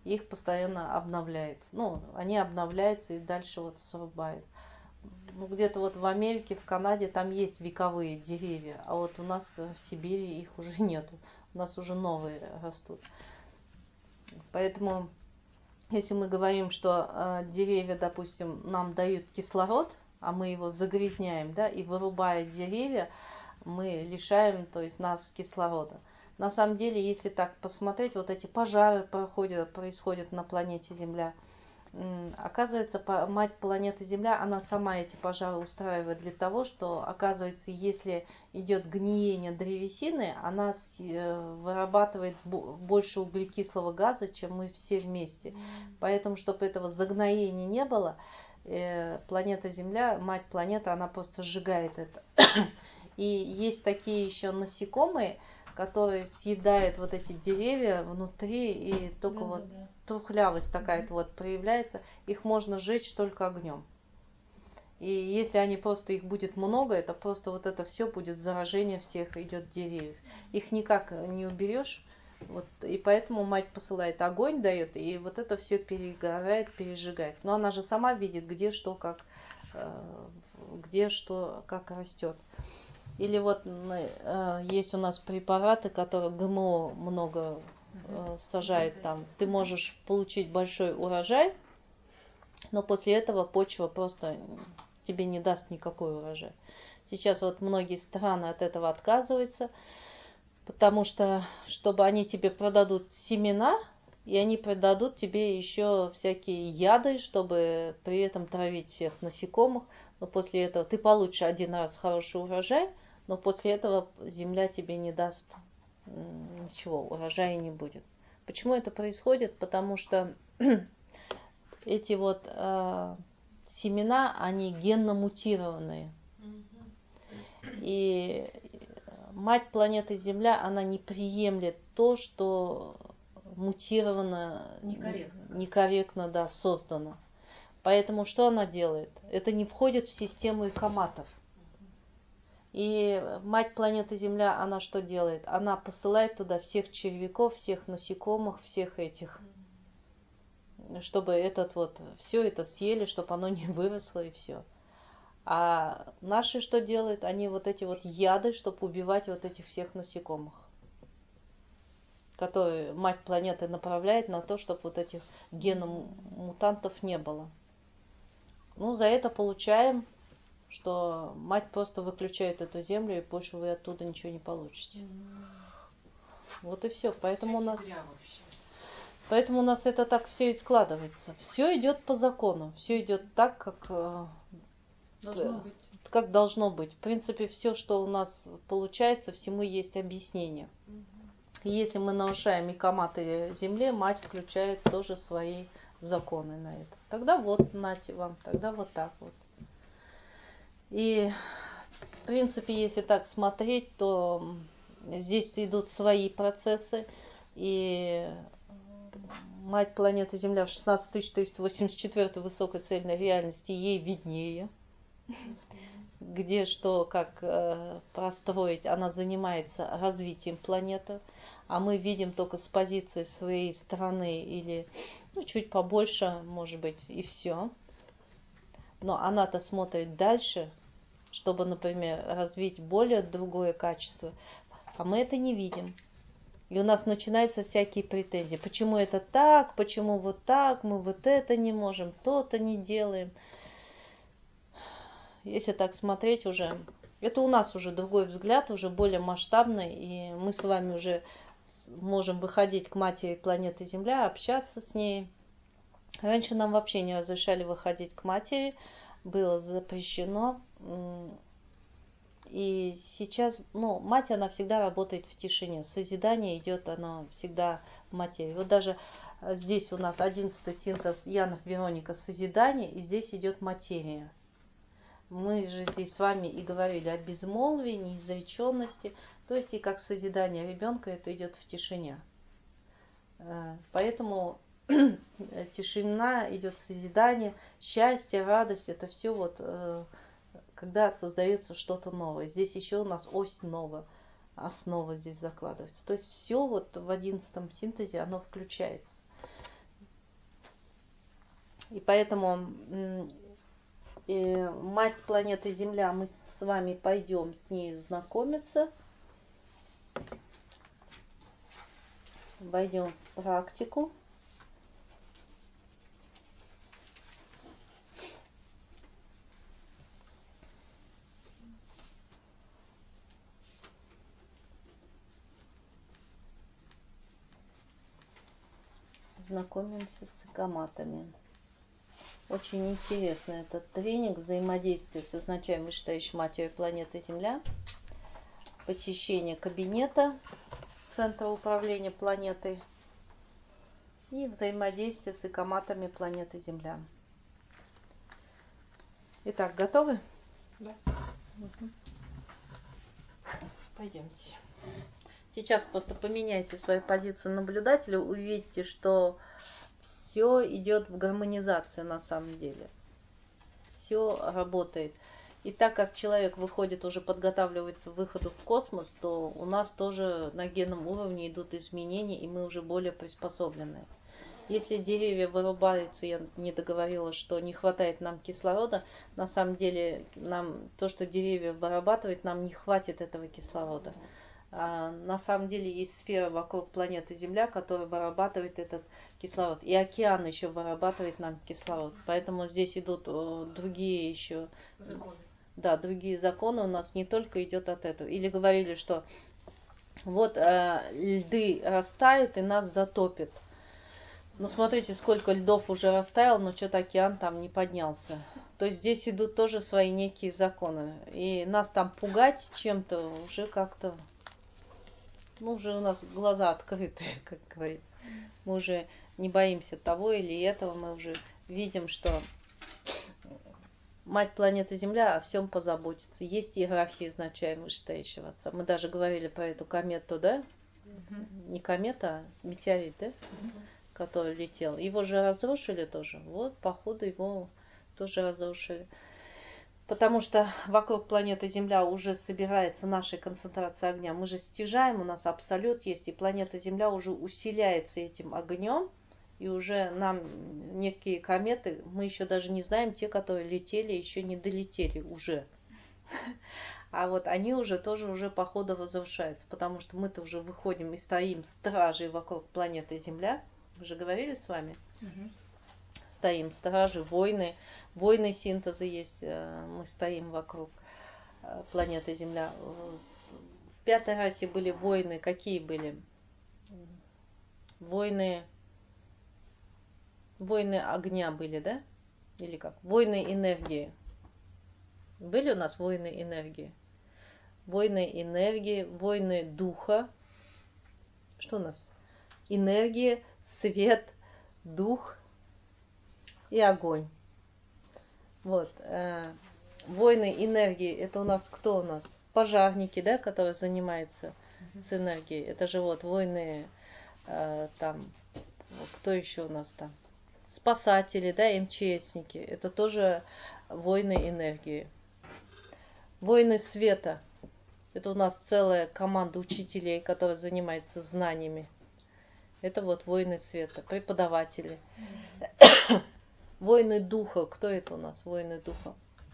их постоянно обновляется. Ну, они обновляются и дальше вот срубают. Ну, где-то вот в Америке, в Канаде там есть вековые деревья, а вот у нас в Сибири их уже нету. У нас уже новые растут. Поэтому, если мы говорим, что деревья, допустим, нам дают кислород, а мы его загрязняем, да, и вырубая деревья, мы лишаем, то есть, нас кислорода. На самом деле, если так посмотреть, вот эти пожары происходят на планете Земля. Оказывается, мать планеты Земля, она сама эти пожары устраивает для того, что, оказывается, если идет гниение древесины, она вырабатывает больше углекислого газа, чем мы все вместе. Поэтому, чтобы этого загноения не было, планета Земля, мать планета, она просто сжигает это. И есть такие еще насекомые, которые съедают вот эти деревья внутри, и только вот трухлявость такая-то вот проявляется. Их можно сжечь только огнем. И если они просто, их будет много, это просто вот это все будет заражение всех идет деревьев. Их никак не уберешь. Вот, и поэтому мать посылает огонь, дает, и вот это все перегорает, пережигается. Но она же сама видит, где что, как растет. Или вот есть у нас препараты, которые ГМО много сажает там. Ты можешь получить большой урожай, но после этого почва просто тебе не даст никакой урожай. Сейчас вот многие страны от этого отказываются, потому что, чтобы они тебе продадут семена, и они продадут тебе еще всякие яды, чтобы при этом травить всех насекомых. Но после этого ты получишь один раз хороший урожай, но после этого земля тебе не даст ничего, урожая не будет. Почему это происходит? Потому что эти вот семена, они генно мутированные. И мать планеты Земля, она не приемлет то, что мутировано, некорректно, да, создано. Поэтому что она делает? Это не входит в систему экоматов. И мать планеты Земля, она что делает? Она посылает туда всех червяков, всех насекомых, всех этих, чтобы все это съели, чтобы оно не выросло и все. А наши что делают? Они вот эти вот яды, чтобы убивать вот этих всех насекомых, которые мать планеты направляет на то, чтобы вот этих геномутантов не было. Ну, за это получаем, что мать просто выключает эту землю, и больше вы оттуда ничего не получите. Вот и все. Поэтому у нас это так все и складывается. Все идет по закону. Все идет так, как должно быть. В принципе, все, что у нас получается, всему есть объяснение. И если мы нарушаем икоматы земли, мать включает тоже свои законы на это. Тогда вот, нате вам, тогда вот так вот. И, в принципе, если так смотреть, то здесь идут свои процессы. И мать планеты Земля в 16484 высокой цельной реальности ей виднее, где что, как простроить. Она занимается развитием планеты, а мы видим только с позиции своей страны или чуть побольше, может быть, и все. Но она-то смотрит дальше, чтобы, например, развить более другое качество, а мы это не видим. И у нас начинаются всякие претензии. Почему это так, почему вот так, мы вот это не можем, то-то не делаем. Если так смотреть уже, это у нас уже другой взгляд, уже более масштабный, и мы с вами уже можем выходить к матери планеты Земля, общаться с ней. Раньше нам вообще не разрешали выходить к матери, было запрещено. И сейчас, мать, она всегда работает в тишине. Созидание идет, оно всегда в материи. Вот даже здесь у нас 11-й синтез Янов Вероника созидание, и здесь идет материя. Мы же здесь с вами и говорили о безмолвии, неизреченности. То есть и как созидание ребенка, это идет в тишине. Поэтому тишина идет созидание, счастье, радость, это все вот когда создается что-то новое. Здесь еще у нас ось новая, основа здесь закладывается. То есть все вот в 11-м синтезе оно включается. И поэтому мать планеты Земля, мы с вами пойдем с ней знакомиться. Войдем в практику. Знакомимся с икоматами. Очень интересный этот тренинг взаимодействия с изначально вышестоящей матерью планеты Земля, посещение кабинета Центра управления планетой и взаимодействие с икоматами планеты Земля. Итак, готовы? Да. Пойдемте. Сейчас просто поменяйте свою позицию наблюдателя, увидите, что все идет в гармонизации на самом деле. Все работает. И так как человек выходит, уже подготавливается к выходу в космос, то у нас тоже на генном уровне идут изменения, и мы уже более приспособлены. Если деревья вырубаются, я не договорила, что не хватает нам кислорода, на самом деле нам то, что деревья вырабатывают, нам не хватит этого кислорода. На самом деле есть сфера вокруг планеты Земля, которая вырабатывает этот кислород. И океан еще вырабатывает нам кислород. Поэтому здесь идут другие еще Законы. Да, другие законы у нас, не только идет от этого. Или говорили, что вот льды растают и нас затопит. Но смотрите, сколько льдов уже растаял, но что-то океан там не поднялся. То есть здесь идут тоже свои некие законы. И нас там пугать чем-то уже как-то... Ну, уже у нас глаза открыты, как говорится. Мы уже не боимся того или этого. Мы уже видим, что мать планеты Земля о всем позаботится. Есть иерархия изначально вышестоящего отца. Мы даже говорили про эту комету, да? Не комета, а метеорит, да? Который летел. Его же разрушили тоже. Вот, походу, его тоже разрушили. Потому что вокруг планеты Земля уже собирается наша концентрация огня. Мы же стяжаем, у нас абсолют есть, и планета Земля уже усиляется этим огнем. И уже нам некие кометы, мы еще даже не знаем, те, которые летели, еще не долетели уже. А вот они уже тоже уже по ходу разрушаются, потому что мы-то уже выходим и стоим стражей вокруг планеты Земля. Мы же говорили с вами? Стоим стражи, войны синтеза есть, мы стоим вокруг планеты Земля. В пятой расе были войны, какие были? Войны огня были, да? Или как? Войны энергии. Были у нас войны энергии? Войны энергии, войны духа. Что у нас? Энергия, свет, дух и огонь. Вот. Войны энергии, это у нас кто у нас? Пожарники, да, которые занимаются с энергией. Это же вот войны там, кто еще у нас там? Спасатели, да, МЧСники. Это тоже войны энергии. Войны света. Это у нас целая команда учителей, которая занимается знаниями. Это вот войны света, преподаватели. Войны духа. Кто это у нас? Войны духа.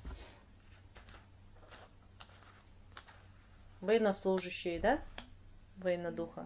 Военнослужащие, да? Война духа.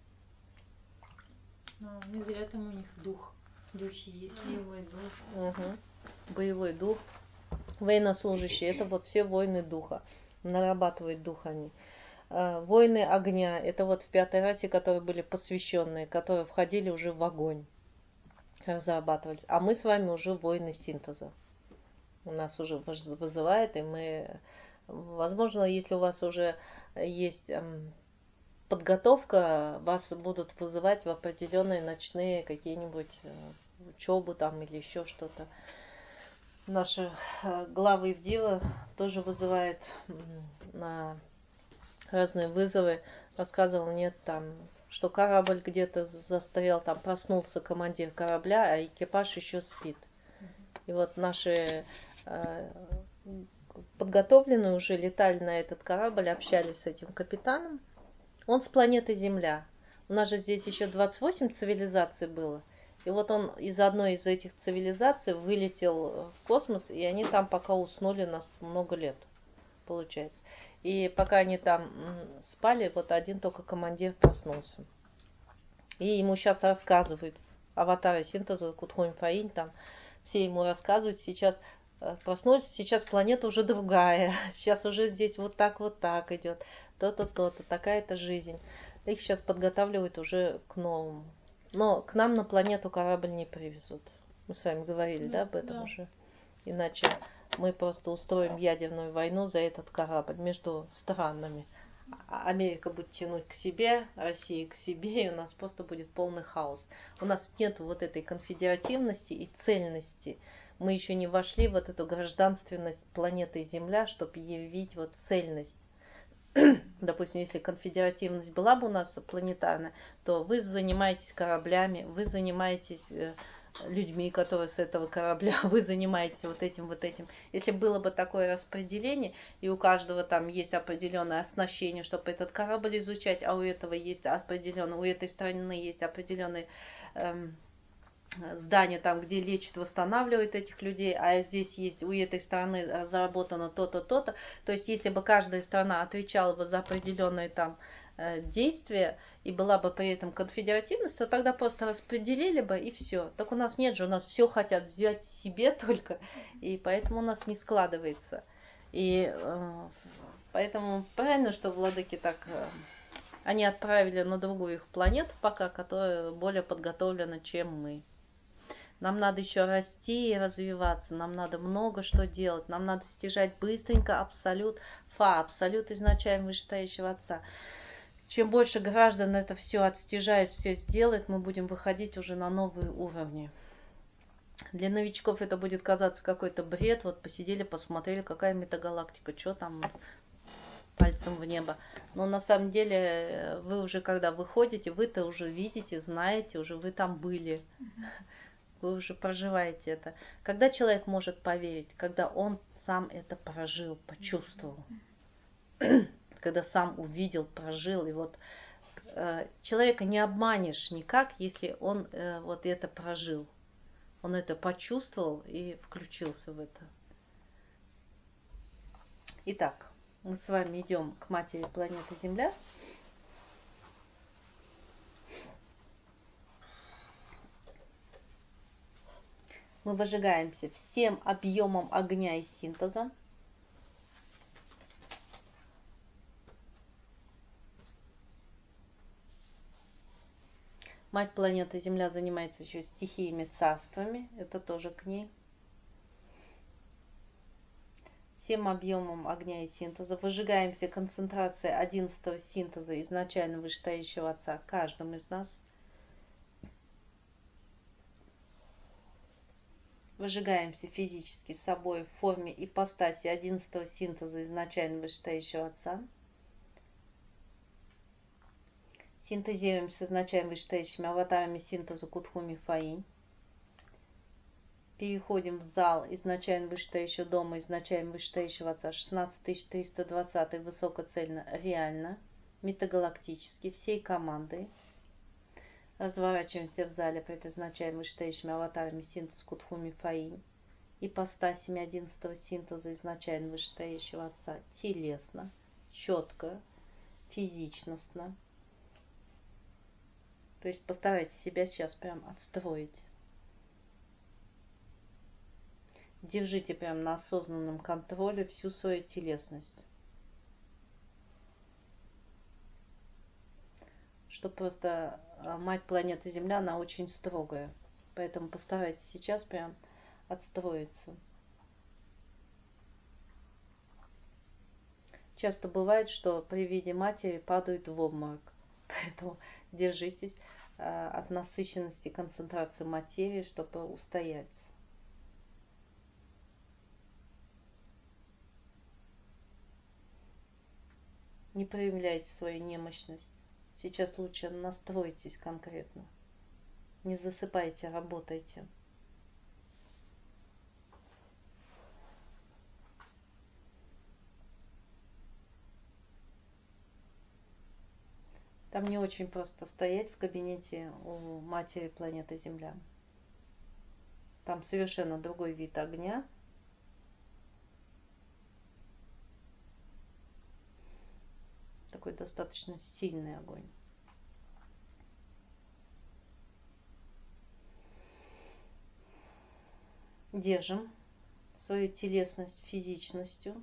Не зря там у них духи есть. Боевой дух. Угу. Боевой дух. Военнослужащие. Это вот все войны духа. Нарабатывают дух они. Войны огня. Это вот в пятой расе, которые были посвященные, которые входили уже в огонь. Разрабатывались. А мы с вами уже войны синтеза. У нас уже вызывает, и мы... Возможно, если у вас уже есть подготовка, вас будут вызывать в определенные ночные какие-нибудь учебы там или еще что-то. Наши главы Ивдила тоже вызывает на разные вызовы. Рассказывал, нет, там, что корабль где-то застрял, там проснулся командир корабля, а экипаж еще спит. И вот наши подготовленные уже летали на этот корабль, общались с этим капитаном. Он с планеты Земля. У нас же здесь еще 28 цивилизаций было. И вот он из одной из этих цивилизаций вылетел в космос, и они там пока уснули на много лет, получается. И пока они там спали, вот один только командир проснулся. И ему сейчас рассказывают, аватары синтеза, Кутхунь Фаинь, там все ему рассказывают, сейчас проснулся, сейчас планета уже другая, сейчас уже здесь вот так идет, то-то, то-то, такая-то жизнь. Их сейчас подготавливают уже к новому. Но к нам на планету корабль не привезут. Мы с вами говорили, да, об этом уже? Иначе мы просто устроим ядерную войну за этот корабль между странами. Америка будет тянуть к себе, Россия к себе, и у нас просто будет полный хаос. У нас нет вот этой конфедеративности и цельности. Мы еще не вошли в вот эту гражданственность планеты Земля, чтобы явить вот цельность. Допустим, если конфедеративность была бы у нас планетарная, то вы занимаетесь кораблями, вы занимаетесь людьми, которые с этого корабля, вы занимаетесь вот этим. Если было бы такое распределение, и у каждого там есть определенное оснащение, чтобы этот корабль изучать, а у этого есть определенное, у этой страны есть определенные здания, там, где лечат, восстанавливают этих людей, а здесь есть у этой страны разработано то-то, то-то. То есть, если бы каждая страна отвечала бы за определенные там действия и была бы при этом конфедеративность, то тогда просто распределили бы и все. Так у нас нет же, у нас все хотят взять себе только, и поэтому у нас не складывается. И поэтому правильно, что владыки так... Они отправили на другую их планету пока, которая более подготовлена, чем мы. Нам надо еще расти и развиваться, нам надо много что делать, нам надо стяжать быстренько абсолют Фа, абсолют изначально вышестоящего Отца. Чем больше граждан это все отстяжает, все сделает, мы будем выходить уже на новые уровни. Для новичков это будет казаться какой-то бред, вот посидели, посмотрели, какая метагалактика, что там пальцем в небо. Но на самом деле вы уже когда выходите, вы-то уже видите, знаете, уже вы там были. Вы уже проживаете это. Когда человек может поверить? Когда он сам это прожил, почувствовал. Когда сам увидел, прожил. И вот человека не обманешь никак, если он вот это прожил. Он это почувствовал и включился в это. Итак, мы с вами идем к матери планеты Земля. Мы выжигаемся всем объемом огня и синтеза. Мать планеты Земля занимается еще стихиями, царствами. Это тоже к ней. Всем объемом огня и синтеза. Выжигаемся концентрацией 11-го синтеза изначально вышестоящего Отца каждым из нас. Выжигаемся физически собой в форме ипостаси 11-го синтеза изначально вышестоящего Отца. Синтезируем с изначально вышестоящими аватарами синтеза Кутхуми Фаинь. Переходим в зал изначально вышестоящего дома, изначально вышестоящего Отца, 16320, высокоцельно, реально, метагалактически, всей командой. Разворачиваемся в зале пред изначально вышестоящими аватарами синтез Кутхуми Фаинь. Ипостасями 11-го синтеза изначально вышестоящего Отца, телесно, четко, физичностно. То есть постарайтесь себя сейчас прям отстроить. Держите прям на осознанном контроле всю свою телесность. Что просто мать планеты Земля, она очень строгая. Поэтому постарайтесь сейчас прям отстроиться. Часто бывает, что при виде матери падают в обморок. Поэтому держитесь от насыщенности концентрации материи, чтобы устоять. Не проявляйте свою немощность. Сейчас лучше настройтесь конкретно. Не засыпайте, работайте. Там не очень просто стоять в кабинете у матери планеты Земля. Там совершенно другой вид огня. Такой достаточно сильный огонь. Держим свою телесность физичностью.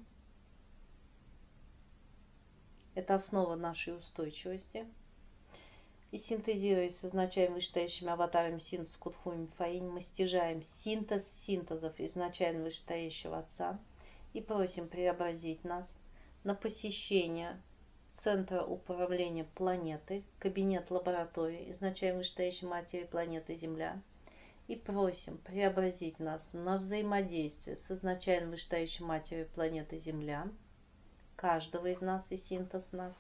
Это основа нашей устойчивости. И синтезируясь с изначально вышестоящими аватарами синтез Кудхуми Фаинь, мы стяжаем синтез синтезов изначально вышестоящего Отца и просим преобразить нас на посещение Центра управления планеты, кабинет лаборатории изначально вышестоящей матери планеты Земля, и просим преобразить нас на взаимодействие с изначально вышестоящей матерью планеты Земля, каждого из нас и синтез нас.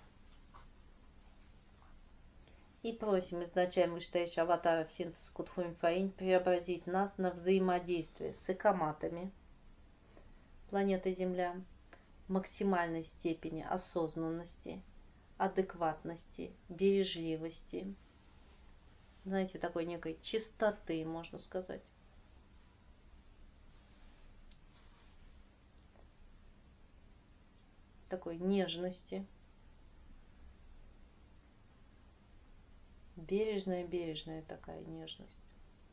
И просим изначально вышестоящих аватаров синтез Кудхуми Фаинь преобразить нас на взаимодействие с экоматами планеты Земля, максимальной степени осознанности, адекватности, бережливости, знаете, такой некой чистоты, можно сказать. Такой нежности. Бережная такая нежность.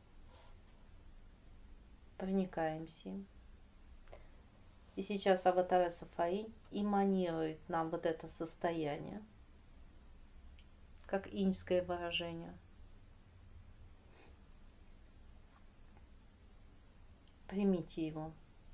Проникаемся им. И сейчас аватаресса Фаинь эманирует нам вот это состояние, как иньское выражение. Примите его.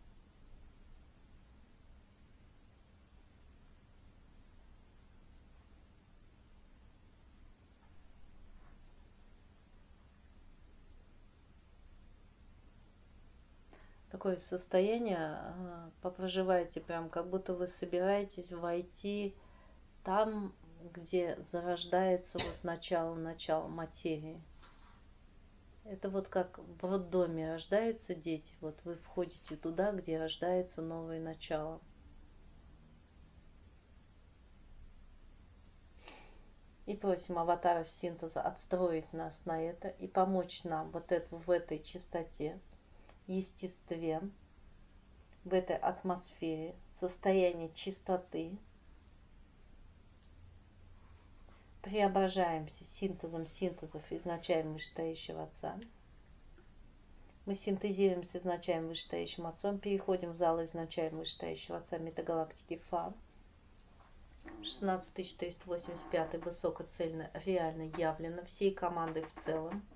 Такое состояние попроживайте прям, как будто вы собираетесь войти там, где зарождается вот начало материи. Это вот как в роддоме рождаются дети, вот вы входите туда, где рождается новое начало. И просим аватаров синтеза отстроить нас на это и помочь нам вот в этой чистоте, естестве, в этой атмосфере, состоянии чистоты. Преображаемся синтезом синтезов изначально вышестоящего Отца. Мы синтезируем с изначально вышестоящим Отцом, переходим в зал изначально вышестоящего Отца метагалактики Фа. 16385 высокоцельно реально явлено всей командой в целом.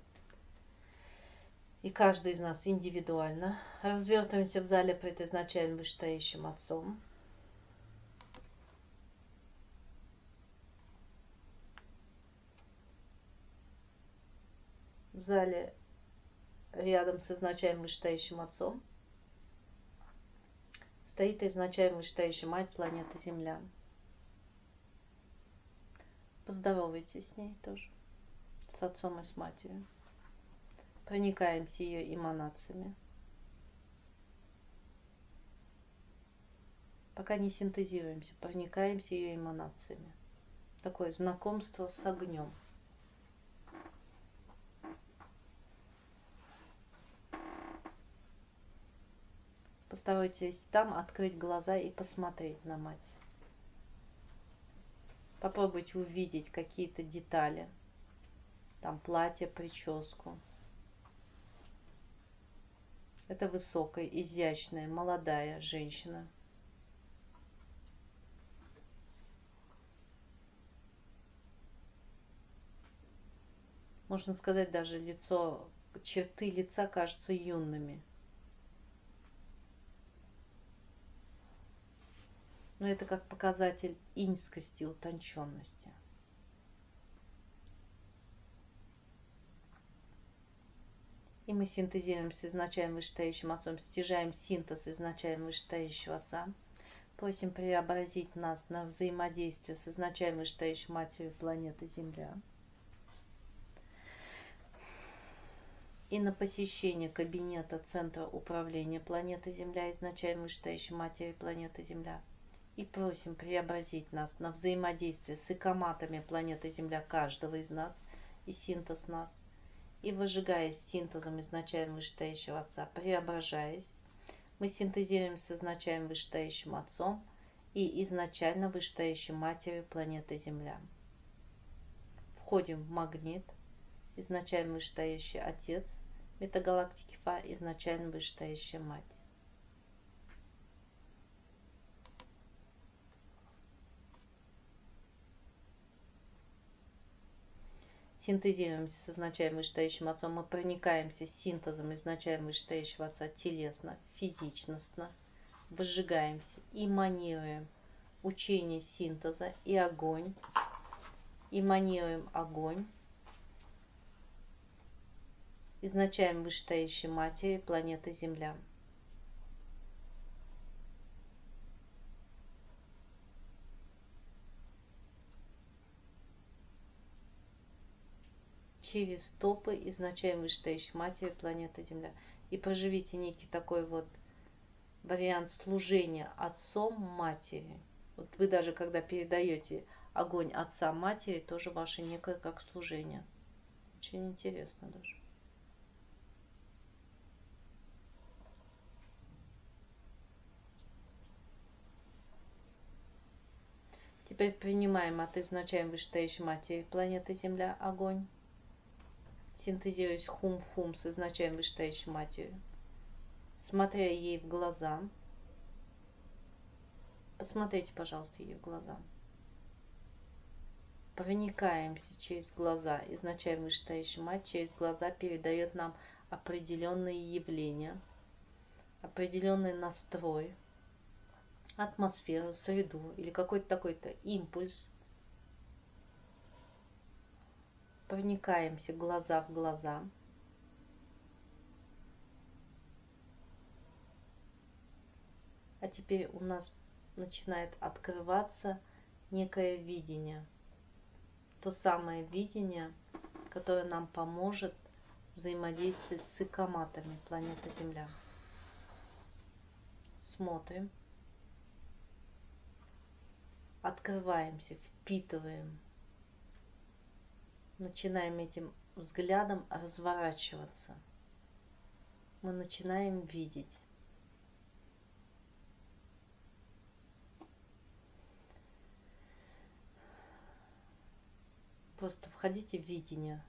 И каждый из нас индивидуально. Развертываемся в зале пред изначально вышестоящим Отцом. В зале рядом с изначально вышестоящим Отцом стоит изначально вышестоящая Мать планеты Земля. Поздоровайтесь с ней тоже, с Отцом и с Матерью. Проникаемся ее эманациями. Пока не синтезируемся, проникаемся ее эманациями. Такое знакомство с огнем. Постарайтесь там открыть глаза и посмотреть на Мать. Попробуйте увидеть какие-то детали. Там платье, прическу. Это высокая, изящная, молодая женщина. Можно сказать, даже лицо, черты лица кажутся юными. Но это как показатель иньскости, утонченности. И мы синтезируем с изначально вышестоящим Отцом, стяжаем синтез изначально вышестоящего Отца. Просим преобразить нас на взаимодействие с изначально вышестоящей Матерью планеты Земля. И на посещение кабинета Центра управления планеты Земля изначально вышестоящей Матерью планеты Земля. И просим преобразить нас на взаимодействие с экоматами планеты Земля, каждого из нас, и синтез нас. и выжигаясь синтезом изначально вышестоящего Отца, преображаясь, мы синтезируем с изначально вышестоящим Отцом и изначально вышестоящей Матерью планеты Земля. Входим в магнит, изначально вышестоящий Отец, метагалактики Фа, изначально вышестоящая Мать. Синтезируемся с изначально вышестоящим Отцом, мы проникаемся синтезом изначально вышестоящего Отца телесно, физичностно, выжигаемся, эманируем учение синтеза и огонь, эманируем огонь, изначально вышестоящей Матери планеты Земля. Через стопы изначально вышестоящей Матери планеты Земля. И проживите некий такой вот вариант служения Отцом Матери. Вот вы даже когда передаете огонь Отца Матери, тоже ваше некое как служение. Очень интересно даже. Теперь принимаем от изначально вышестоящей Матери планеты Земля огонь. Синтезируясь хум-хум с изначально вышестоящей Матерью. Смотря ей в глаза. Посмотрите, пожалуйста, ей в глаза. Проникаемся через глаза. Изначально вышестоящая Мать через глаза передает нам определенные явления, определенный настрой, атмосферу, среду или какой-то такой-то импульс. Проникаемся глаза в глаза. А теперь у нас начинает открываться некое видение. То самое видение, которое нам поможет взаимодействовать с икоматами планеты Земля. Смотрим. Открываемся, впитываем. Начинаем этим взглядом разворачиваться. Мы начинаем видеть. Просто входите в видение.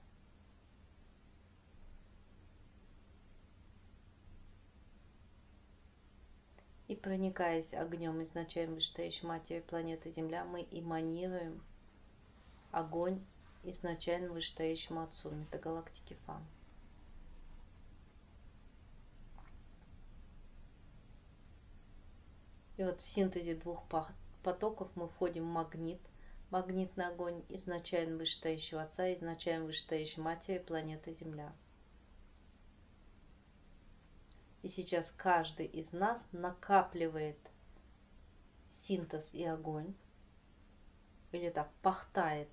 И проникаясь огнем изначально вышестоящей Матери планеты Земля, мы эманируем огонь изначально вышестоящему Отцу метагалактики Фа. И вот в синтезе двух потоков мы входим в магнит, магнитный огонь изначально вышестоящего Отца, изначально вышестоящей Матери планеты Земля. И сейчас каждый из нас накапливает синтез и огонь, или так, пахтает,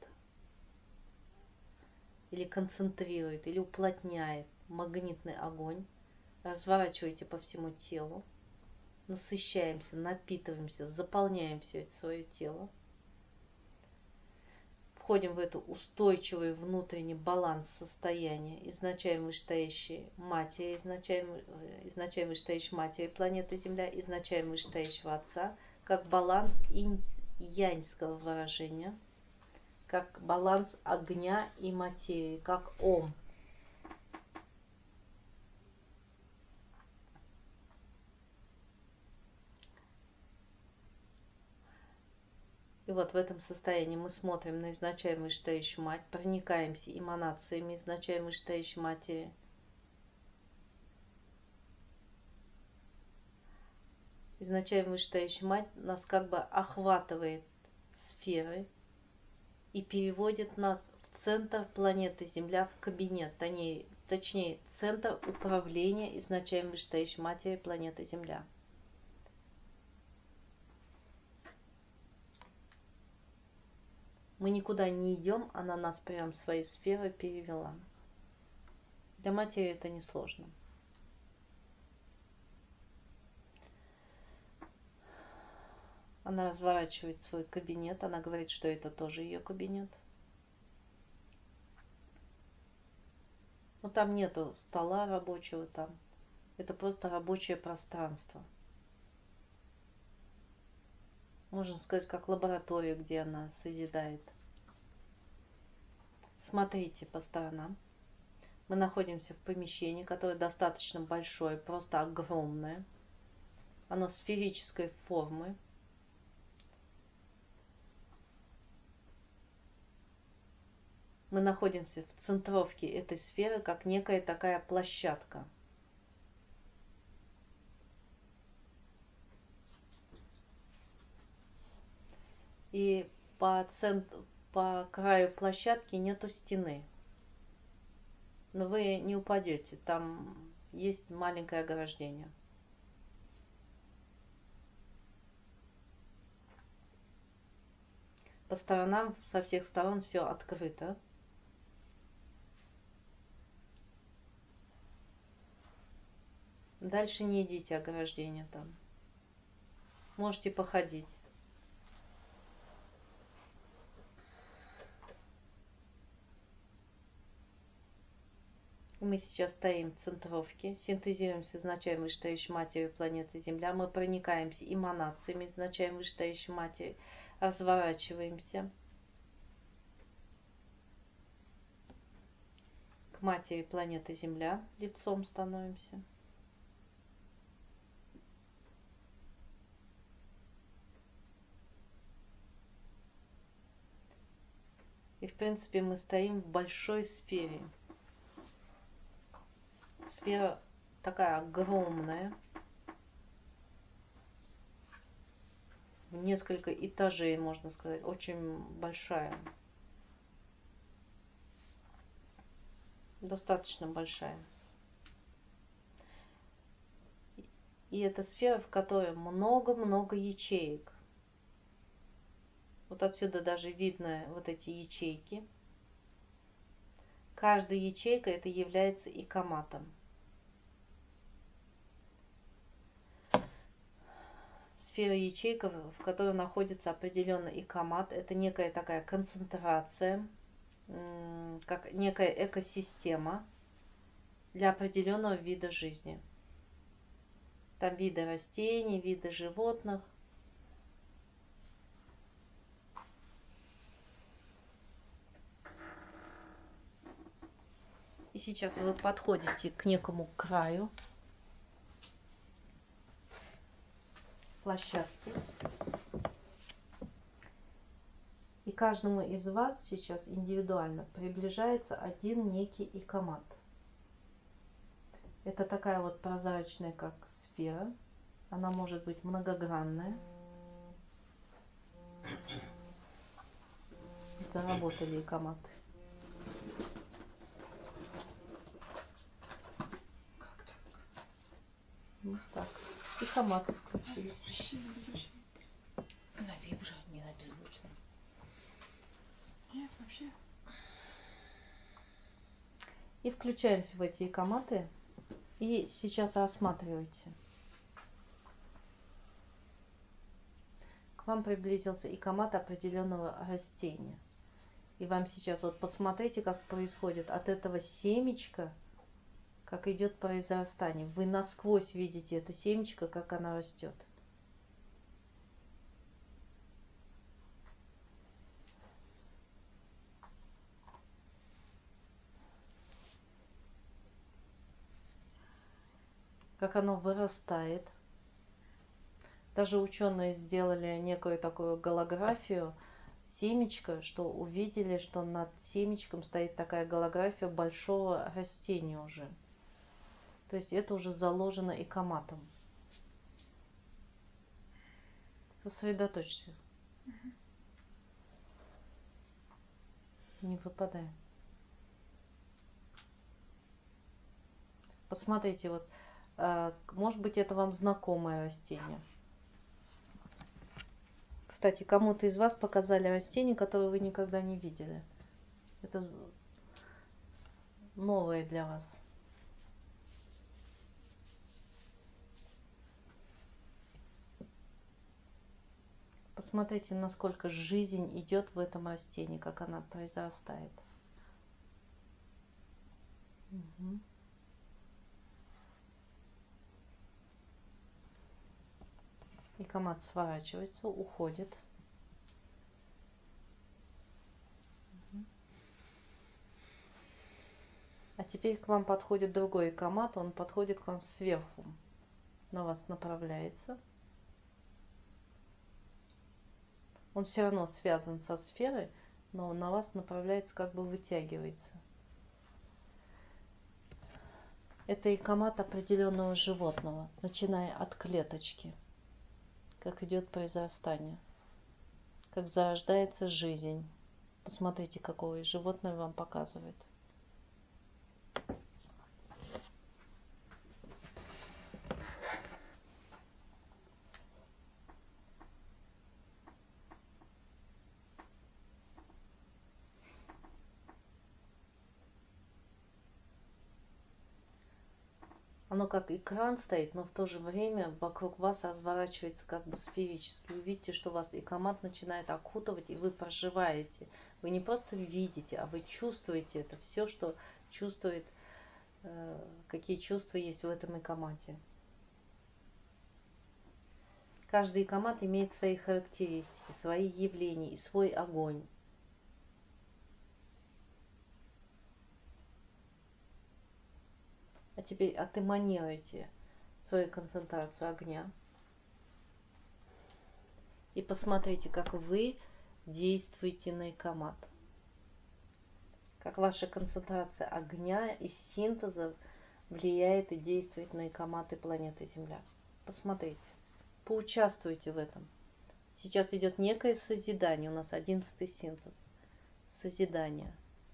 или концентрирует, или уплотняет магнитный огонь. Разворачивайте по всему телу. Насыщаемся, напитываемся, заполняем все свое тело. Входим в это устойчивый внутренний баланс состояния изначально вышестоящей Матери, изначально вышестоящей Матери планеты Земля, изначально вышестоящего Отца, как баланс инь-яньского выражения, как баланс огня и материи, как Ом. И вот в этом состоянии мы смотрим на изначально вышестоящую Мать, проникаемся эманациями изначально вышестоящей Матери. Изначально вышестоящая Мать нас как бы охватывает сферой и переводит нас в центр планеты Земля, в кабинет, точнее, центр управления изначально вышестоящей Матери планеты Земля. Мы никуда не идем, она нас прям своей сферой перевела. Для матери это несложно. Она разворачивает свой кабинет, она говорит, что это тоже ее кабинет. Ну, там нету стола рабочего там. Это просто рабочее пространство. Можно сказать, как лаборатория, где она созидает. Смотрите по сторонам. Мы находимся в помещении, которое достаточно большое, просто огромное. Оно сферической формы. Мы находимся в центровке этой сферы, как некая такая площадка. И по краю площадки нету стены. Но вы не упадете, там есть маленькое ограждение. По сторонам, со всех сторон все открыто. Дальше не идите ограждение там. Можете походить. Мы сейчас стоим в центровке, синтезируем с изначально вышестоящей матерью планеты Земля. Мы проникаемся эманациями изначально вышестоящей матери, разворачиваемся к матери планеты Земля, лицом становимся. И в принципе мы стоим в большой сфере. Сфера такая огромная, в несколько этажей, можно сказать, очень большая, достаточно большая. И это сфера, в которой много-много ячеек. Вот отсюда даже видно вот эти ячейки. Каждая ячейка это является икоматом. Сфера ячейка, в которой находится определенный икомат, это некая такая концентрация, как некая экосистема для определенного вида жизни. Там виды растений, виды животных. И сейчас вы подходите к некому краю площадки. И каждому из вас сейчас индивидуально приближается один некий икомат. Это такая вот прозрачная, как сфера. Она может быть многогранная. Заработали икоматы. Как так? Вот так. Икоматы включились. Вообще беззвучно. На вибро, не на беззвучном. Нет, вообще. И включаемся в эти икоматы. И сейчас рассматривайте. К вам приблизился икомат определенного растения. И вам сейчас вот посмотрите, как происходит от этого семечка, как идет произрастание. Вы насквозь видите это семечко, как оно растет. Как оно вырастает. Даже ученые сделали некую такую голографию семечка, что увидели, что над семечком стоит такая голография большого растения уже. То есть это уже заложено икоматом. Сосредоточься. Не выпадай. Посмотрите, вот, может быть, это вам знакомое растение. Кстати, кому-то из вас показали растение, которое вы никогда не видели. Это новое для вас. Посмотрите, насколько жизнь идет в этом растении, как она произрастает. Мгм. И комат сворачивается, уходит. Мгм. А теперь к вам подходит другой комат, он подходит к вам сверху, на вас направляется. Он все равно связан со сферой, но на вас направляется, как бы вытягивается. Это икомат определенного животного, начиная от клеточки, как идет произрастание, как зарождается жизнь. Посмотрите, какое животное вам показывает. Оно как экран стоит, но в то же время вокруг вас разворачивается как бы сферически. Вы видите, что вас икомат начинает окутывать, и вы проживаете. Вы не просто видите, а вы чувствуете это. Все, что чувствует, какие чувства есть в этом икомате. Каждый икомат имеет свои характеристики, свои явления и свой огонь. А теперь отэманируйте свою концентрацию огня. И посмотрите, как вы действуете на икомат. Как ваша концентрация огня и синтеза влияет и действует на икоматы планеты Земля. Посмотрите, поучаствуйте в этом. Сейчас идет некое созидание, у нас 11-й синтез. Созидание.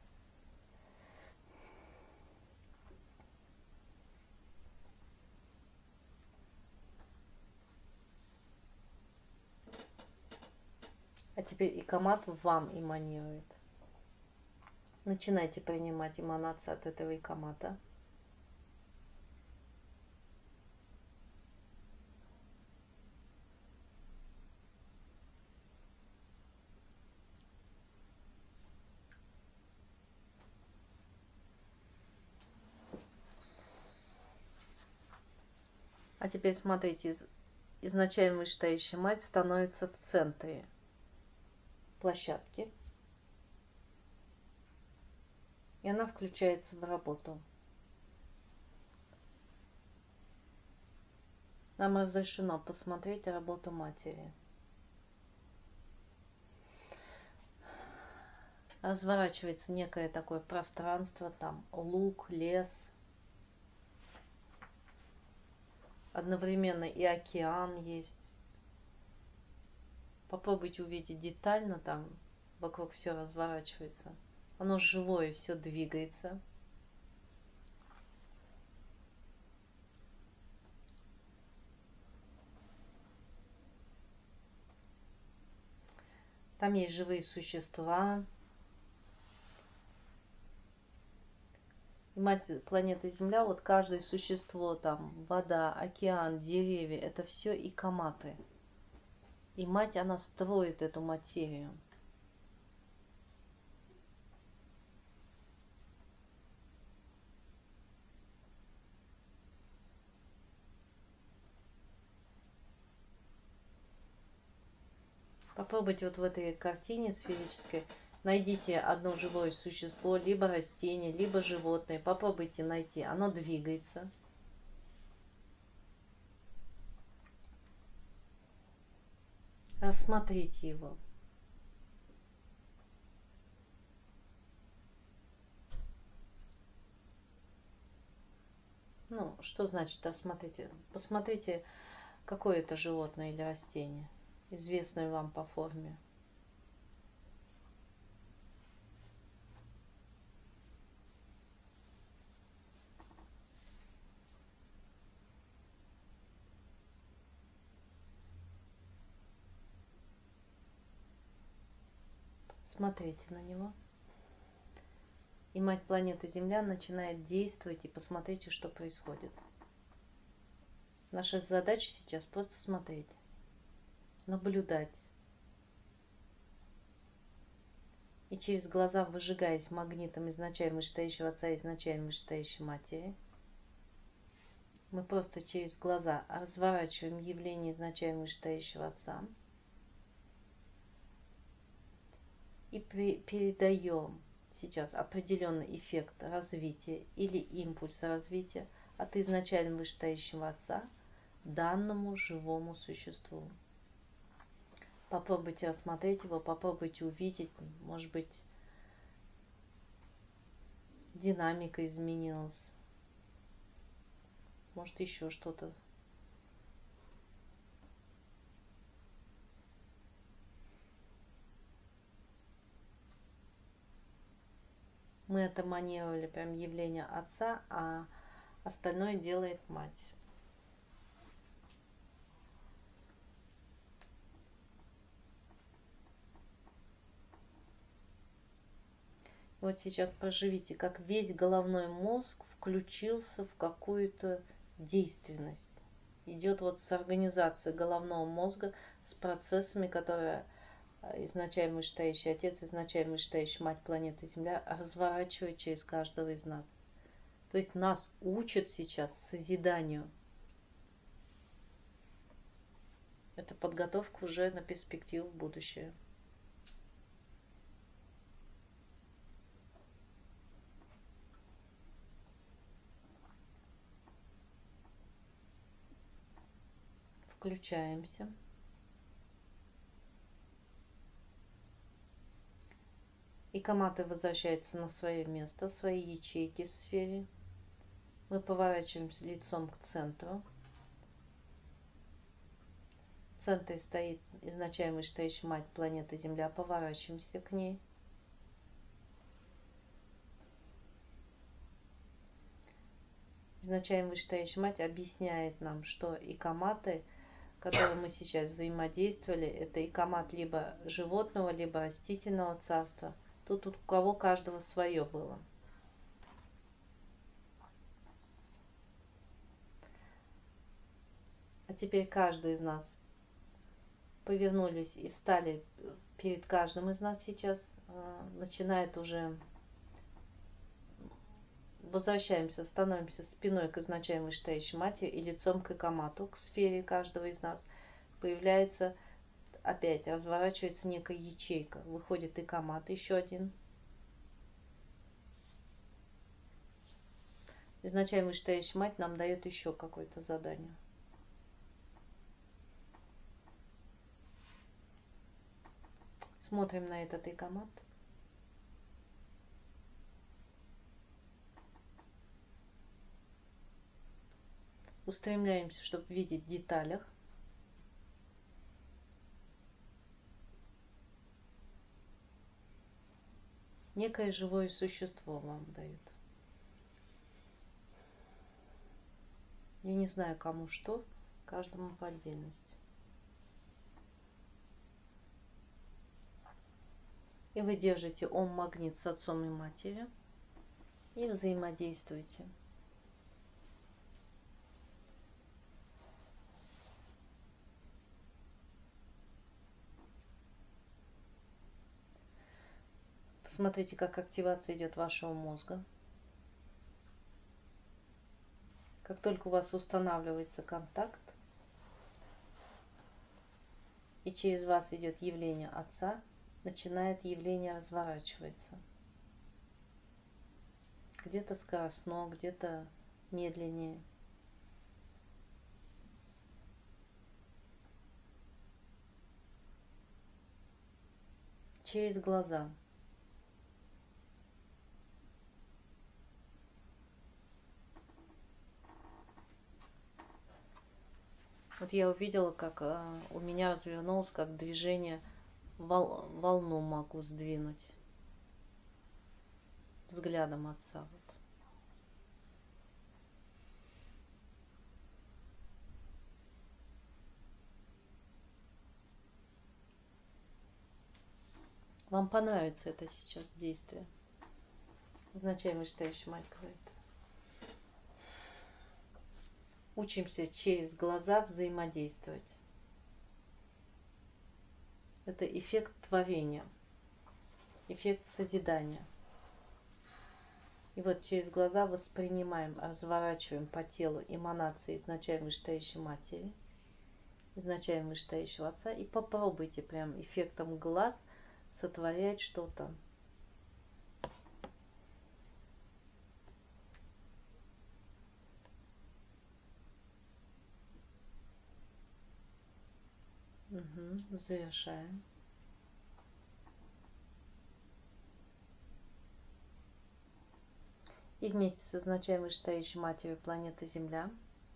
А теперь икомат вам эманирует. Начинайте принимать эманации от этого икомата. А теперь смотрите, изначально вышестоящая мать становится в центре площадки. И она включается в работу. Нам разрешено посмотреть работу матери. Разворачивается некое такое пространство, там луг, лес. Одновременно и океан есть. Попробуйте увидеть детально, там вокруг все разворачивается. Оно живое, все двигается. Там есть живые существа. И мать планеты Земля, вот каждое существо, там вода, океан, деревья, это все икоматы. И мать, она строит эту материю. Попробуйте вот в этой картине сферической, найдите одно живое существо, либо растение, либо животное. Попробуйте найти, оно двигается. Рассмотрите его. Ну, что значит рассмотрите? Посмотрите, какое это животное или растение, известное вам по форме. Смотрите на него. И мать планеты Земля начинает действовать, и посмотрите, что происходит. Наша задача сейчас просто смотреть, наблюдать. И через глаза, выжигаясь магнитом изначально вышестоящего отца и изначально вышестоящей матери, мы просто через глаза разворачиваем явление изначально вышестоящего отца и передаем сейчас определенный эффект развития или импульс развития от изначально вышестоящего отца данному живому существу. Попробуйте рассмотреть его, попробуйте увидеть, может быть, динамика изменилась, может еще что-то. Мы атоманировали прям явление отца, а остальное делает мать. Вот сейчас проживите, как весь головной мозг включился в какую-то действенность. Идет вот с организацией головного мозга, с процессами, которые изначально вышестоящий отец, изначально вышестоящая мать планеты Земля разворачивает через каждого из нас. То есть нас учат сейчас созиданию. Это подготовка уже на перспективу в будущее. Включаемся. И коматы возвращаются на свое место, свои ячейки в сфере. Мы поворачиваемся лицом к центру. В центре стоит изначально вышестоящая мать планеты Земля. Поворачиваемся к ней. Изначально вышестоящая мать объясняет нам, что и коматы, которые мы сейчас взаимодействовали, это и комат либо животного, либо растительного царства. Тут у кого каждого свое было. А теперь каждый из нас повернулись и встали перед каждым из нас сейчас. Начинает уже... Возвращаемся, становимся спиной к изначально вышестоящей матери и лицом к комату, к сфере каждого из нас. Появляется, опять разворачивается некая ячейка. Выходит и комат, еще один. Изначально вышестоящая мать нам дает еще какое-то задание. Смотрим на этот икомат. Устремляемся, чтобы видеть в деталях. Некое живое существо вам дают. Я не знаю, кому что, каждому по отдельности. И вы держите ом-магнит с отцом и матерью и взаимодействуете. Посмотрите, как активация идет вашего мозга. Как только у вас устанавливается контакт, и через вас идет явление Отца, начинает явление разворачиваться. Где-то скоростно, где-то медленнее. Через глаза. Вот я увидела, как у меня развернулось, как движение, волну могу сдвинуть взглядом Отца. Вот. Вам понравится это сейчас действие. Изначально вышестоящая мать говорит. Учимся через глаза взаимодействовать. Это эффект творения. эффект созидания. И вот через глаза воспринимаем, разворачиваем по телу эманации изначально вышестоящей матери, изначально вышестоящего отца, и попробуйте прям эффектом глаз сотворять что-то. Угу, завершаем. И вместе с изначально вышестоящей матерью планеты Земля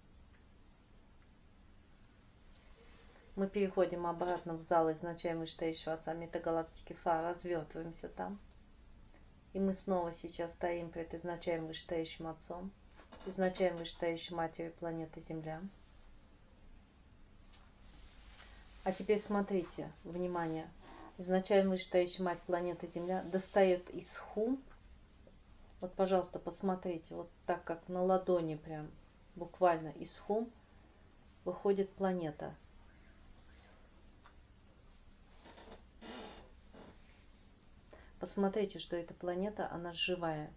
мы переходим обратно в зал изначально вышестоящего отца метагалактики Фа, развертываемся там. И мы снова сейчас стоим перед изначально вышестоящим отцом, изначально вышестоящей матерью планеты Земля. А теперь смотрите, внимание, изначально вышестоящая мать планеты Земля достает из хум. Вот, пожалуйста, посмотрите, вот так как на ладони прям, буквально из хум выходит планета. Посмотрите, что эта планета, она живая.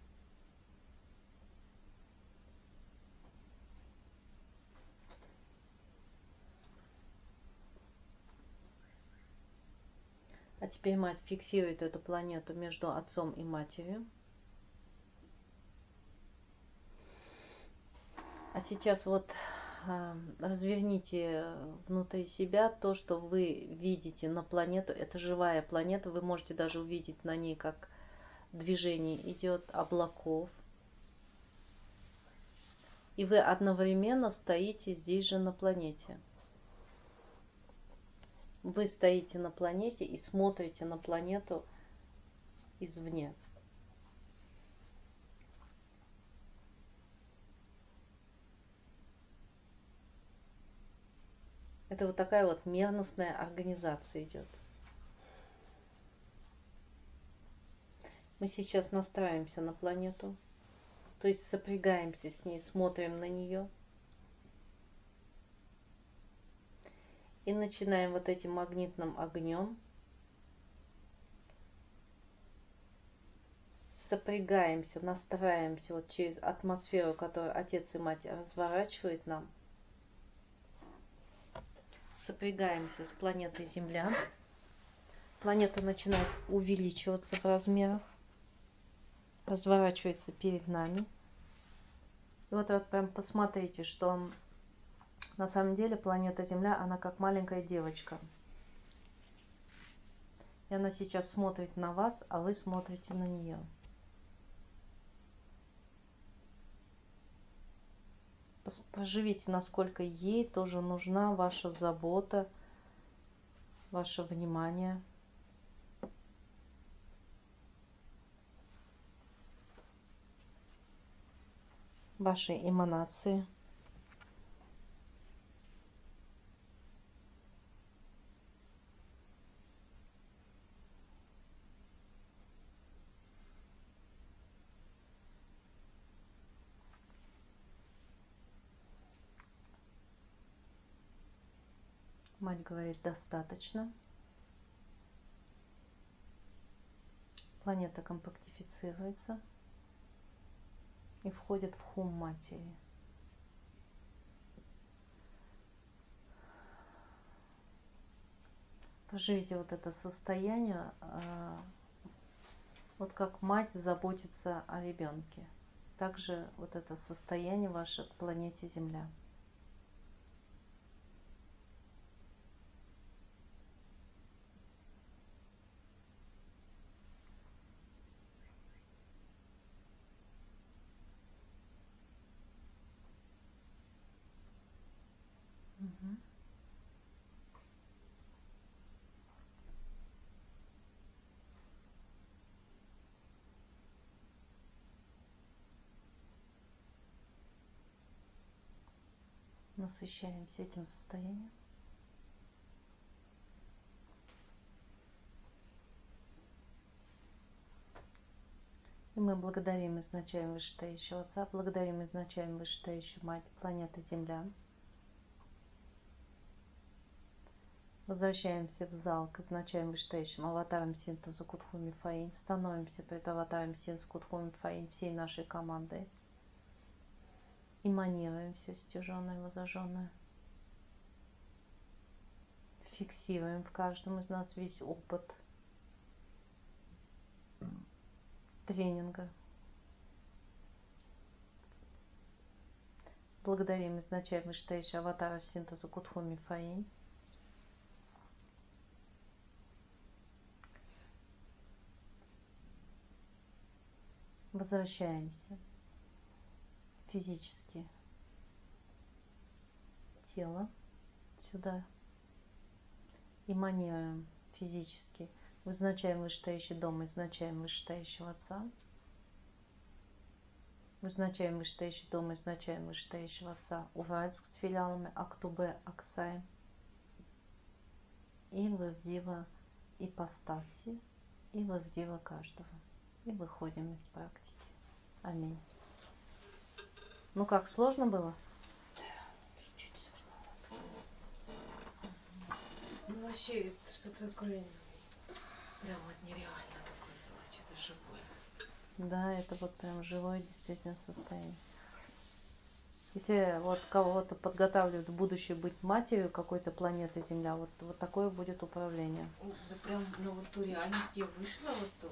А теперь мать фиксирует эту планету между отцом и матерью. А сейчас вот разверните внутри себя то, что вы видите на планету. Это живая планета. Вы можете даже увидеть на ней, как движение идет облаков. И вы одновременно стоите здесь же на планете. Вы стоите на планете и смотрите на планету извне. Это вот такая вот мерностная организация идет. Мы сейчас настраиваемся на планету, то есть сопрягаемся с ней, смотрим на нее. И начинаем вот этим магнитным огнем. Сопрягаемся, настраиваемся вот через атмосферу, которую Отец и Мать разворачивают нам. Сопрягаемся с планетой Земля. Планета начинает увеличиваться в размерах, разворачивается перед нами. И вот прям посмотрите, что на самом деле планета Земля, она как маленькая девочка. И она сейчас смотрит на вас, а вы смотрите на нее. Поживите, насколько ей тоже нужна ваша забота, ваше внимание. Ваши эманации. Мать говорит, достаточно. Планета компактифицируется и входит в хум матери. Поживите вот это состояние, вот как мать заботится о ребенке. Также вот это состояние ваше к планете Земля. Угу. Насыщаемся этим состоянием. И мы благодарим изначально вышестоящего Отца, благодарим изначально вышестоящую Мать, планеты Земля. Возвращаемся в зал к изначально вышестоящим аватарам Синту Закутхуми Фаин. Становимся перед аватаром Синту Закутхуми Фаин всей нашей командой. Эманируем все стяженное, возожженное. Фиксируем в каждом из нас весь опыт тренинга. Благодарим изначально вышестоящего аватара Синту Закутхуми Фаин. Возвращаемся физически тело сюда. Эманируем физически в изначально вышестоящий дом, изначально вышестоящего Отца. В изначально вышестоящий дом, изначально вышестоящего Отца Уральск с филиалами Актубе, Аксай и Вавдива ипостаси и Вавдива каждого. И выходим из практики. Аминь. Ну как, сложно было? Ну вообще, это что-то такое, прям вот нереально такое было, что-то живое. Да, это вот прям живое действительно состояние. Если вот кого-то подготавливают в будущее быть матерью какой-то планеты Земля, вот такое будет управление. Да прям, ну вот ту реальность я вышла, вот ту.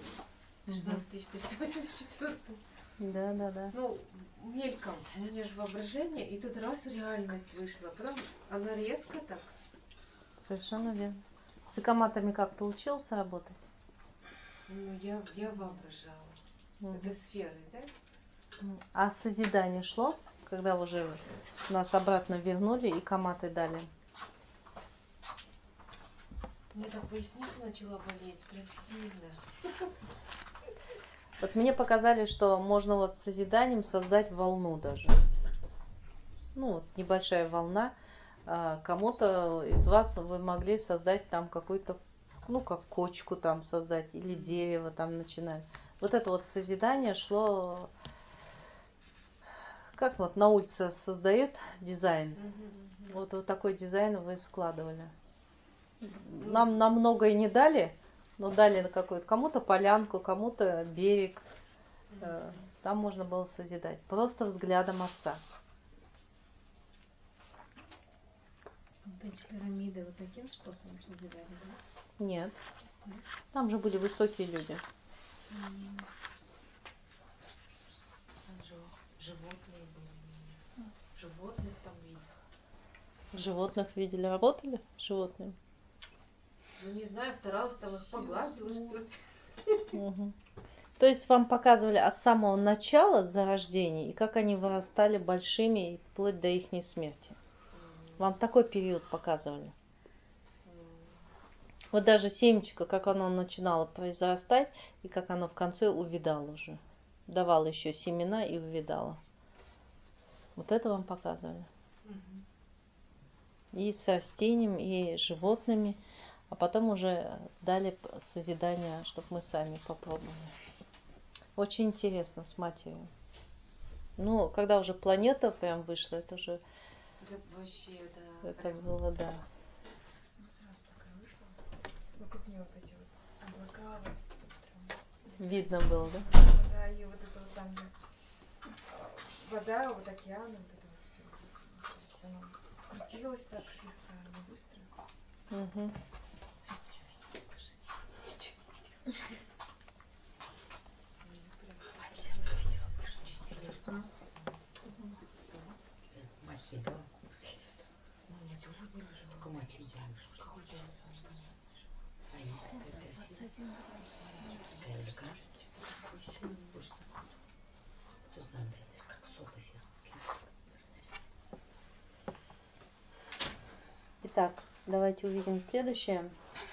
16 Да. Ну, мельком, у меня же воображение, и тут раз реальность вышла, прям она резко так. Совершенно верно. С икоматами как получилось работать? Ну, я воображала. Это сферы, да? А созидание шло, когда уже нас обратно вернули и коматы дали? Мне так поясница начала болеть, прям сильно. Вот мне показали, что можно вот с созиданием создать волну даже. Ну вот небольшая волна. Кому-то из вас вы могли создать там какую-то, ну как кочку там создать или дерево там начинать. Вот это вот созидание шло, как вот на улице создают дизайн. Вот такой дизайн вы складывали. Нам многое не дали, но дали на какую-то, кому-то полянку, кому-то берег. Там можно было созидать. Просто взглядом Отца. Вот эти пирамиды вот таким способом созидались, да? Нет. Там же были высокие люди. Животные были. Животных там видели. Животных видели, работали животными? Ну не знаю, старалась там их погладила, что ли. Угу. То есть вам показывали от самого начала зарождения и как они вырастали большими вплоть до их смерти. Вам такой период показывали. Вот даже семечко, как оно начинало произрастать и как оно в конце увядало уже. Давало еще семена и увядало. Вот это вам показывали. И с растением, и животными. А потом уже дали созидание, чтобы мы сами попробовали. Очень интересно с матерью. Ну, когда уже планета прям вышла, это уже... Это вообще, да. Это было, да. Сразу такая вышла. Вокруг нее вот эти вот облака. Вот, прям... Видно было, да? Да, и вот это вот там вода, вот океан, вот это вот все. То есть оно крутилось так слегка, не быстро. Угу. Мать видела? Ну, нет, сегодня уже. Только мать видела. Какой день? А если это Кайлика? Что знаю, как сота села. Итак, давайте увидим следующее.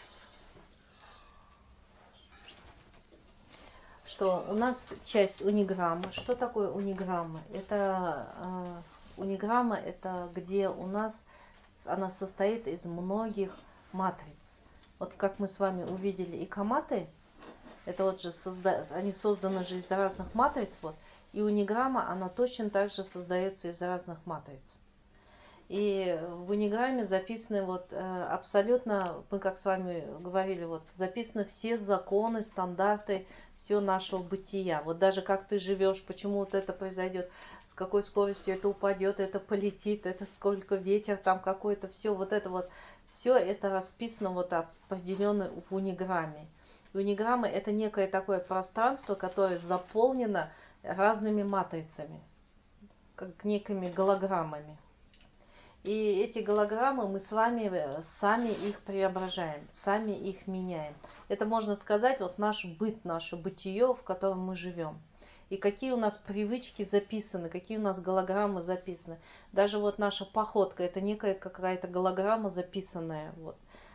Что у нас часть униграммы. Что такое униграмма? Это униграмма, это где у нас она состоит из многих матриц. Вот как мы с вами увидели икоматы, это вот же они созданы же из разных матриц, вот, и униграмма, она точно так же создается из разных матриц. И в униграмме записаны вот абсолютно, мы как с вами говорили, вот записаны все законы, стандарты, все нашего бытия. Вот даже как ты живешь, почему вот это произойдет, с какой скоростью это упадет, это полетит, это сколько ветер там какой-то, все вот, все это расписано вот определенно в униграмме. И униграмма это некое такое пространство, которое заполнено разными матрицами, как некими голограммами. И эти голограммы мы с вами сами их преображаем, сами их меняем. Это можно сказать вот наш быт, наше бытие, в котором мы живем. И какие у нас привычки записаны, какие у нас голограммы записаны. Даже вот наша походка, это некая какая-то голограмма записанная. Вот,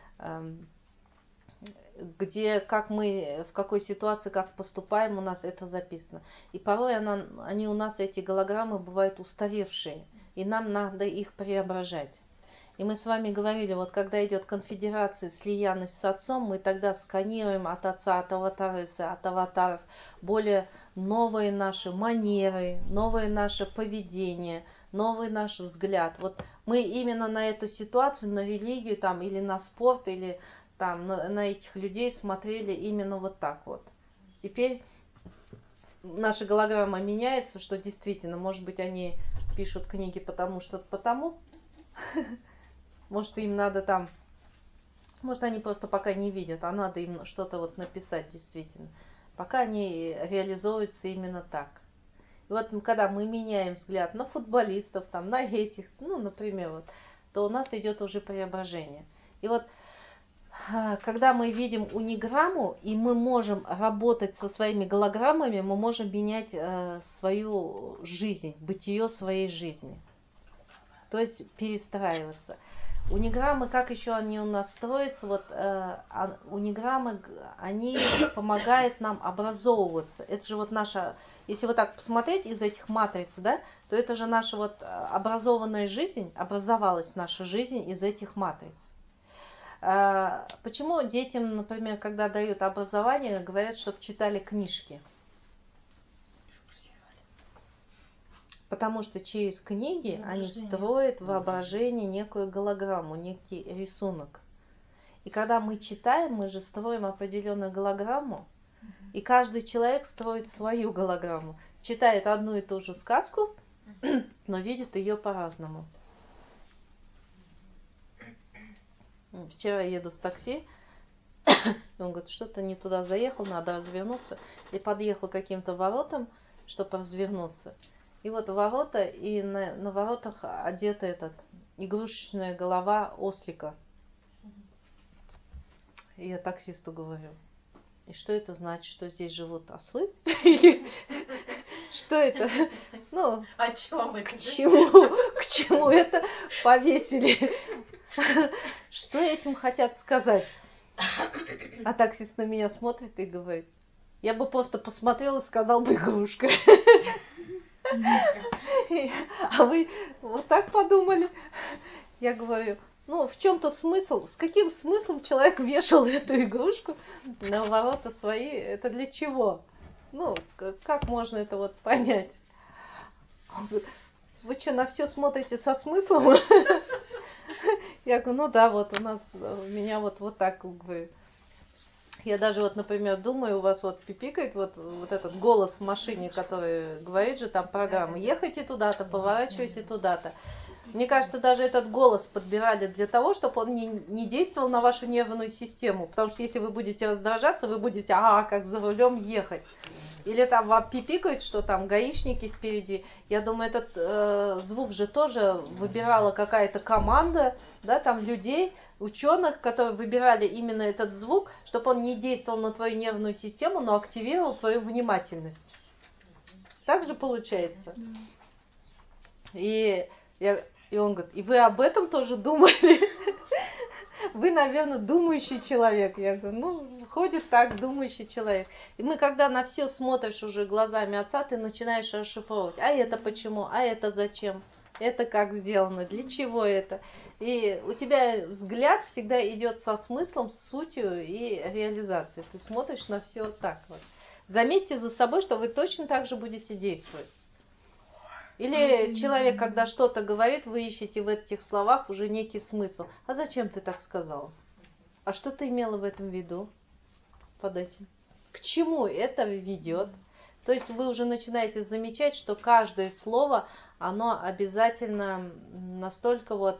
где, как мы, в какой ситуации, как поступаем, у нас это записано. И порой они у нас, эти голограммы, бывают устаревшие. И нам надо их преображать. И мы с вами говорили, вот когда идет конфедерация, слиянность с Отцом, мы тогда сканируем от Отца, от аватареса, от аватаров более новые наши манеры, новое наше поведение, новый наш взгляд. Вот мы именно на эту ситуацию, на религию там, или на спорт, или там, на этих людей смотрели именно вот так вот. Теперь наша голограмма меняется, что действительно, может быть, они пишут книги потому. Может, им надо там, может, они просто пока не видят, а надо им что-то вот написать действительно. Пока они реализуются именно так. И вот когда мы меняем взгляд на футболистов, там, на этих, ну, например, вот, то у нас идет уже преображение. И вот когда мы видим униграмму, и мы можем работать со своими голограммами, мы можем менять свою жизнь, бытие своей жизни. То есть перестраиваться. Униграммы, как еще они у нас строятся, вот униграммы, они помогают нам образовываться. Это же вот наша, если вот так посмотреть из этих матриц, да, то это же наша вот образованная жизнь, образовалась наша жизнь из этих матриц. Почему детям, например, когда дают образование, говорят, чтобы читали книжки? Потому что через книги они строят в воображении некую голограмму, некий рисунок. И когда мы читаем, мы же строим определенную голограмму, и каждый человек строит свою голограмму. Читает одну и ту же сказку, но видит ее по-разному. Вчера еду с такси, и он говорит, что-то не туда заехал, надо развернуться. И подъехал к каким-то воротам, чтобы развернуться. И вот ворота, и на воротах одета игрушечная голова ослика. И я таксисту говорю, и что это значит, что здесь живут ослы? Что это? Ну, о чем это? К чему это повесили? Что этим хотят сказать? А таксист на меня смотрит и говорит, я бы просто посмотрел и сказал бы игрушка. А вы вот так подумали? Я говорю, ну, в чем-то смысл, с каким смыслом человек вешал эту игрушку на ворота свои, это для чего? Ну, как можно это вот понять? Он говорит, вы что, на все смотрите со смыслом? Я говорю, ну да, вот у меня вот так, говорю. Я даже вот, например, думаю, у вас вот пипикает вот этот голос в машине, который говорит же там программа, ехайте туда-то, поворачивайте туда-то. Мне кажется, даже этот голос подбирали для того, чтобы он не действовал на вашу нервную систему. Потому что если вы будете раздражаться, вы будете, как за рулем ехать. Или там вам пипикают, что там гаишники впереди. Я думаю, этот звук же тоже выбирала какая-то команда, да, там людей, ученых, которые выбирали именно этот звук, чтобы он не действовал на твою нервную систему, но активировал твою внимательность. Так же получается. И он говорит, и вы об этом тоже думали? Вы, наверное, думающий человек. Я говорю, ну, ходит так, думающий человек. И мы, когда на все смотришь уже глазами Отца, ты начинаешь расшифровывать. А это почему? А это зачем? Это как сделано? Для чего это? И у тебя взгляд всегда идет со смыслом, с сутью и реализацией. Ты смотришь на все так вот. Заметьте за собой, что вы точно так же будете действовать. Или человек, когда что-то говорит, вы ищете в этих словах уже некий смысл. А зачем ты так сказал? А что ты имела в этом виду под этим? К чему это ведет? То есть вы уже начинаете замечать, что каждое слово, оно обязательно настолько вот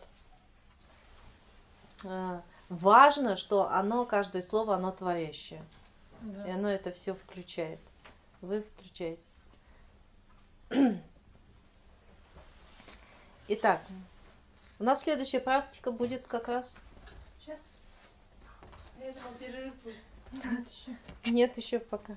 важно, что оно, каждое слово, оно творящее. Да. И оно это все включает. Вы включаете. Итак, у нас следующая практика будет как раз... Сейчас. Я думала, перерыв будет. Нет, еще пока.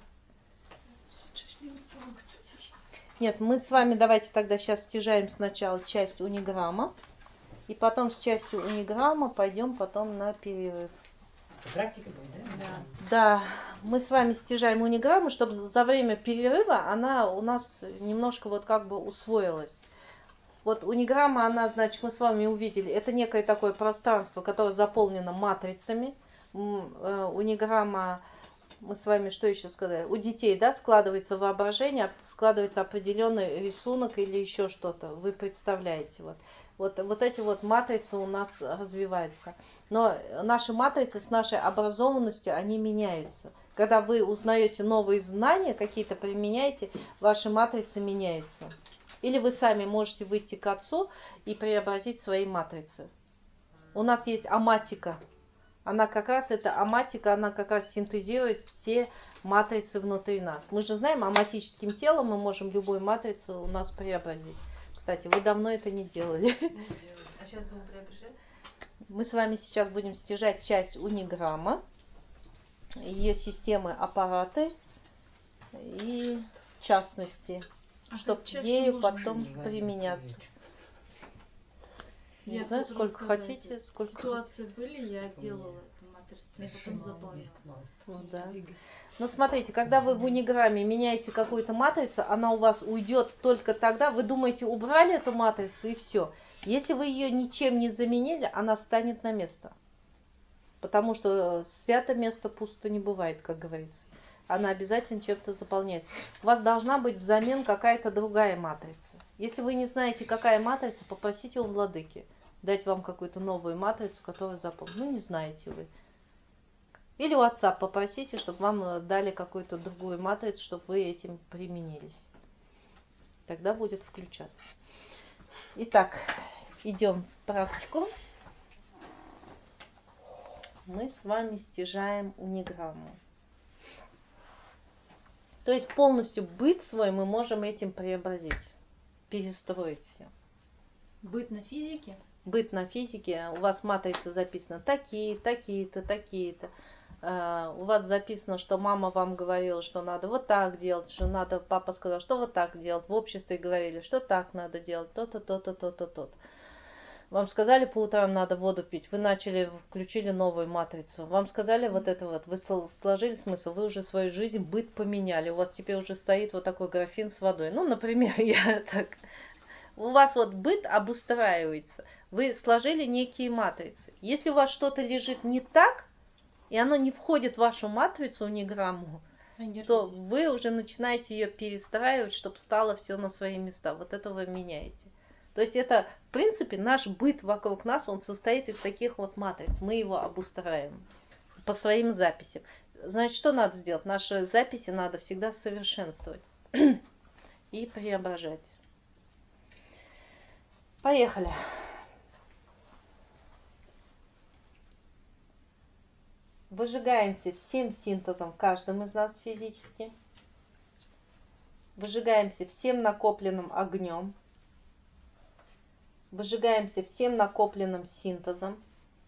Нет, мы с вами давайте тогда сейчас стяжаем сначала часть униграмма, и потом с частью униграмма пойдем потом на перерыв. Это практика будет, да? Да, мы с вами стяжаем униграмму, чтобы за время перерыва она у нас немножко вот как бы усвоилась. Вот униграмма, она, значит, мы с вами увидели, это некое такое пространство, которое заполнено матрицами. Униграмма, мы с вами что еще сказали? У детей, да, складывается воображение, складывается определенный рисунок или еще что-то. Вы представляете, вот эти вот матрицы у нас развиваются. Но наши матрицы с нашей образованностью, они меняются. Когда вы узнаете новые знания, какие-то применяете, ваши матрицы меняются. Или вы сами можете выйти к отцу и преобразить свои матрицы. У нас есть аматика. Она как раз, эта аматика, она как раз синтезирует все матрицы внутри нас. Мы же знаем, аматическим телом мы можем любую матрицу у нас преобразить. Кстати, вы давно это не делали. А сейчас будем преображать? Мы с вами сейчас будем стяжать часть униграмма, ее системы, аппараты и частности, чтобы ею потом применяться. Не знаю, сколько хотите, сколько... Ситуации были, я делала эту матрицу, я потом заполнила. Ну, да. Но смотрите, когда вы в униграмме меняете какую-то матрицу, она у вас уйдет только тогда, вы думаете, убрали эту матрицу и все. Если вы ее ничем не заменили, она встанет на место. Потому что свято место пусто не бывает, как говорится. Она обязательно чем-то заполняется. У вас должна быть взамен какая-то другая матрица. Если вы не знаете, какая матрица, попросите у владыки дать вам какую-то новую матрицу, которую заполнить. Ну, не знаете вы. Или у отца попросите, чтобы вам дали какую-то другую матрицу, чтобы вы этим применились. Тогда будет включаться. Итак, идем в практику. Мы с вами стяжаем униграмму. То есть полностью быт свой мы можем этим преобразить, перестроить все. Быт на физике? Быт на физике, у вас матрица записана такие, такие-то, такие-то. У вас записано, что мама вам говорила, что надо вот так делать, что надо, папа сказал, что вот так делать. В обществе говорили, что так надо делать, то-то, то-то, то-то, то-то. Вам сказали, по утрам надо воду пить, вы включили новую матрицу. Вам сказали вот это вот, вы сложили смысл, вы уже свою жизнь, быт поменяли. У вас теперь уже стоит вот такой графин с водой. Ну, например, я так... У вас вот быт обустраивается. Вы сложили некие матрицы. Если у вас что-то лежит не так, и оно не входит в вашу матрицу, униграмму, то вы уже начинаете ее перестраивать, чтобы стало все на свои места. Вот это вы меняете. То есть это, в принципе, наш быт вокруг нас, он состоит из таких вот матриц. Мы его обустраиваем по своим записям. Значит, что надо сделать? Наши записи надо всегда совершенствовать и преображать. Поехали. Выжигаемся всем синтезом, каждым из нас физически. Выжигаемся всем накопленным огнем. Выжигаемся всем накопленным синтезом.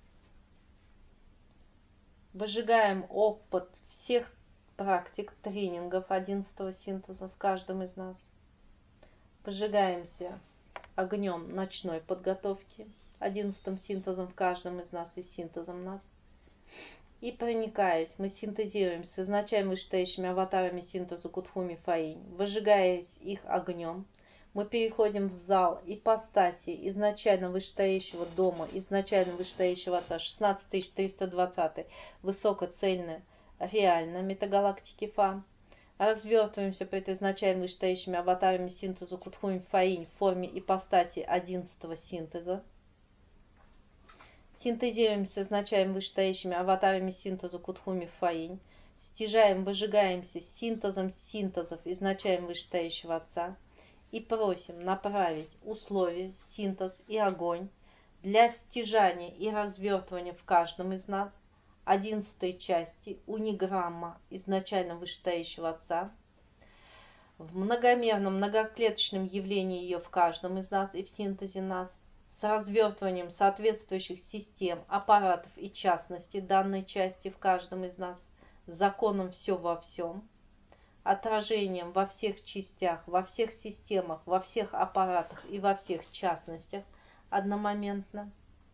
Выжигаем опыт всех практик, тренингов 11-го синтеза в каждом из нас. Выжигаемся огнем ночной подготовки, 11-м синтезом в каждом из нас и синтезом нас. И проникаясь, мы синтезируем с изначально вышестоящими аватарами синтеза Кутхуми Фаинь, выжигаясь их огнем, мы переходим в зал ипостаси изначально вышестоящего дома, изначально вышестоящего отца, 16320, высокоцельно, реально, метагалактики Фа. Развертываемся пред изначально вышестоящими аватарами синтеза Кутхуми Фаинь в форме ипостаси 11-го синтеза. Синтезируемся изначально вышестоящими аватарами синтеза Кутхуми Фаинь. Стяжаем, выжигаемся синтезом синтезов изначально вышестоящего Отца. И просим направить условия, синтез и огонь для стяжания и развертывания в каждом из нас 11-й части униграмма изначально вышестоящего Отца, в многомерном многоклеточном явлении ее в каждом из нас и в синтезе нас, с развертыванием соответствующих систем, аппаратов и частностей данной части в каждом из нас, законом все во всем, отражением во всех частях, во всех системах, во всех аппаратах и во всех частностях одномоментно.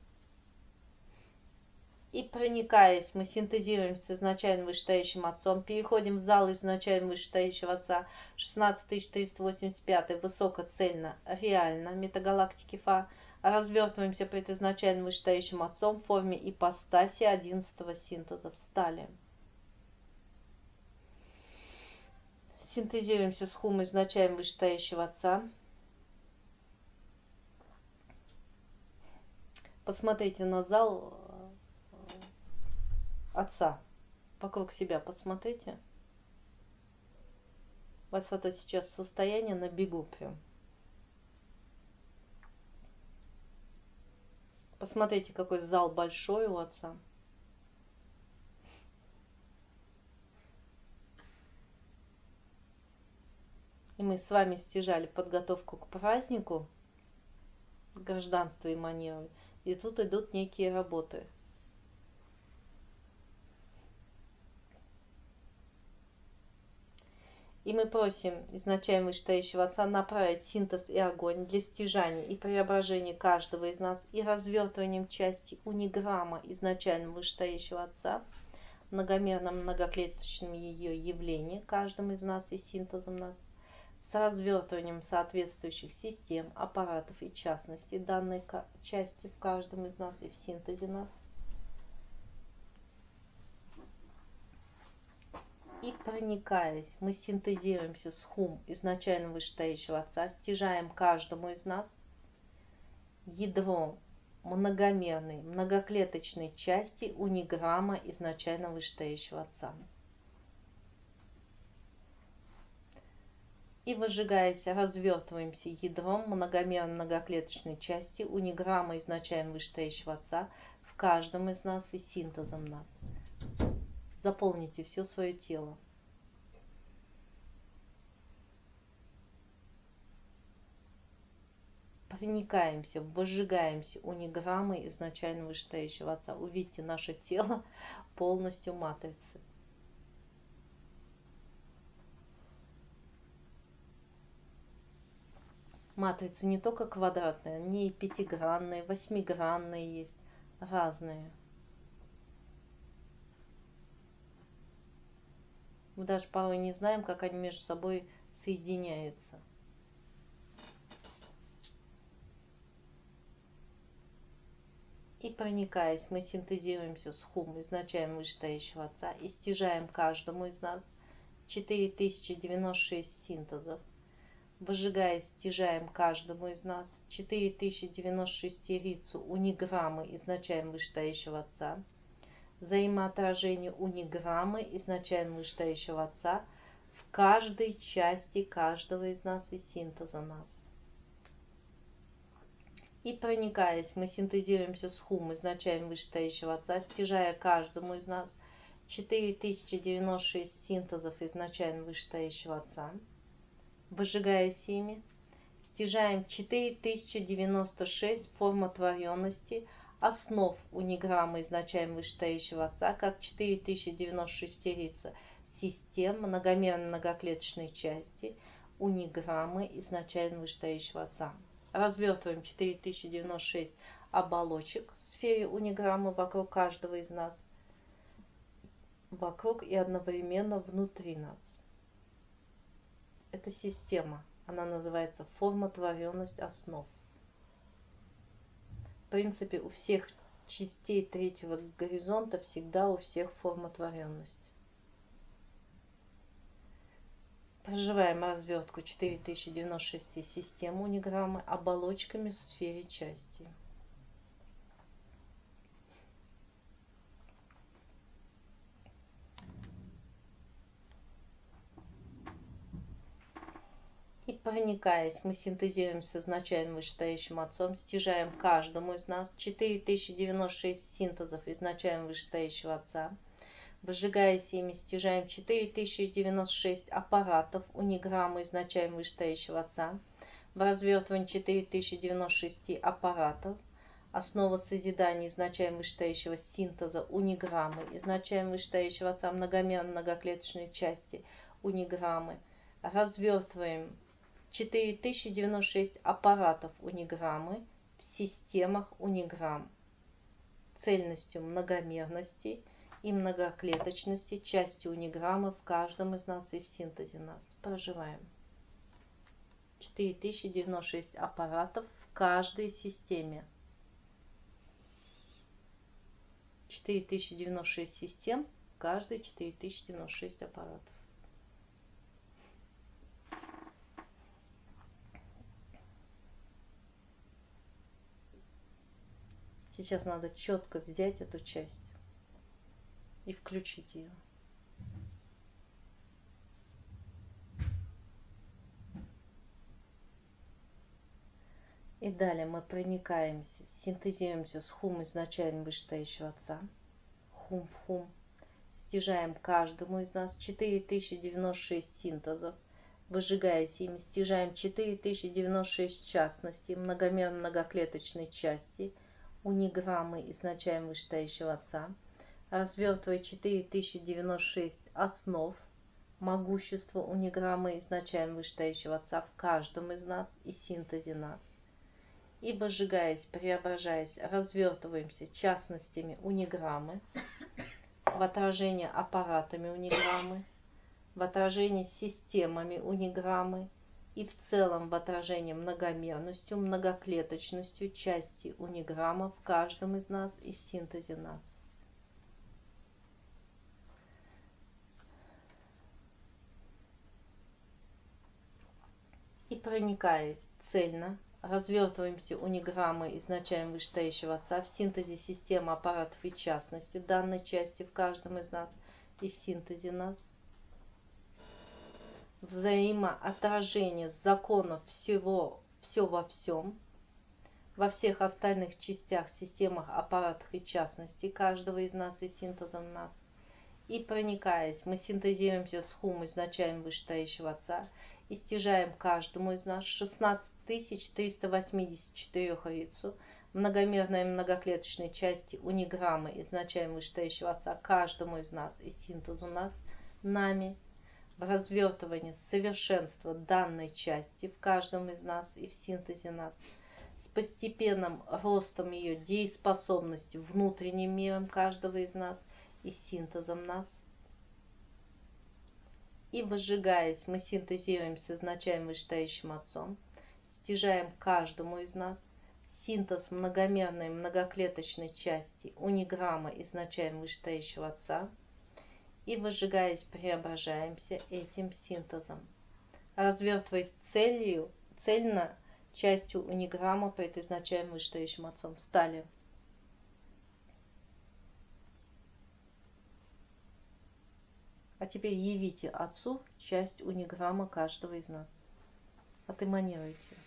И проникаясь, мы синтезируем с изначально вышестоящим Отцом, переходим в зал изначально вышестоящего Отца 16485 высокоцельно, реально, метагалактики Фа, развертываемся пред изначально вышестоящим Отцом в форме ипостаси 11-го синтеза. Встали. Синтезируемся с хум изначально вышестоящего Отца. Посмотрите на зал Отца. Вокруг себя посмотрите. У вас это сейчас состояние на бегу прям. Посмотрите, какой зал большой у Отца. И мы с вами стяжали подготовку к празднику, гражданство и манеры. И тут идут некие работы. И мы просим изначально вышестоящего Отца направить синтез и огонь для стяжания и преображения каждого из нас и развертыванием части униграмма изначально вышестоящего Отца, многомерном многоклеточном ее явлении каждым из нас и синтезом нас, с развертыванием соответствующих систем, аппаратов и частностей данной части в каждом из нас и в синтезе нас. И проникаясь, мы синтезируемся с хум изначально вышестоящего Отца, стяжаем каждому из нас ядро многомерной, многоклеточной части униграмма изначально вышестоящего Отца. И выжигаясь, развертываемся ядром многомерной многоклеточной части униграмма изначально вышестоящего Отца в каждом из нас и синтезом нас. Заполните все свое тело. Проникаемся, выжигаемся униграммой изначально вышестоящего Отца. Увидьте наше тело полностью матрицы. Матрицы не только квадратные, они и пятигранные, восьмигранные есть, разные. Мы даже порой не знаем, как они между собой соединяются. И проникаясь, мы синтезируемся с хум изначально вышестоящего Отца и стяжаем каждому из нас 4096 синтезов. Выжигаясь, стяжаем каждому из нас 4096 рицу униграммы изначально вышестоящего Отца. Взаимоотражение униграммы изначально вышестоящего Отца в каждой части каждого из нас и синтеза нас. И проникаясь, мы синтезируемся с хум изначально вышестоящего Отца, стяжая каждому из нас 4096 синтезов изначально вышестоящего Отца. Выжигаясь ими, стяжаем 4096 формотворенности основ униграммы изначально вышестоящего Отца, как 4096 рица систем многомерной многоклеточной части униграммы изначально вышестоящего Отца. Развертываем 4096 оболочек в сфере униграммы вокруг каждого из нас, вокруг и одновременно внутри нас. Это система, она называется формотворенность основ. В принципе, у всех частей третьего горизонта всегда у всех формотворенность. Проживаем развертку 4096 систем униграммы оболочками в сфере части. И проникаясь, мы синтезируем с изначальным вышестоящим отцом, стяжаем каждому из нас 4096 синтезов изначального вышестоящего отца, выжигаясь ими, стяжаем 4096 аппаратов униграммы изначального вышестоящего отца, в развертывании 4096 аппаратов, основа созидания изначального вышестоящего синтеза униграммы изначального вышестоящего отца многомерно многоклеточной части униграммы, развертываем 4096 аппаратов униграммы в системах униграмм цельностью многомерности и многоклеточности части униграммы в каждом из нас и в синтезе нас. Проживаем 4096 аппаратов в каждой системе. 4096 систем, в каждой 4096 аппаратов. Сейчас надо четко взять эту часть и включить ее. И далее мы проникаемся, синтезируемся с хум изначально вышестоящего отца, хум в хум, стяжаем каждому из нас 4096 синтезов, выжигаясь ими, стяжаем 4096 частностей многомерно многоклеточной части униграммы изначально вышестоящего отца, развертывая 4096 основ могущества униграммы изначально вышестоящего отца в каждом из нас и синтезе нас. И выжигаясь, преображаясь, развертываемся частностями униграммы, в отражение аппаратами униграммы, в отражение системами униграммы и в целом в отражение многомерностью, многоклеточностью части униграмма в каждом из нас и в синтезе нас. И проникаясь цельно, развертываемся униграммы изначально вышестоящего отца в синтезе системы аппаратов и частности данной части в каждом из нас и в синтезе нас. Взаимоотражение законов всего, все во всем, во всех остальных частях, системах, аппаратах и частностей каждого из нас и синтезом нас. И проникаясь, мы синтезируемся с хум изначально вышестоящего отца и стяжаем каждому из нас 16384 яйцу многомерной многоклеточной части униграммы изначально вышестоящего отца каждому из нас и синтезу нас нами, в развертывании совершенства данной части в каждом из нас и в синтезе нас, с постепенным ростом ее дееспособности внутренним миром каждого из нас и синтезом нас. И выжигаясь, мы синтезируемся с изначально вышестоящим отцом, стяжаем каждому из нас синтез многомерной многоклеточной части униграммы изначально вышестоящего отца, и выжигаясь, преображаемся этим синтезом, развертываясь цельно частью униграмма пред изначально вышестоящим отцом. Встали. А теперь явите отцу часть униграмма каждого из нас. Отэманируйте.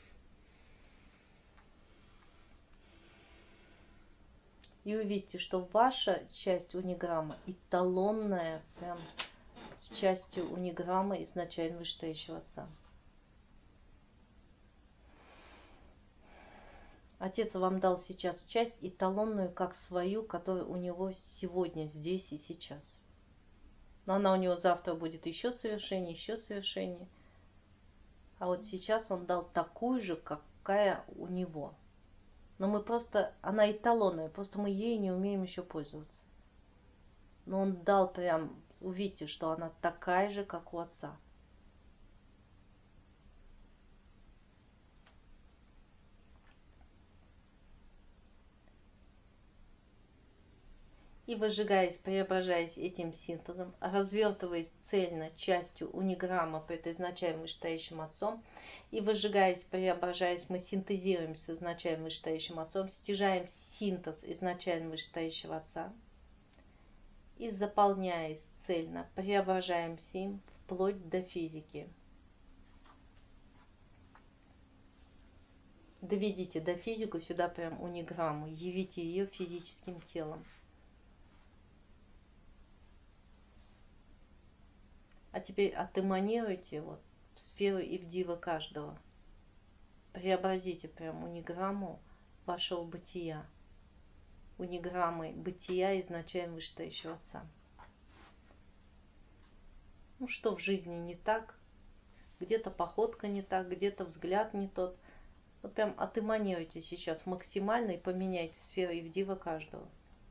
И увидите, что ваша часть униграмма эталонная, прям с частью униграмма изначально вышестоящего отца. Отец вам дал сейчас часть эталонную, как свою, которая у него сегодня, здесь и сейчас. Но она у него завтра будет еще совершеннее. А вот сейчас он дал такую же, какая у него. Но мы просто, она эталонная, просто мы ей не умеем еще пользоваться. Но он дал прям, увидите, что она такая же, как у отца. И выжигаясь, преображаясь этим синтезом, развертываясь цельно частью униграмма, предназначаемой вышестоящим Отцом, и выжигаясь, преображаясь, мы синтезируем с изначально вышестоящим Отцом, стяжаем синтез изначально вышестоящего Отца, и заполняясь цельно, преображаемся им вплоть до физики. Доведите до физику сюда прям униграмму, явите ее физическим телом. А теперь отэманируйте вот в сферу Ивдива каждого. Преобразите прям униграмму вашего бытия. Униграммой бытия изначально вышестоящего Отца. Ну что в жизни не так? Где-то походка не так, где-то взгляд не тот. Вот прям отэманируйте сейчас максимально и поменяйте сферу Ивдива каждого.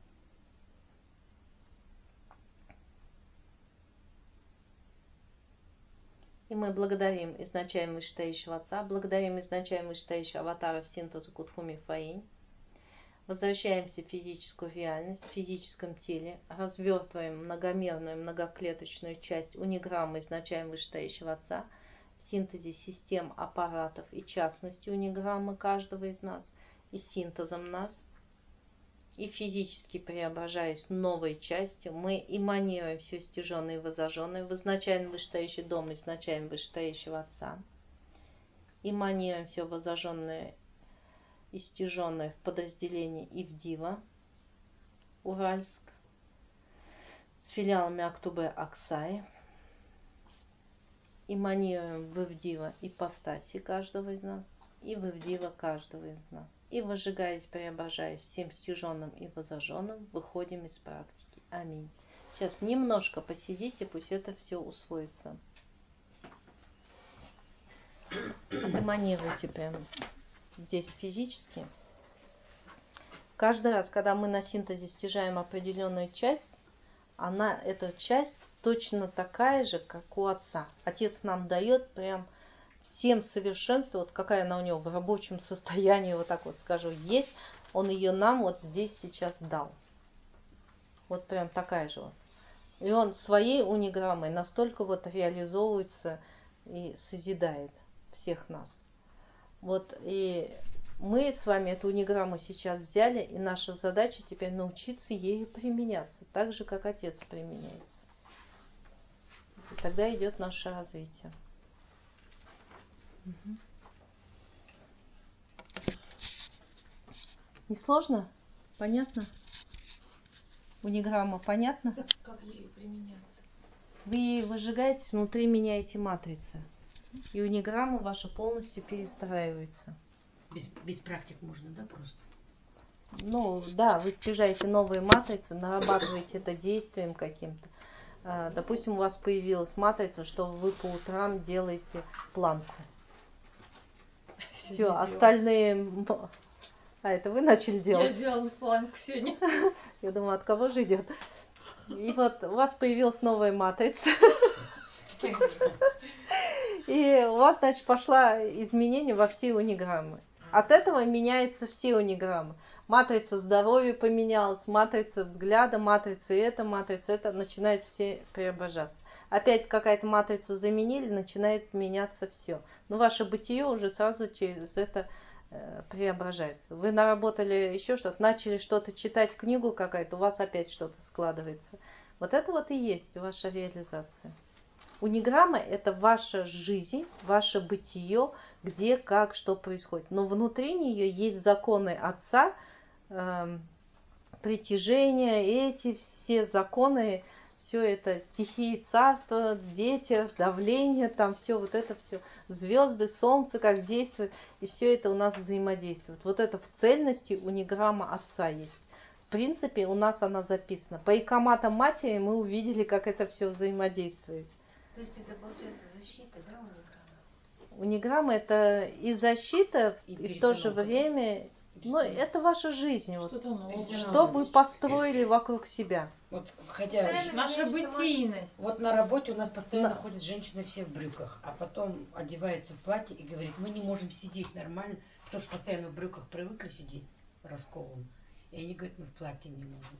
И мы благодарим изначально вышестоящего Отца, благодарим изначально вышестоящего аватара в синтезу Кудхуми Фаинь. Возвращаемся в физическую реальность, в физическом теле, развертываем многомерную многоклеточную часть униграммы изначально вышестоящего Отца в синтезе систем, аппаратов и частности униграммы каждого из нас и синтезом нас. И физически преображаясь новой частью, мы эманируем все стяженное и возожженное в изначально вышестоящий дом изначально вышестоящего Отца. Эманируем все возожженное и стяженное в подразделении Ивдива, Уральск, с филиалами Актубе Аксай. Эманируем в Ивдива ипостаси каждого из нас и в Ивдива каждого из нас. И выжигаясь, преображаясь всем стяженным и возожженным, выходим из практики. Аминь. Сейчас немножко посидите, пусть это все усвоится. Эманируйте прям здесь физически. Каждый раз, когда мы на синтезе стяжаем определенную часть, эта часть точно такая же, как у Отца. Отец нам дает прям всем совершенство, вот какая она у него в рабочем состоянии, вот так вот скажу, есть, он ее нам вот здесь сейчас дал. Вот прям такая же вот. И он своей униграммой настолько вот реализовывается и созидает всех нас. Вот и мы с вами эту униграмму сейчас взяли, и наша задача теперь научиться ею применяться, так же, как Отец применяется. И тогда идет наше развитие. Не сложно? Понятно? Униграмма понятно? Как ею применяться? Вы выжигаетесь, внутри меняете матрицы. И униграмма ваша полностью перестраивается. Без практик можно, да, просто? Ну, да, вы стяжаете новые матрицы, нарабатываете это действием каким-то. Допустим, у вас появилась матрица, что вы по утрам делаете планку. Все, остальные... А, это вы начали делать? Я делала планку сегодня. Я думаю, от кого же идет? И вот у вас появилась новая матрица. И у вас, значит, пошла изменение во все униграммы. От этого меняются все униграммы. Матрица здоровья поменялась, матрица взгляда, матрица это, начинает все преображаться. Опять какая-то матрицу заменили, начинает меняться все. Но ваше бытие уже сразу через это преображается. Вы наработали еще что-то, начали что-то читать, книгу какая-то, у вас опять что-то складывается. Вот это вот и есть ваша реализация. Униграмма – это ваша жизнь, ваше бытие, где, как, что происходит. Но внутри нее есть законы Отца, притяжения, эти все законы, все это стихии царства, ветер, давление, там все вот это все, звезды, солнце как действует, и все это у нас взаимодействует. Вот это в цельности униграмма Отца есть. В принципе, у нас она записана. По икоматам матери мы увидели, как это все взаимодействует. То есть это получается защита, да, униграмма? Униграмма это и защита, и в то же перестановка, время, ну, это ваша жизнь. Вот, Что-то новое. что вы построили вокруг себя. Вот, хотя Наша бытийность. вот на работе у нас постоянно ходят женщины все в брюках, а потом одеваются в платье и говорит, мы не можем сидеть нормально, потому что постоянно в брюках привыкли сидеть расколом. И они говорят, мы в платье не можем.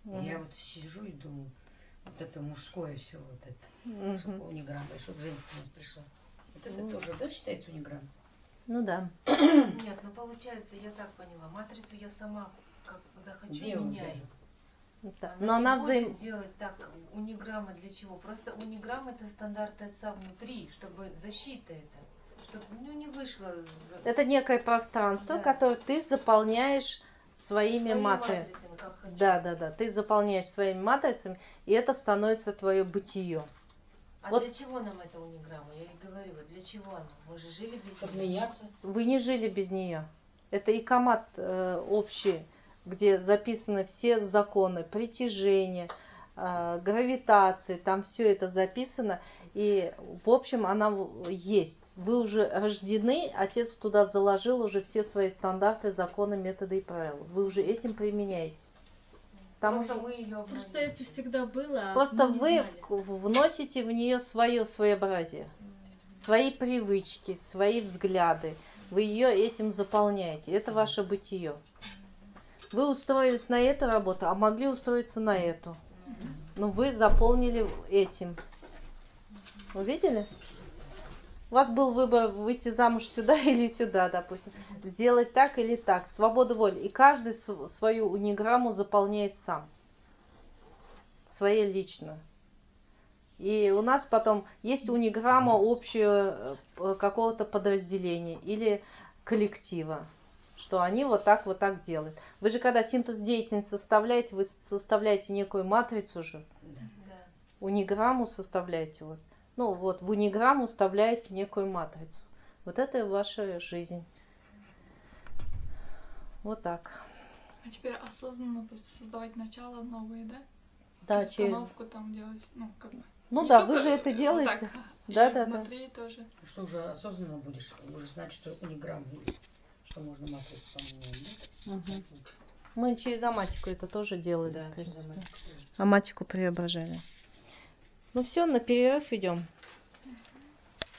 И я вот сижу и думаю, вот это мужское все, вот это, чтобы униграмма, и чтобы женственность пришла. Вот это тоже, да, считается униграмма? Ну да. Нет, ну получается, я так поняла, матрицу я сама как захочу Делаю, меняю. Да. Она Но она не взаим... будет делать так, униграмма для чего? Просто униграмма это стандарты отца внутри, чтобы защита это, чтобы ну, не вышло. Это некое пространство, Да. которое ты заполняешь своими матрицами. как хочу. Да, да, да. Ты заполняешь своими матрицами, и это становится твое бытие. А Вот. для чего нам эта униграмма? Я и говорю, вот для чего она? Мы же жили без Чтобы нее. меняться. Вы не жили без нее. Это икомат общий, где записаны все законы притяжения, гравитации, там все это записано. И, в общем, она есть. Вы уже рождены, отец туда заложил уже все свои стандарты, законы, методы и правила. Вы уже этим применяетесь. Там Просто уже... мы ее Просто это всегда было. А Просто мы не вы знали. вносите в нее свое своеобразие, свои привычки, свои взгляды. Вы ее этим заполняете. Это ваше бытие. Вы устроились на эту работу, а могли устроиться на эту. Но вы заполнили этим. Увидели? У вас был выбор выйти замуж сюда или сюда, допустим. Сделать так или так. Свобода воли. И каждый свою униграмму заполняет сам. Своей лично. И у нас потом есть униграмма общего какого-то подразделения или коллектива, что они вот так делают. Вы же когда синтез деятельности составляете, вы составляете некую матрицу же, униграмму составляете. Вот. Ну вот в униграмму вставляете некую матрицу. Вот это ваша жизнь. Вот так. А теперь осознанно создавать начало новые, да? Да, через... Установку там делать, ну, как бы. Ну Не да, только вы же это вот делаете. так, Да, и да, да. внутри тоже. Что уже осознанно будешь, уже знать, что униграмма есть, что можно матрицу поменять. Да? Угу. Мы через аматику это тоже делали, Да, в принципе. через аматику тоже. Аматику преображали. Ну все, на перерыв идем.